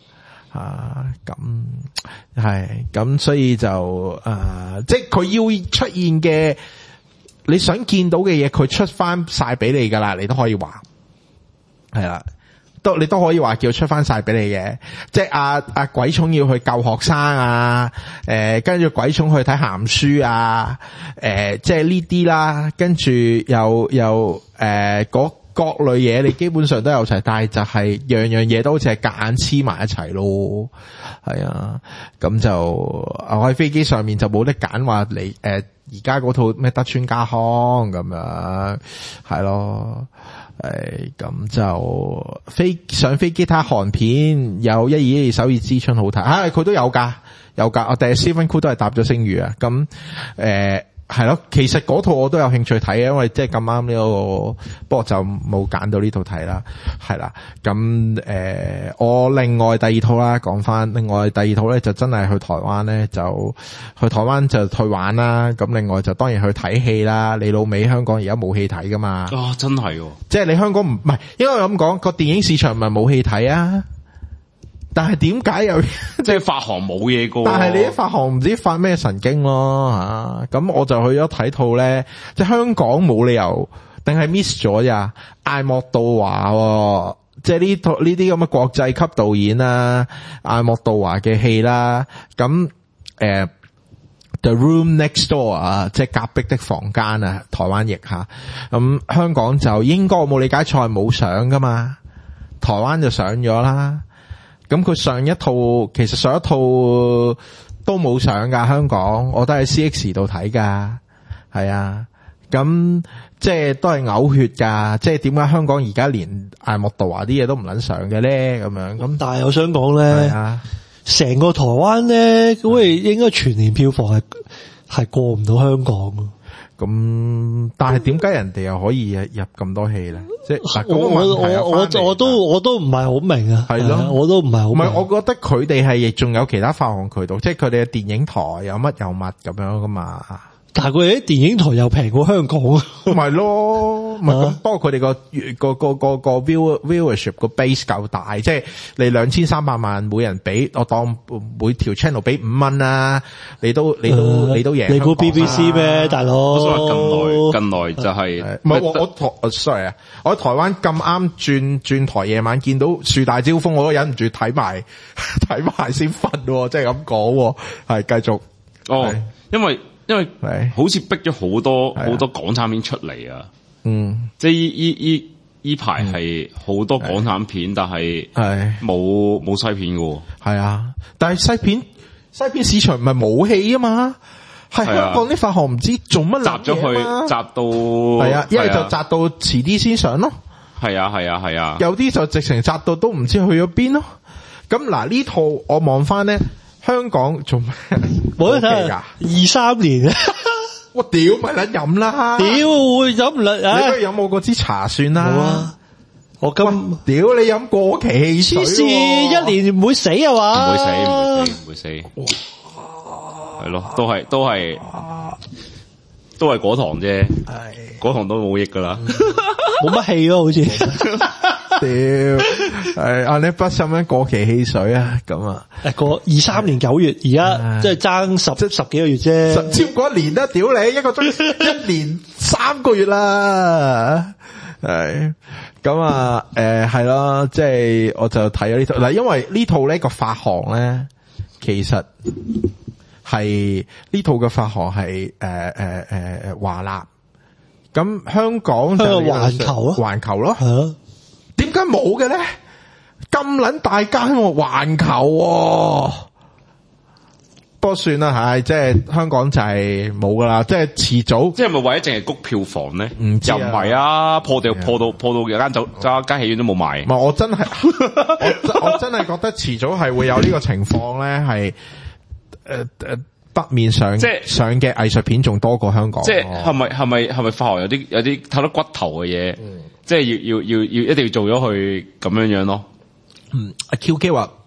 S4: 啊，咁係咁，所以就誒、呃，即係佢要出現嘅，你想見到嘅嘢，佢出翻晒俾你噶啦，你都可以話係啦，都你都可以話叫出翻晒俾你嘅，即係阿阿鬼蟲要去救學生啊，誒、呃，跟住鬼蟲去睇鹹書啊，誒、呃，即係呢啲啦，跟住又又誒嗰。各類嘢你基本上都有齊，但係就係樣樣嘢都好似係夾硬黐埋一齊咯，係啊，咁就我喺飛機上面就冇得揀話你誒而家嗰套咩德川家康咁樣，係咯，誒咁就飛上飛機睇韓片，有一二一二首爾之春好睇，啊佢都有噶有噶，我第日 Seven Cool 都係搭咗星宇啊，咁誒。係咯，其實嗰套我都有興趣睇嘅，因為即係咁啱呢個，不過就冇揀到呢套睇啦。係啦，咁誒、呃，我另外第二套啦，講翻另外第二套咧，就真係去台灣咧，就去台灣就去玩啦。咁另外就當然去睇戲啦。你老味香港而家冇戲睇噶嘛？
S3: 啊，真係、哦，
S4: 即係你香港唔唔係，應該咁講，個電影市場唔係冇戲睇啊。但係點解又
S3: 即係發行冇嘢過？
S4: 但係你一發行唔知發咩神經咯吓，咁、啊、我就去咗睇套咧，即係香港冇理由，定係 miss 咗咋？艾莫杜華，即係呢套呢啲咁嘅國際級導演啦，艾莫杜華嘅戲啦，咁誒、呃、The Room Next Door 啊，即係隔壁的房間啊，台灣譯吓，咁香港就應該我冇理解錯冇上噶嘛，台灣就上咗啦。咁佢上一套，其實上一套都冇上噶，香港我都喺 C X 度睇噶，係啊，咁即係都係嘔血噶，即係點解香港而家連艾莫杜華啲嘢都唔撚上嘅咧？咁樣咁，
S2: 但係我想講咧，成、啊、個台灣咧，咁係應該全年票房係係過唔到香港。
S4: 咁，但係點解人哋又可以入咁多戲咧？即係
S2: 我我我我我都我都唔係好明啊，係咯，我都唔係好明。
S4: 唔係，我覺得佢哋係亦仲有其他發行渠道，即係佢哋嘅電影台有乜有乜咁樣噶嘛。
S2: 但係佢哋啲電影台又平過香港，
S4: 咪咯，咪咁。不過佢哋個個個個個 view viewership 個 base 夠大，即係你兩千三百萬每人俾，我當每條 channel 俾五蚊啦，你都你都、呃、你都贏。
S2: 你估 B B C 咩，大佬？
S3: 近來近來就係
S4: 唔係我我我 sorry 啊，我喺台灣咁啱轉轉台夜晚見到樹大招風，我都忍唔住睇埋睇埋先瞓，即係咁講，係繼續
S3: 哦，因為。因為好似逼咗好多好多港產片出嚟啊，嗯，即係依依依依排係好多港產片，但係冇冇西片嘅，係
S4: 啊，但係西片西片市場唔係冇戲啊嘛，係香港啲發行唔知做乜
S3: 集咗去集到，
S4: 係啊，一係就集到遲啲先上咯，
S3: 係啊係啊係啊，
S4: 有啲就直情集到都唔知去咗邊咯，咁嗱呢套我望翻咧。香港做咩？
S2: 冇得睇噶，二三年啊！
S4: 我屌咪撚飲啦！
S2: 屌會飲唔撚？
S4: 你不如飲我嗰支茶算啦。好啊！
S2: 我今
S4: 屌你飲過期汽水，
S2: 黐線一年唔會死啊嘛？
S3: 唔會死，唔會死，唔會死。係咯，都係都係都係果糖啫。係果糖都冇益噶啦，
S2: 冇乜氣咯，好似。
S4: 屌，係阿你不心樣過期汽水啊？咁啊，
S2: 誒，過二三年九月，而家即係爭十十幾個月啫，
S4: 超過一年啦！屌你，一個鐘一年三個月啦，係咁啊，誒，係咯，即係我就睇咗呢套嗱，因為呢套呢個發行咧，其實係呢套嘅發行係誒誒誒誒華納，咁香港就
S2: 環球咯，
S4: 環球咯。點解冇嘅咧？咁撚大間環球、啊，不過算啦，係即係香港就係冇噶啦，即係遲早。
S3: 即係咪為咗淨係谷票房咧？
S4: 唔知啊，
S3: 又唔係啊，破掉破到破到有間酒間間戲院都冇賣。
S4: 唔係我真係我我真係覺得遲早係會有呢個情況咧，係誒誒北面上即係上嘅藝術片仲多過香港。
S3: 即係係咪係咪係咪發行有啲有啲睇得骨頭嘅嘢？嗯即係要要要要一定要做咗佢咁樣樣咯。
S4: 嗯，阿 Q K 話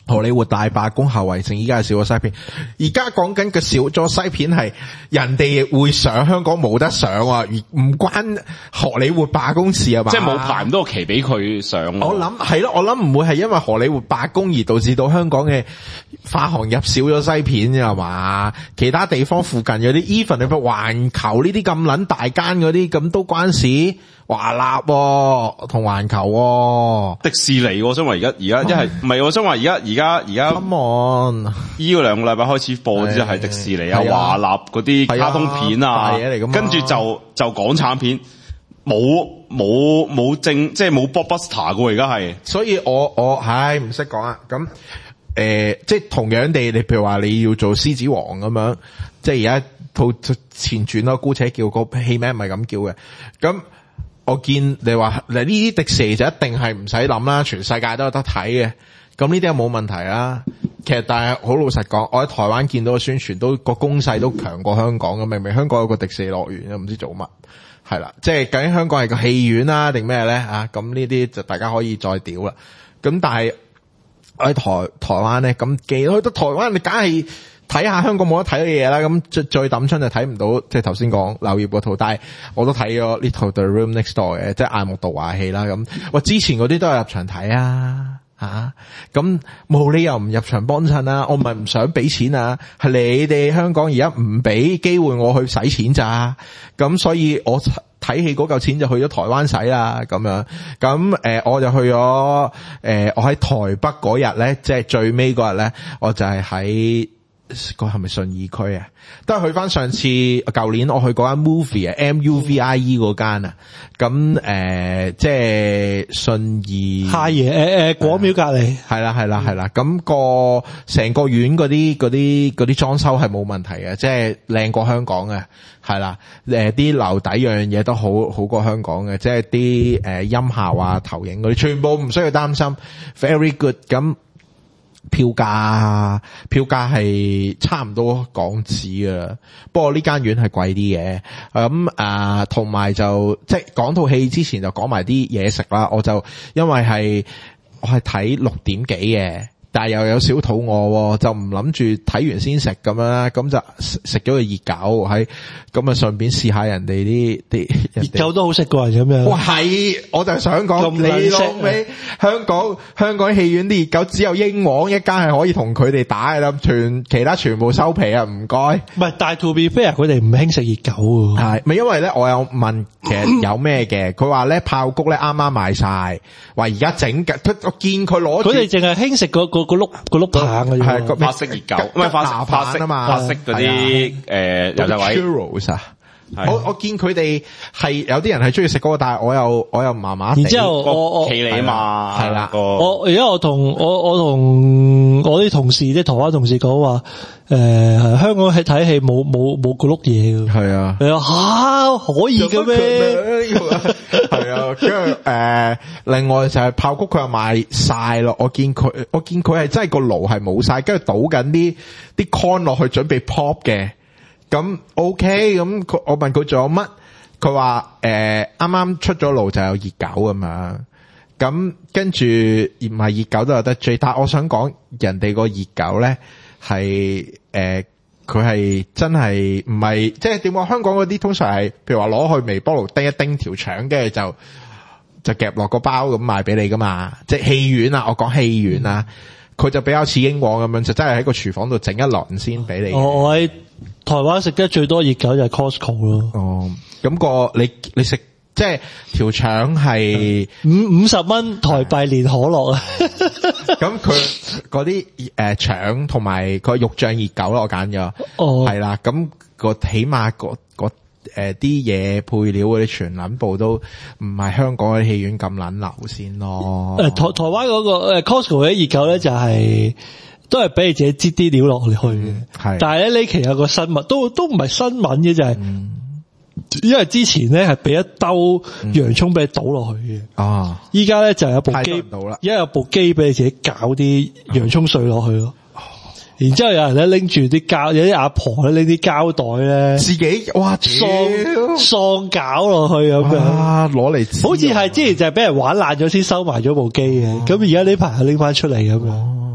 S4: 荷里活大罷工後遺症，依家係少咗西片。而家講緊嘅少咗西片係人哋會上，香港冇得上啊，而唔關荷里活罷工事啊嘛。
S3: 即係冇排咁多個期俾佢上。
S4: 我諗係咯，我諗唔會係因為荷里活罷工而導致到香港嘅發行入少咗西片啫係嘛？其他地方附近有啲 even 你譬如環球呢啲咁撚大間嗰啲咁都關事。華納同環球、啊、
S3: 迪士尼，我想話而家而家一係唔係？我想話而家而家而家
S4: Come on，
S3: 呢個兩個禮拜開始播之後係迪士尼啊、華納嗰啲卡通片啊，跟住就就港產片冇冇冇正即係冇 blockbuster 噶，而家係。
S4: 所以我我唉唔識講啊。咁誒、呃，即係同樣地，你譬如話你要做獅子王咁樣，即係而家套前傳咯，姑且叫個戲名唔係咁叫嘅咁。我見你話嗱呢啲迪士尼就一定係唔使諗啦，全世界都有得睇嘅，咁呢啲冇問題啦。其實但係好老實講，我喺台灣見到個宣傳都個攻勢都強過香港嘅，明明香港有個迪士尼樂園，唔知做乜，係啦，即係究竟香港係個戲院啦定咩咧啊？咁呢啲就大家可以再屌啦。咁但係喺台台灣咧，咁既然去到台灣，你梗係睇下香港冇得睇嘅嘢啦，咁最最抌春就睇唔到，即係頭先講柳葉嗰套，但係我都睇咗呢套 The Room Next Door 嘅，即係艾木杜華戲啦。咁哇，之前嗰啲都係入場睇啊，吓咁冇理由唔入場幫襯啊！我唔係唔想俾錢啊，係你哋香港而家唔俾機會我去使錢咋，咁所以我睇戲嗰嚿錢就去咗台灣使啦，咁樣咁誒、呃，我就去咗誒、呃，我喺台北嗰日咧，即係最尾嗰日咧，我就係喺。個係咪信義區啊？都係去翻上次舊年我去嗰間 movie 啊 ，M U V I E 嗰間啊。咁誒、呃，即係信義
S2: 下爺誒誒廣廟隔籬，
S4: 係啦係啦係啦。咁、那個成個院嗰啲嗰啲嗰啲裝修係冇問題嘅，即係靚過香港嘅，係啦。誒，啲樓底樣樣嘢都好好過香港嘅，即係啲誒音效啊、投影嗰啲，全部唔需要擔心 ，very good 咁。票價票價係差唔多港紙啊，不過呢間院係貴啲嘅。咁啊，同埋就即係講套戲之前就講埋啲嘢食啦。我就因為係我係睇六點幾嘅，但係又有少肚餓，就唔諗住睇完先食咁樣啦。咁就食咗個熱狗喺，咁啊順便試下人哋啲啲
S2: 熱狗都好食過人咁樣。
S4: 哇，係我就想講你老味，香港香港戲院啲熱狗只有英皇一間係可以同佢哋打嘅啦，全其他全部收皮啊！唔該。唔係，
S2: 但係 to be fair，佢哋唔興食熱狗喎。
S4: 係咪因為咧？我有問其實有咩嘅？佢話咧爆谷咧啱啱賣晒，話而家整緊。我見佢攞，
S2: 佢哋淨係興食嗰個個碌個碌棒嘅，
S4: 係個
S3: 法式熱狗，唔係法式法式啊嘛，法式嗰啲誒油炸位。
S4: 我我見佢哋係有啲人係中意食嗰個，但係我又我又麻麻地。
S2: 然之後我我
S3: 企你啊嘛，
S4: 係啦。
S2: 我而家我同我我同我啲同事即係台灣同事講話，誒香港係睇戲冇冇冇個碌嘢嘅。係啊。係啊，吓可以嘅咩？
S4: 係啊，跟住誒，另外就係爆谷佢又賣晒咯。我見佢我見佢係真係個爐係冇晒，跟住倒緊啲啲 con 落去準備 pop 嘅。咁 OK，咁佢我問佢仲有乜？佢話誒啱啱出咗爐就有熱狗咁樣，咁跟住而唔係熱狗都有得追。但係我想講人哋個熱狗咧係誒佢係真係唔係即係點講？香港嗰啲通常係譬如話攞去微波爐叮一叮條腸，跟住就就夾落個包咁賣俾你噶嘛。即係戲院啊，我講戲院啊，佢就比較似英皇咁樣，就真係喺個廚房度整一輪先俾你。
S2: 我我喺台灣食得最多熱狗就係 Costco 咯。
S4: 哦，咁、那個你你食即係條腸係
S2: 五五十蚊台幣連可樂啊！
S4: 咁佢嗰啲誒腸同埋個肉醬熱狗咯，我揀咗。哦，係啦，咁、那個起碼個個誒啲嘢配料嗰啲全撚部都唔係香港嘅戲院咁撚流先咯。誒、呃、台台灣嗰、那個誒 Costco 嘅熱狗咧就係、是。都係俾你自己擠啲料落去嘅，係、嗯。但係咧呢期有個新聞，都都唔係新聞嘅，就係、是嗯，因為之前咧係俾一兜洋蔥俾你倒落去嘅，啊，依家咧就有部機，而家有部機俾你自己攪啲洋蔥碎落去咯。哦、然之後有人咧拎住啲膠，有啲阿婆咧拎啲膠袋咧，自己哇喪喪攪落去咁樣，攞嚟，好似係之前就係俾人玩爛咗先收埋咗部機嘅，咁而家呢排係拎翻出嚟咁樣。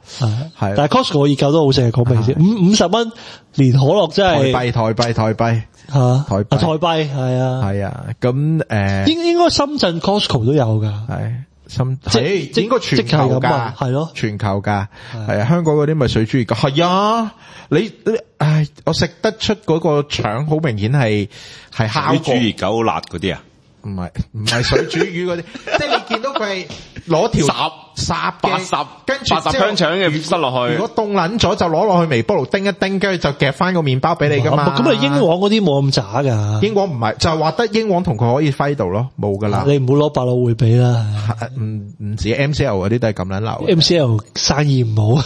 S2: 係係，但係 Costco 熱狗都好食，講明先，五五十蚊連可樂真係
S4: 台幣台幣台幣
S2: 吓
S4: 台幣
S2: 台幣係啊
S4: 係啊，咁誒
S2: 應應該深圳 Costco 都有噶，
S4: 係深
S2: 即
S4: 即應該全球㗎，
S2: 係咯，
S4: 全球㗎，係啊，香港嗰啲咪水煮熱狗，係啊，你你唉，我食得出嗰個腸好明顯係係烤過，
S3: 水煮熱狗辣嗰啲啊？
S4: 唔係唔係水煮魚嗰啲，即係你見到佢係攞條
S3: 烚
S4: 烚
S3: 八十，
S4: 跟住
S3: 八十香腸嘅塞落去。
S4: 如果凍撚咗就攞落去微波爐叮一叮，跟住就夾翻個麵包俾你噶嘛。
S2: 咁啊英皇嗰啲冇咁渣噶，
S4: 英皇唔係就係話得英皇同佢可以揮到咯，冇噶啦。
S2: 你唔好攞百老匯比啦，
S4: 唔唔止 M C L 嗰啲都係咁撚流。
S2: M C L 生意唔好，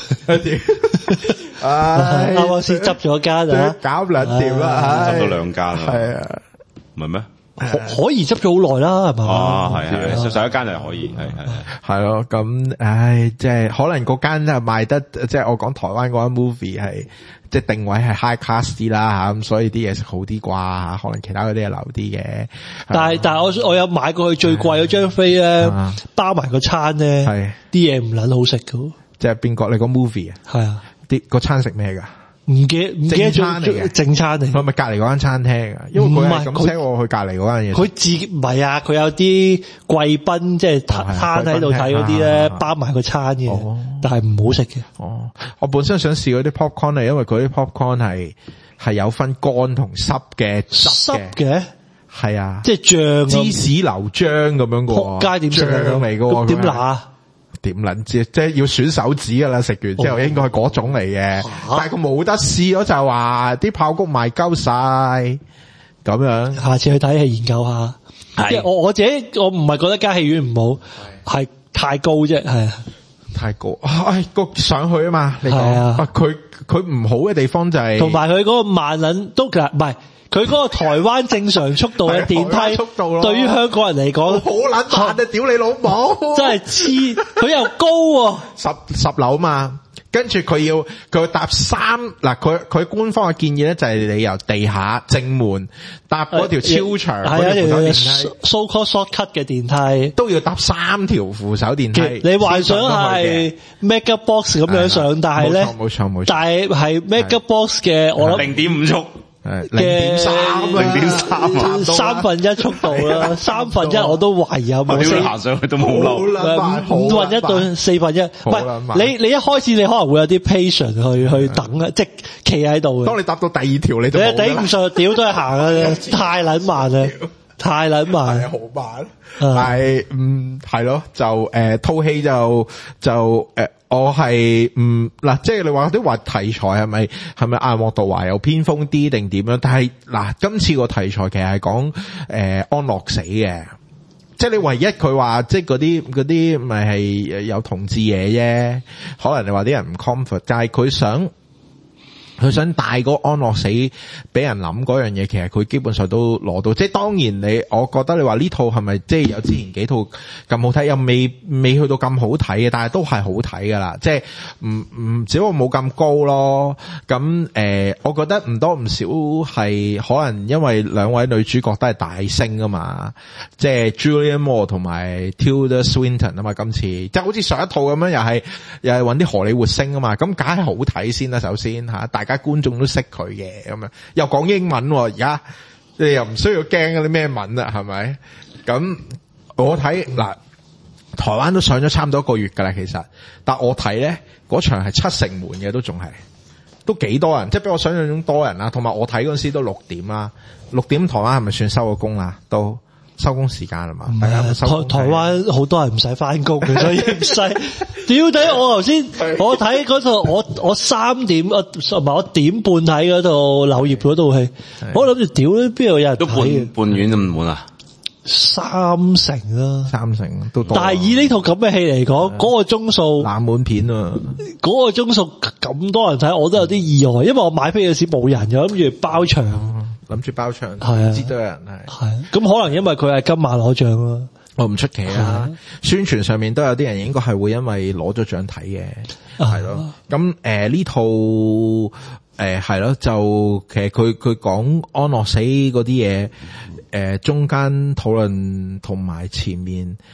S2: 啱啱先執咗間啊，
S4: 搞唔撚掂啦，
S3: 執到兩間啊，
S4: 係啊，
S3: 唔係咩？
S2: 可可以執咗好耐啦，係嘛？
S3: 哦，係係，實實一間就可以，係係
S4: 係咯。咁唉，即係可能嗰間就賣得，即係我講台灣嗰間 movie 係即係定位係 high class 啲啦吓，咁所以啲嘢食好啲啩吓，可能其他嗰啲係流啲嘅。
S2: 但係但係我我有買過去最貴嗰張飛咧，包埋個餐咧，係啲嘢唔撚好食噶。
S4: 即係邊個？你講 movie 啊？
S2: 係啊，
S4: 啲個餐食咩噶？
S2: 唔記唔記得
S4: 餐嚟嘅，
S2: 正餐嚟。
S4: 係咪隔籬嗰間餐廳啊？因為佢係咁 send 我去隔籬嗰間嘢。
S2: 佢自唔係啊，佢有啲貴賓即係攤喺度睇嗰啲咧，包埋個餐嘅，哦、但係唔好食嘅。
S4: 哦，我本身想試嗰啲 popcorn 係因為嗰啲 popcorn 係係有分乾同濕嘅，
S2: 濕嘅
S4: 係啊，
S2: 即係醬
S4: 芝士流漿咁樣嘅。仆
S2: 街點食
S4: 醬嚟嘅？
S2: 點拿？
S4: 點捻知？即係要選手指噶啦，食完之後應該係嗰種嚟嘅，哦、但係佢冇得試咯，就係話啲爆谷賣鳩晒咁樣。下
S2: 次去睇戲研究下。即係我我自己，我唔係覺得間戲院唔好，係太高啫，係啊，
S4: 太高。唉，個上去啊嘛，你講啊，佢佢唔好嘅地方就係、是，
S2: 同埋佢嗰個慢捻都其實唔係。佢嗰個台灣正常速度嘅電梯，速度對於香港人嚟講，
S4: 好撚慢啊！屌你老母，
S2: 真係黐，佢又高喎，
S4: 十十樓嘛，跟住佢要佢搭三嗱，佢佢官方嘅建議咧就係你由地下正門搭嗰條超長嗰條扶手電梯
S2: ，so called shortcut 嘅電梯，
S4: 都要搭三條扶手電梯。
S2: 你幻想係 Mega Box 咁樣上，但係咧，
S4: 冇錯冇錯，
S2: 但係係 Mega Box 嘅，我諗
S3: 零點五速。
S4: 誒，零點三，零點三，
S2: 三分一速度啦，三分一我都懷疑有冇四
S3: 行上去都冇漏，
S2: 五分一到四分一，唔係你你一開始你可能會有啲 patient 去去等啊，即係企喺度嘅。
S4: 當你搭到第二條，你就
S2: 你頂唔上，屌都係行啊，太撚慢啦，太撚慢，
S4: 係好慢，係嗯係咯，就誒套戲就就誒。我係唔嗱，即係你話啲話題材係咪係咪阿莫杜華有偏鋒啲定點樣？但係嗱，今次個題材其實係講誒安樂死嘅，即係你唯一佢話即係嗰啲嗰啲咪係有同志嘢啫，可能你話啲人唔 comfort， 但係佢想。佢想帶個安樂死俾人諗嗰樣嘢，其實佢基本上都攞到。即係當然你，我覺得你話呢套係咪即係有之前幾套咁好睇，又未未去到咁好睇嘅，但係都係好睇噶啦。即係唔唔只不過冇咁高咯。咁誒、呃，我覺得唔多唔少係可能因為兩位女主角都係大星啊嘛，即係 Julianne Moore 同埋 Tilda Swinton 啊嘛。今次即係好似上一套咁樣，又係又係搵啲荷里活星啊嘛。咁梗係好睇先啦，首先吓大。而家觀眾都識佢嘅咁樣，又講英文，而家你又唔需要驚嗰啲咩文啦，係咪？咁我睇嗱，台灣都上咗差唔多一個月噶啦，其實，但我睇咧嗰場係七成滿嘅，都仲係，都幾多人，即係比我想象中多人啦。同埋我睇嗰陣時都六點啦，六點台灣係咪算收咗工啦？都。收工時間啦嘛，大家收工。
S2: 台台灣好多人唔使翻工嘅，所以唔使。屌底我頭先我睇嗰套，我我三點啊，唔係我點半睇嗰套柳葉嗰套戲，我諗住屌邊度有人睇嘅？
S3: 都半半院咁滿啊？
S2: 三成啦，
S4: 三成都多。
S2: 但係以呢套咁嘅戲嚟講，嗰個鐘數
S4: 冷門片啊，
S2: 嗰個鐘數咁多人睇，我都有啲意外，因為我買飛嗰時冇人，又諗住包場。諗
S4: 住包場，
S2: 係啊，
S4: 知道有人係，
S2: 係咁可能因為佢係今晚攞獎咯，
S4: 我唔出奇啊。宣傳上面都有啲人應該係會因為攞咗獎睇嘅，係咯。咁誒呢套誒係咯，就其實佢佢講安樂死嗰啲嘢，誒中間討論同埋前面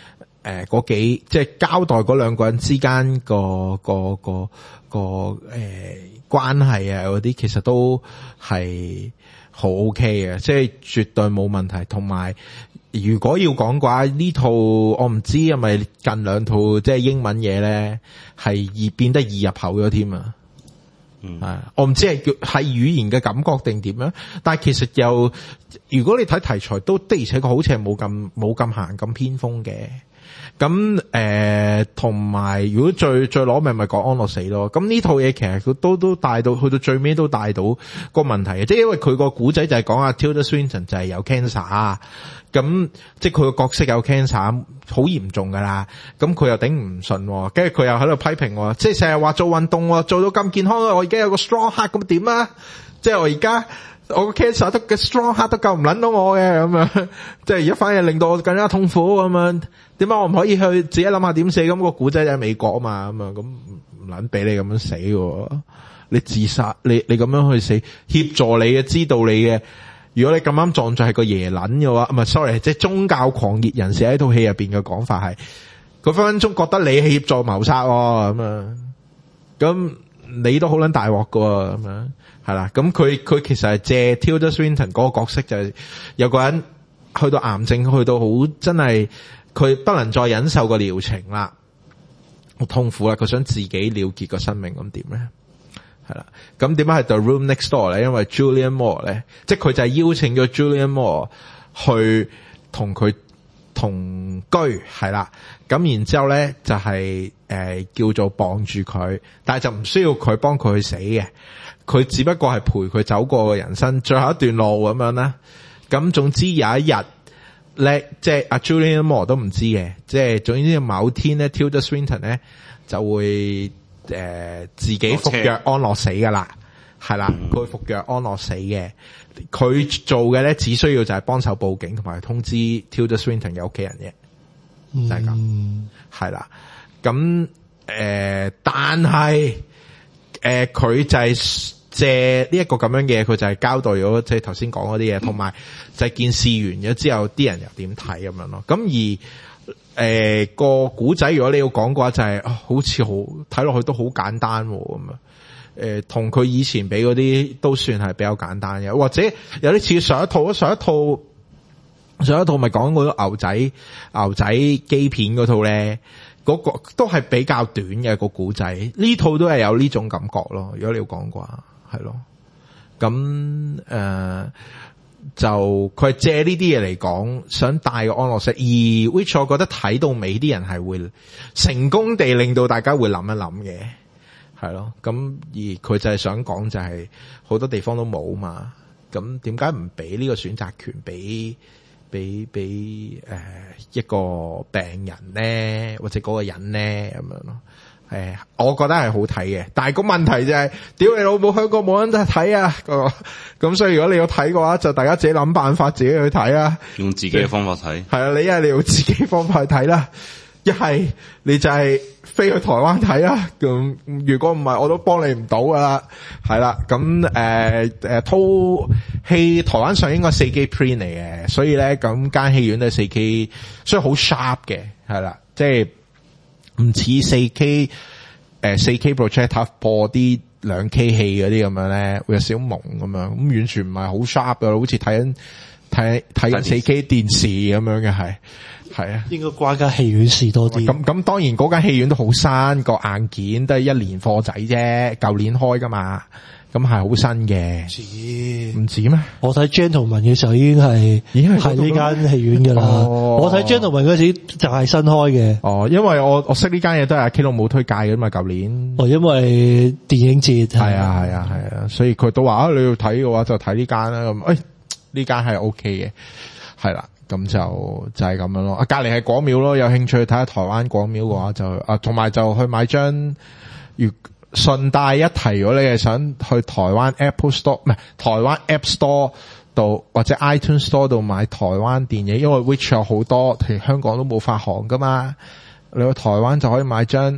S4: 誒嗰幾即係交代嗰兩個人之間個個個個誒、呃、關係啊嗰啲，其實都係好 OK 嘅，即係絕對冇問題。同埋如果要講嘅話，呢套我唔知係咪近兩套即係英文嘢咧，係易變得易入口咗添啊！嗯，係我唔知係叫係語言嘅感覺定點樣，但係其實又如果你睇題材都的而且確好似係冇咁冇咁行咁偏鋒嘅。咁誒，同埋如果最最攞命咪講安樂死咯。咁呢套嘢其實佢都都帶到去到最尾都帶到個問題嘅，即係因為佢個古仔就係講阿 Tilda Swinton 就係有 cancer， 咁即係佢個角色有 cancer 好嚴重噶啦，咁佢又頂唔順，跟住佢又喺度批評，即係成日話做運動做到咁健康，我而家有個 strong heart 咁點啊？即係我而家。我個 cancer 都嘅 strong heart 都救唔捻到我嘅咁樣，即係而家反而令到我更加痛苦咁樣。點解我唔可以去自己諗下點死？咁個古仔就喺美國啊嘛，咁啊咁唔捻俾你咁樣死嘅，你自殺，你你咁樣去死，協助你嘅，知道你嘅。如果你咁啱撞咗係個耶捻嘅話，唔係 sorry， 即係宗教狂熱人士喺套戲入邊嘅講法係，佢分分鐘覺得你係協助謀殺咁啊，咁你都好捻大鑊㗎咁樣。係啦，咁佢佢其實係借 Tilda Swinton 嗰個角色，就係有個人去到癌症，去到好真係佢不能再忍受個療程啦，好痛苦啦，佢想自己了結個生命，咁點咧？係啦，咁點解係 The Room Next Door 咧？因為 Julianne Moore 咧，即係佢就係邀請咗 Julianne Moore 去同佢同居，係啦，咁然之後咧就係、是、誒、呃、叫做綁住佢，但係就唔需要佢幫佢去死嘅。佢只不過係陪佢走過人生最後一段路咁樣啦。咁總之有一日咧，即係阿 Julianne Moore 都唔知嘅，即係總之某天咧 Tilda Swinton 咧就會誒、呃、自己服藥安樂死噶啦，係啦，佢會服藥安樂死嘅。佢做嘅咧只需要就係幫手報警同埋通知 Tilda Swinton 嘅屋企人嘅，就係咁，係啦。咁誒，但係誒佢就係借呢一個咁樣嘅嘢，佢就係交代咗即係頭先講嗰啲嘢，同埋就係件事完咗之後，啲人又點睇咁樣咯。咁而誒個古仔，如果你要講嘅話，就係、是哦、好似好睇落去都好簡單咁啊。誒，同佢以前俾嗰啲都算係比較簡單嘅，或者有啲似上一套，上一套上一套咪講嗰個牛仔牛仔機片嗰套咧。嗰、那個都係比較短嘅、那個古仔，呢套都係有呢種感覺咯。如果你要講嘅話，係咯。咁誒、呃，就佢係借呢啲嘢嚟講，想帶個安樂死。而 which 我覺得睇到尾啲人係會成功地令到大家會諗一諗嘅，係咯。咁而佢就係想講就係好多地方都冇嘛。咁點解唔俾呢個選擇權俾？俾俾誒一個病人咧，或者嗰個人咧咁樣咯。誒，我覺得係好睇嘅，但係個問題就係、是，屌你老母，香港冇人得睇啊！咁所以如果你要睇嘅話，就大家自己諗辦法，自己去睇啊。用自己嘅方法睇。係啊，你一係你用自己方法去睇啦，一係你就係飛去台灣睇啦。咁如果唔係，我都幫你唔到噶啦。係啦，咁誒誒，套戲台灣上應該四 K print 嚟嘅，所以咧咁間戲院都係四 K，所以好 sharp 嘅，係啦，即係唔似四 K 誒四 K projector 播啲兩 K 戲嗰啲咁樣咧，會有少蒙咁樣，咁完全唔係好 sharp 嘅，好似睇緊睇睇緊四 K 電視咁樣嘅係。係啊，應該關間戲院事多啲。咁咁當然嗰間戲院都好新，個硬件都係一年貨仔啫，舊年開噶嘛，咁係好新嘅。唔止唔止咩？我睇 Gentleman 嘅時候已經係已經係呢間戲院噶啦。哦、我睇 Gentleman 嗰時就係新開嘅。哦，因為我我識呢間嘢都係阿 K 老母推介嘅嘛，舊年。哦，因為電影節。係啊係啊係啊，所以佢都話啊，你要睇嘅話就睇呢間啦。咁誒呢間係 OK 嘅，係啦。咁就就係咁樣咯。啊，隔籬係廣廟咯，有興趣睇下台灣廣廟嘅話就啊，同埋就去買張。如順帶一提，如果你係想去台灣 Apple Store 唔係台灣 App Store 度或者 iTunes Store 度買台灣電影，因為 Which 有好多，譬如香港都冇發行噶嘛。你去台灣就可以買張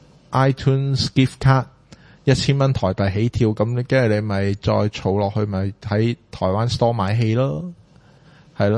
S4: iTunes Gift Card，一千蚊台幣起跳，咁你跟住你咪再儲落去，咪喺台灣 Store 買戲咯，係咯。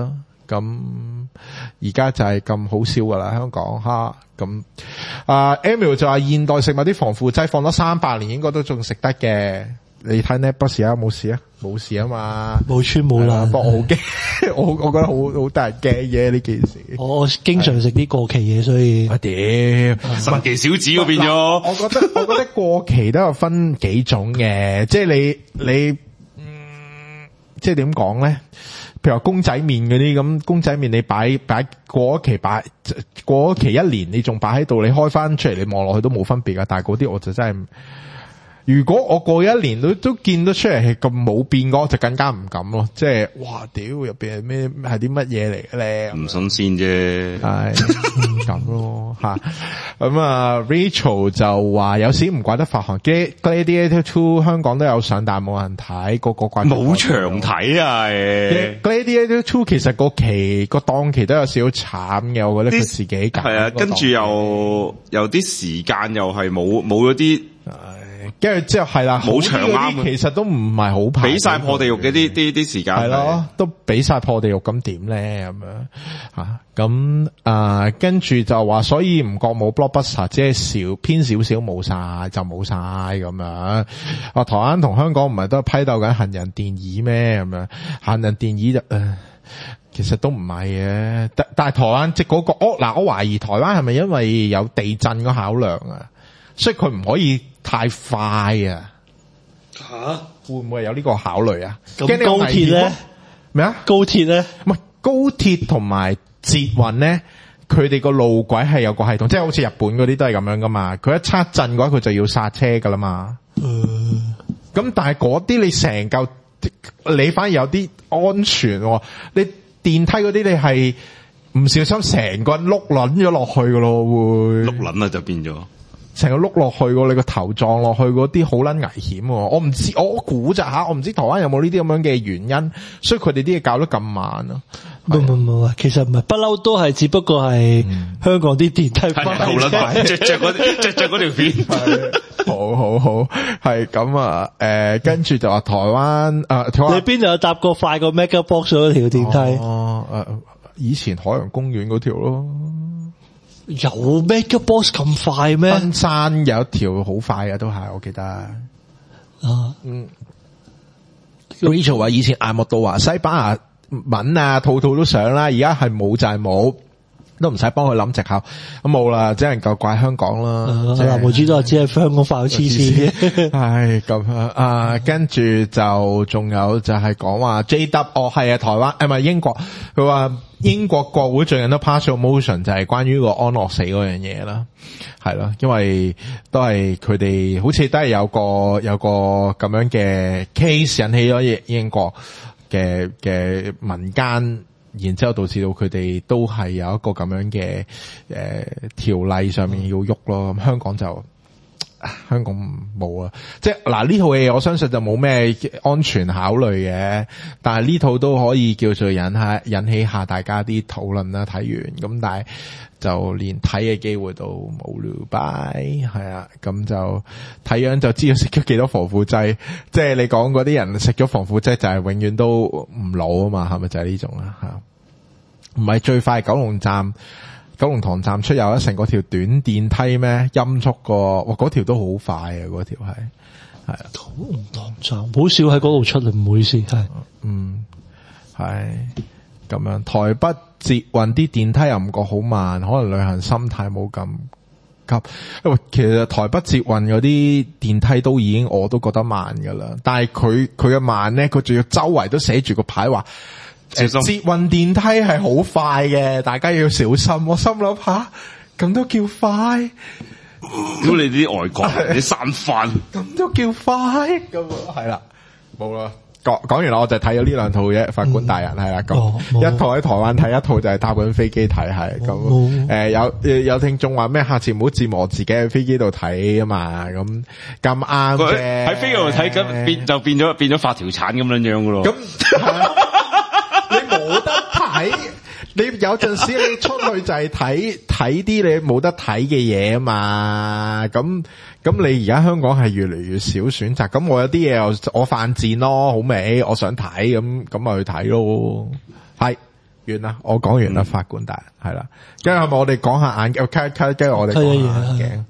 S4: 咁而家就係咁好笑噶啦，香港吓咁。啊 Emil 就話現代食物啲防腐劑放咗三百年應該都仲食得嘅。你睇 Netbox 啊，冇事啊，冇事啊嘛，
S2: 冇穿冇爛。
S4: 不過我好驚，我我覺得好好得人驚嘅呢件事。
S2: 我我經常食啲過期嘢，所以
S4: 我屌
S3: 神奇小子嗰變咗。
S4: 我覺得我覺得過期都有分幾種嘅，即係你你嗯，即係點講咧？譬如話公仔麵嗰啲咁，公仔麵你擺擺過咗期擺過咗期一年，你仲擺喺度，你開翻出嚟，你望落去都冇分別噶。但係嗰啲我就真係。如果我過一年都都見得出嚟係咁冇變嘅，我就更加唔敢咯。即係哇屌入邊係咩係啲乜嘢嚟嘅咧？
S3: 唔新鮮啫，
S4: 係咁咯吓。咁啊 Rachel 就話有時唔怪得發行機 Gladiator two 香港都有上，但冇人睇，個個怪
S3: 冇場睇啊。
S4: Gladiator two 其實個期個檔期都有少少慘嘅，我覺得佢自己搞
S3: 係啊，跟住又有啲時間又係冇冇咗啲。
S4: 跟住之後係啦，
S3: 冇場啱，
S4: 其實都唔係好排，
S3: 俾晒破地獄嘅啲啲啲時間
S4: 係咯，都俾晒破地獄咁點咧咁樣吓咁啊？跟住就話，所以唔覺冇 blockbuster， 即係少偏少少冇晒就冇晒咁樣。啊，台灣同香港唔係都批鬥緊行人電椅咩咁樣？行人電椅就誒、呃，其實都唔係嘅，但但係台灣即係嗰個，我嗱我懷疑台灣係咪因為有地震嘅考量啊，所以佢唔可以。太快啊！吓、啊，會唔會有呢個考慮啊？
S2: 咁高鐵咧？
S4: 咩啊？
S2: 高鐵咧？
S4: 唔係高鐵同埋捷運咧，佢哋個路軌係有個系統，即係好似日本嗰啲都係咁樣噶嘛。佢一測震嘅話，佢就要剎車噶啦嘛。嗯。咁但係嗰啲你成嚿，你反而有啲安全喎。你電梯嗰啲你係唔小心成個人碌撚咗落去噶咯，會
S3: 碌撚啊就變咗。
S4: 成個碌落去喎，你個頭撞落去嗰啲好撚危險喎。我唔知，我估咋吓，我唔知台灣有冇呢啲咁樣嘅原因，所以佢哋啲嘢搞得咁慢咯。
S2: 唔唔唔，其實唔係，不嬲都係，只不過係香港啲電梯快，
S3: 好撚快，着着嗰着着嗰條片，
S4: 好好好，係咁啊。誒，跟住就話台灣啊，台灣
S2: 你邊度有搭過快過 Mega Box 嗰條電梯？
S4: 哦，誒，以前海洋公園嗰條咯。
S2: 有 Mega Box 咁快咩？
S4: 登山有一條好快嘅都係，我記得。啊，嗯。Rachel 話以前艾莫道華西班牙文啊，套套都上啦，而家係冇就係冇，都唔使幫佢諗藉口。咁冇啦，只能夠怪香港啦。
S2: 藍毛豬都係只係香港快到黐線嘅。
S4: 係咁樣啊，跟住就仲有就係講話 J W， 哦係啊，台灣誒唔係英國，佢話。英國國會最近都 pass 咗 motion，就係關於個安樂死嗰樣嘢啦，係咯，因為都係佢哋好似都係有個有個咁樣嘅 case 引起咗英英國嘅嘅民間，然之後導致到佢哋都係有一個咁樣嘅誒條例上面要喐咯，咁香港就。香港冇啊，即係嗱呢套嘢我相信就冇咩安全考慮嘅，但係呢套都可以叫做引下引起下大家啲討論啦。睇完咁，但係就連睇嘅機會都冇了，拜係啊，咁就睇樣就知道食咗幾多防腐劑，即係你講嗰啲人食咗防腐劑就係永遠都唔老啊嘛，係咪就係呢種啊吓？唔係最快九龍站。九龍塘站出又一成嗰條短電梯咩？音速個，哇嗰條都好快啊！嗰條係係啊。
S2: 九龍塘站好少喺嗰度出嚟，唔好意思係。
S4: 嗯，係咁樣。台北捷運啲電梯又唔覺好慢，可能旅行心態冇咁急。因為其實台北捷運嗰啲電梯都已經我都覺得慢噶啦，但係佢佢嘅慢咧，佢仲要周圍都寫住個牌話。捷運電梯係好快嘅，大家要小心。我心諗下，咁都叫快？
S3: 屌你啲外國人，你散飯，
S4: 咁都叫快？咁係啦，冇啦。講講完啦，我就睇咗呢兩套啫。法官大人係啦，咁、哦、一套喺台灣睇，一套就係搭緊飛機睇，係咁。誒，有有聽眾話咩？下次唔好折磨自己喺飛機度睇啊嘛。咁咁啱嘅，
S3: 喺飛機度睇，咁變就變咗變咗發條產咁樣樣噶咯。咁。
S4: 你冇得睇，你有陣時你出去就係睇睇啲你冇得睇嘅嘢啊嘛，咁咁你而家香港係越嚟越少選擇，咁我有啲嘢我我犯賤咯，好味，我想睇，咁咁咪去睇咯，係完啦，我講完啦，法官大人係啦，跟住係咪我哋講下眼鏡？cut cut，跟住我哋講下眼鏡。